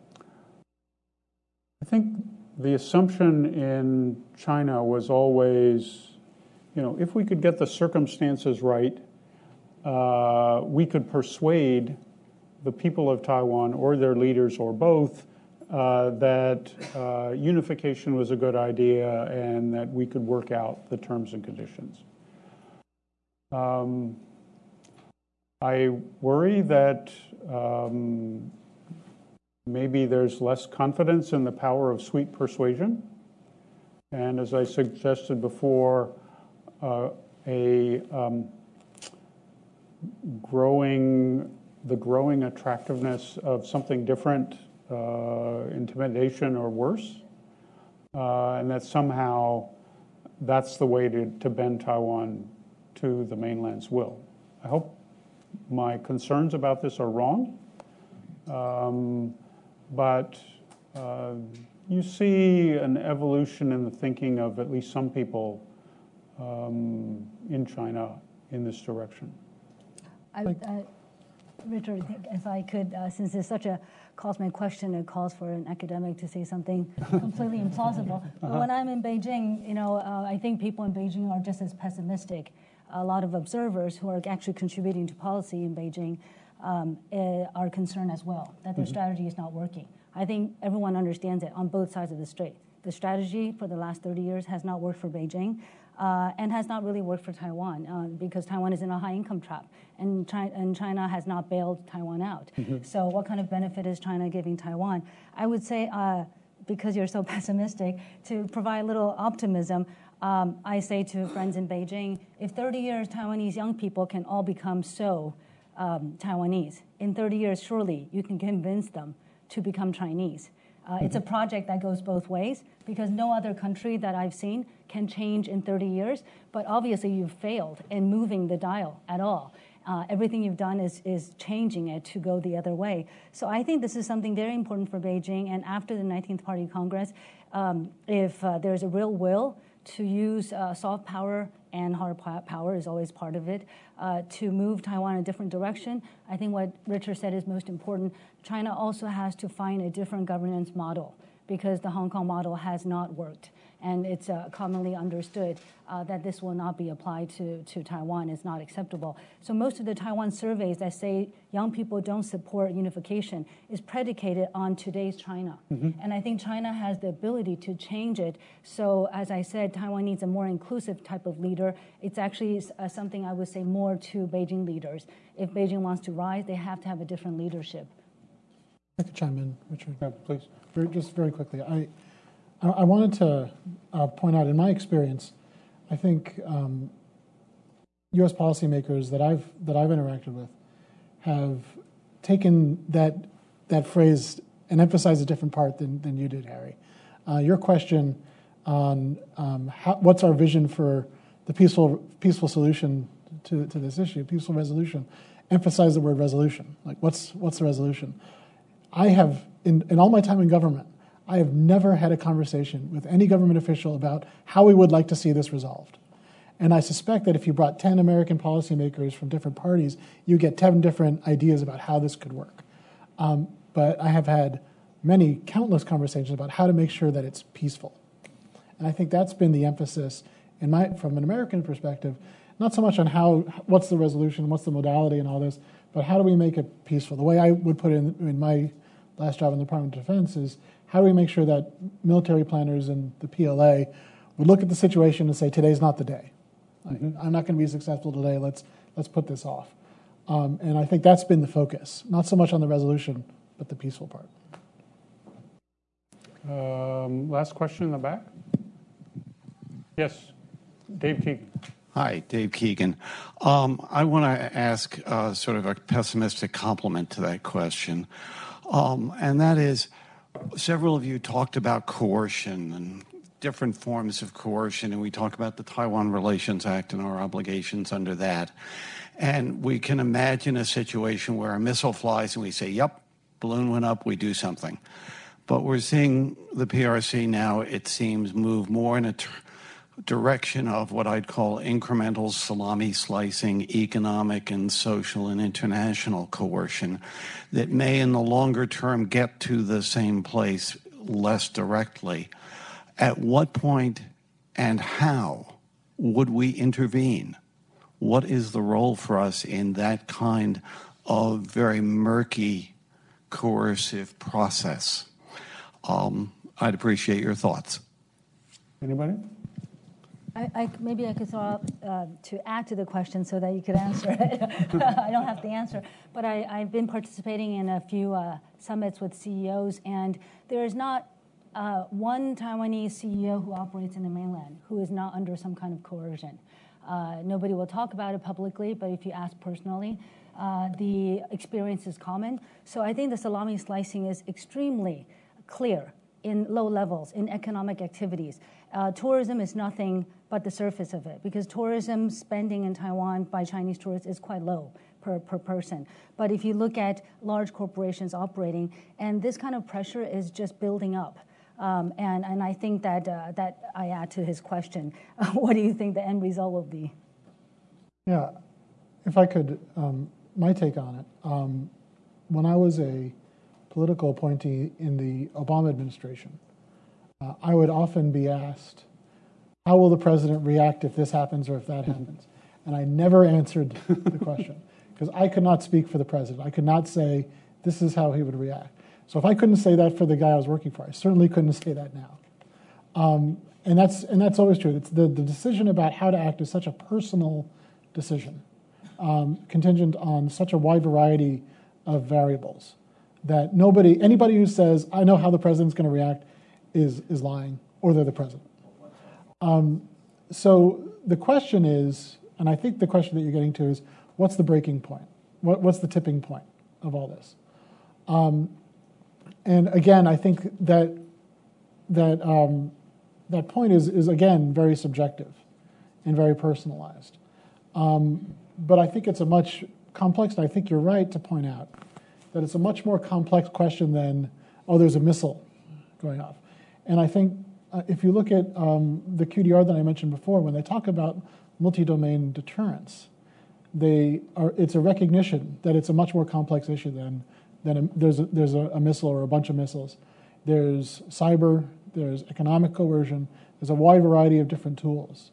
think the assumption in China was always, if we could get the circumstances right, we could persuade the people of Taiwan or their leaders or both that unification was a good idea and that we could work out the terms and conditions. I worry that maybe there's less confidence in the power of sweet persuasion. And as I suggested before, the growing attractiveness of something different, intimidation or worse, and that somehow that's the way to bend Taiwan to the mainland's will. I hope my concerns about this are wrong, but you see an evolution in the thinking of at least some people in China in this direction. Richard, if I could, since it's such a cosmic question, it calls for an academic to say something completely implausible. But when I'm in Beijing, I think people in Beijing are just as pessimistic. A lot of observers who are actually contributing to policy in Beijing are concerned as well that their strategy is not working. I think everyone understands it on both sides of the strait. The strategy for the last 30 years has not worked for Beijing and has not really worked for Taiwan because Taiwan is in a high-income trap, and China has not bailed Taiwan out. So what kind of benefit is China giving Taiwan? I would say, because you're so pessimistic, to provide a little optimism, I say to friends in Beijing, if 30 years Taiwanese young people can all become so Taiwanese, in 30 years, surely you can convince them to become Chinese. It's a project that goes both ways because no other country that I've seen can change in 30 years, but obviously you've failed in moving the dial at all. Everything you've done is changing it to go the other way. So I think this is something very important for Beijing, and after the 19th Party Congress, if there's a real will to use soft power, and hard power is always part of it, to move Taiwan in a different direction. I think what Richard said is most important. China also has to find a different governance model because the Hong Kong model has not worked. And it's commonly understood that this will not be applied to Taiwan. It's not acceptable. So most of the Taiwan surveys that say young people don't support unification is predicated on today's China. And I think China has the ability to change it. So as I said, Taiwan needs a more inclusive type of leader. It's actually something I would say more to Beijing leaders. If Beijing wants to rise, they have to have a different leadership. I could chime in, Richard. Yeah, please. Just very quickly. I wanted to point out, in my experience, I think U.S. policymakers that I've interacted with have taken that phrase and emphasized a different part than you did, Harry. Your question on what's our vision for the peaceful solution to this issue, peaceful resolution, emphasized the word resolution. Like, what's the resolution? I have, in all my time in government, I have never had a conversation with any government official about how we would like to see this resolved. And I suspect that if you brought 10 American policymakers from different parties, you get 10 different ideas about how this could work. But I have had countless conversations about how to make sure that it's peaceful. And I think that's been the emphasis from an American perspective, not so much on what's the resolution, what's the modality and all this, but how do we make it peaceful? The way I would put it in my last job in the Department of Defense is, how do we make sure that military planners and the PLA would look at the situation and say, today's not the day. I'm not going to be successful today. Let's put this off. And I think that's been the focus, not so much on the resolution, but the peaceful part. Last question in the back. Yes, Dave Keegan. Hi, Dave Keegan. I want to ask sort of a pessimistic complement to that question, and that is, several of you talked about coercion and different forms of coercion, and we talk about the Taiwan Relations Act and our obligations under that. And we can imagine a situation where a missile flies and we say, yep, balloon went up, we do something. But we're seeing the PRC now, it seems, move more in a direction of what I'd call incremental salami slicing, economic and social and international coercion that may in the longer term get to the same place less directly. At what point and how would we intervene? What is the role for us in that kind of very murky, coercive process? I'd appreciate your thoughts. Anybody? Maybe I could throw out to add to the question so that you could answer it. I don't have the answer. But I've been participating in a few summits with CEOs, and there is not one Taiwanese CEO who operates in the mainland who is not under some kind of coercion. Nobody will talk about it publicly, but if you ask personally, the experience is common. So I think the salami slicing is extremely clear in low levels, in economic activities. Tourism is nothing but the surface of it, because tourism spending in Taiwan by Chinese tourists is quite low per person. But if you look at large corporations operating, and this kind of pressure is just building up. And I think that I add to his question, what do you think the end result will be? Yeah, if I could, my take on it. When I was a political appointee in the Obama administration, I would often be asked, how will the president react if this happens or if that happens? And I never answered the question, because I could not speak for the president. I could not say, this is how he would react. So if I couldn't say that for the guy I was working for, I certainly couldn't say that now. And that's always true. It's the decision about how to act is such a personal decision, contingent on such a wide variety of variables, that anybody who says, I know how the president's going to react, is lying, or they're the president. So the question is, and I think the question that you're getting to is, what's the breaking point? What's the tipping point of all this? And again, I think that point is again very subjective and very personalized. But I think it's a much complex, and I think you're right to point out that it's a much more complex question than, oh, there's a missile going off. And I think if you look at the QDR that I mentioned before, when they talk about multi-domain deterrence, it's a recognition that it's a much more complex issue than there's a missile or a bunch of missiles. There's cyber, there's economic coercion, there's a wide variety of different tools.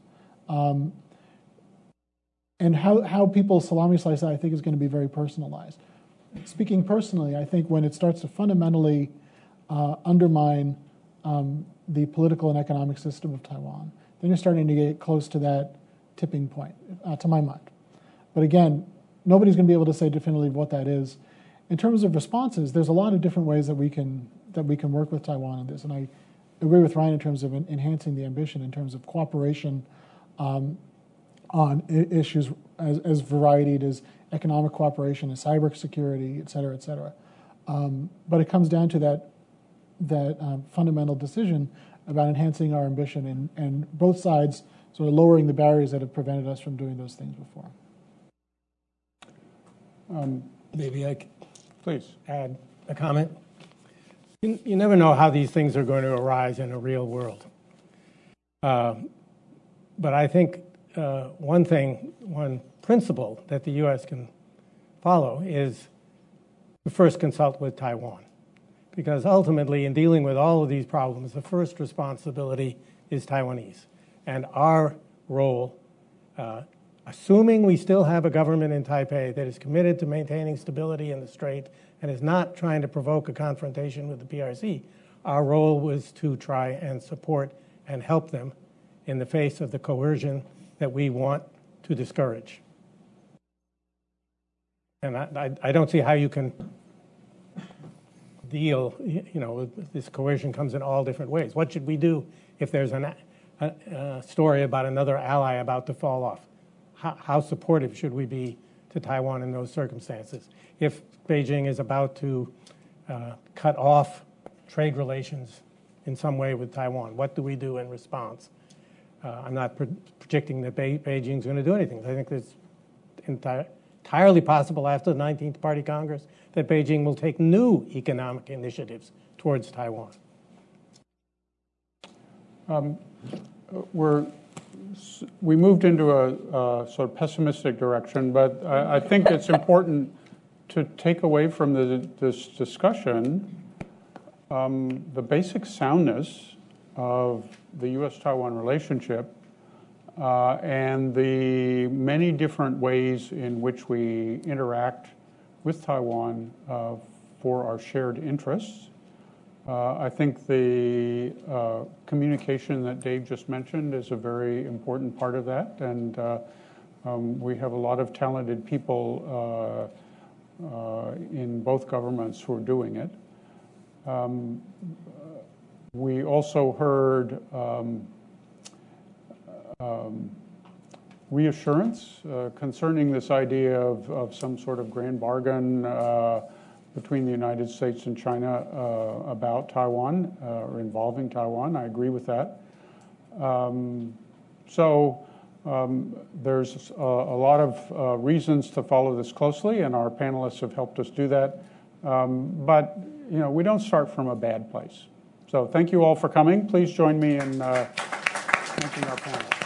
And how people salami slice that, I think, is going to be very personalized. Speaking personally, I think when it starts to fundamentally undermine the political and economic system of Taiwan, then you're starting to get close to that tipping point, to my mind. But again, nobody's going to be able to say definitively what that is. In terms of responses, there's a lot of different ways that we can work with Taiwan on this, and I agree with Ryan in terms of enhancing the ambition, in terms of cooperation on issues as varied as economic cooperation, as cyber security, et cetera, et cetera. But it comes down to that fundamental decision about enhancing our ambition and both sides sort of lowering the barriers that have prevented us from doing those things before. Maybe I could please add a comment. You never know how these things are going to arise in a real world. But I think one principle that the U.S. can follow is to first consult with Taiwan. Because ultimately, in dealing with all of these problems, the first responsibility is Taiwanese. And our role, assuming we still have a government in Taipei that is committed to maintaining stability in the Strait and is not trying to provoke a confrontation with the PRC, our role was to try and support and help them in the face of the coercion that we want to discourage. And I don't see how you can deal, with this coercion comes in all different ways. What should we do if there's a story about another ally about to fall off? How supportive should we be to Taiwan in those circumstances? If Beijing is about to cut off trade relations in some way with Taiwan, what do we do in response? I'm not predicting that Beijing's going to do anything. I think it's entirely possible after the 19th Party Congress that Beijing will take new economic initiatives towards Taiwan. We moved into a sort of pessimistic direction, but I think it's important to take away from this discussion the basic soundness of the U.S.-Taiwan relationship and the many different ways in which we interact with Taiwan for our shared interests. I think the communication that Dave just mentioned is a very important part of that, and we have a lot of talented people in both governments who are doing it. We also heard reassurance concerning this idea of some sort of grand bargain between the United States and China about Taiwan or involving Taiwan. I agree with that. There's a lot of reasons to follow this closely, and our panelists have helped us do that. But we don't start from a bad place. So thank you all for coming. Please join me in thanking our panel.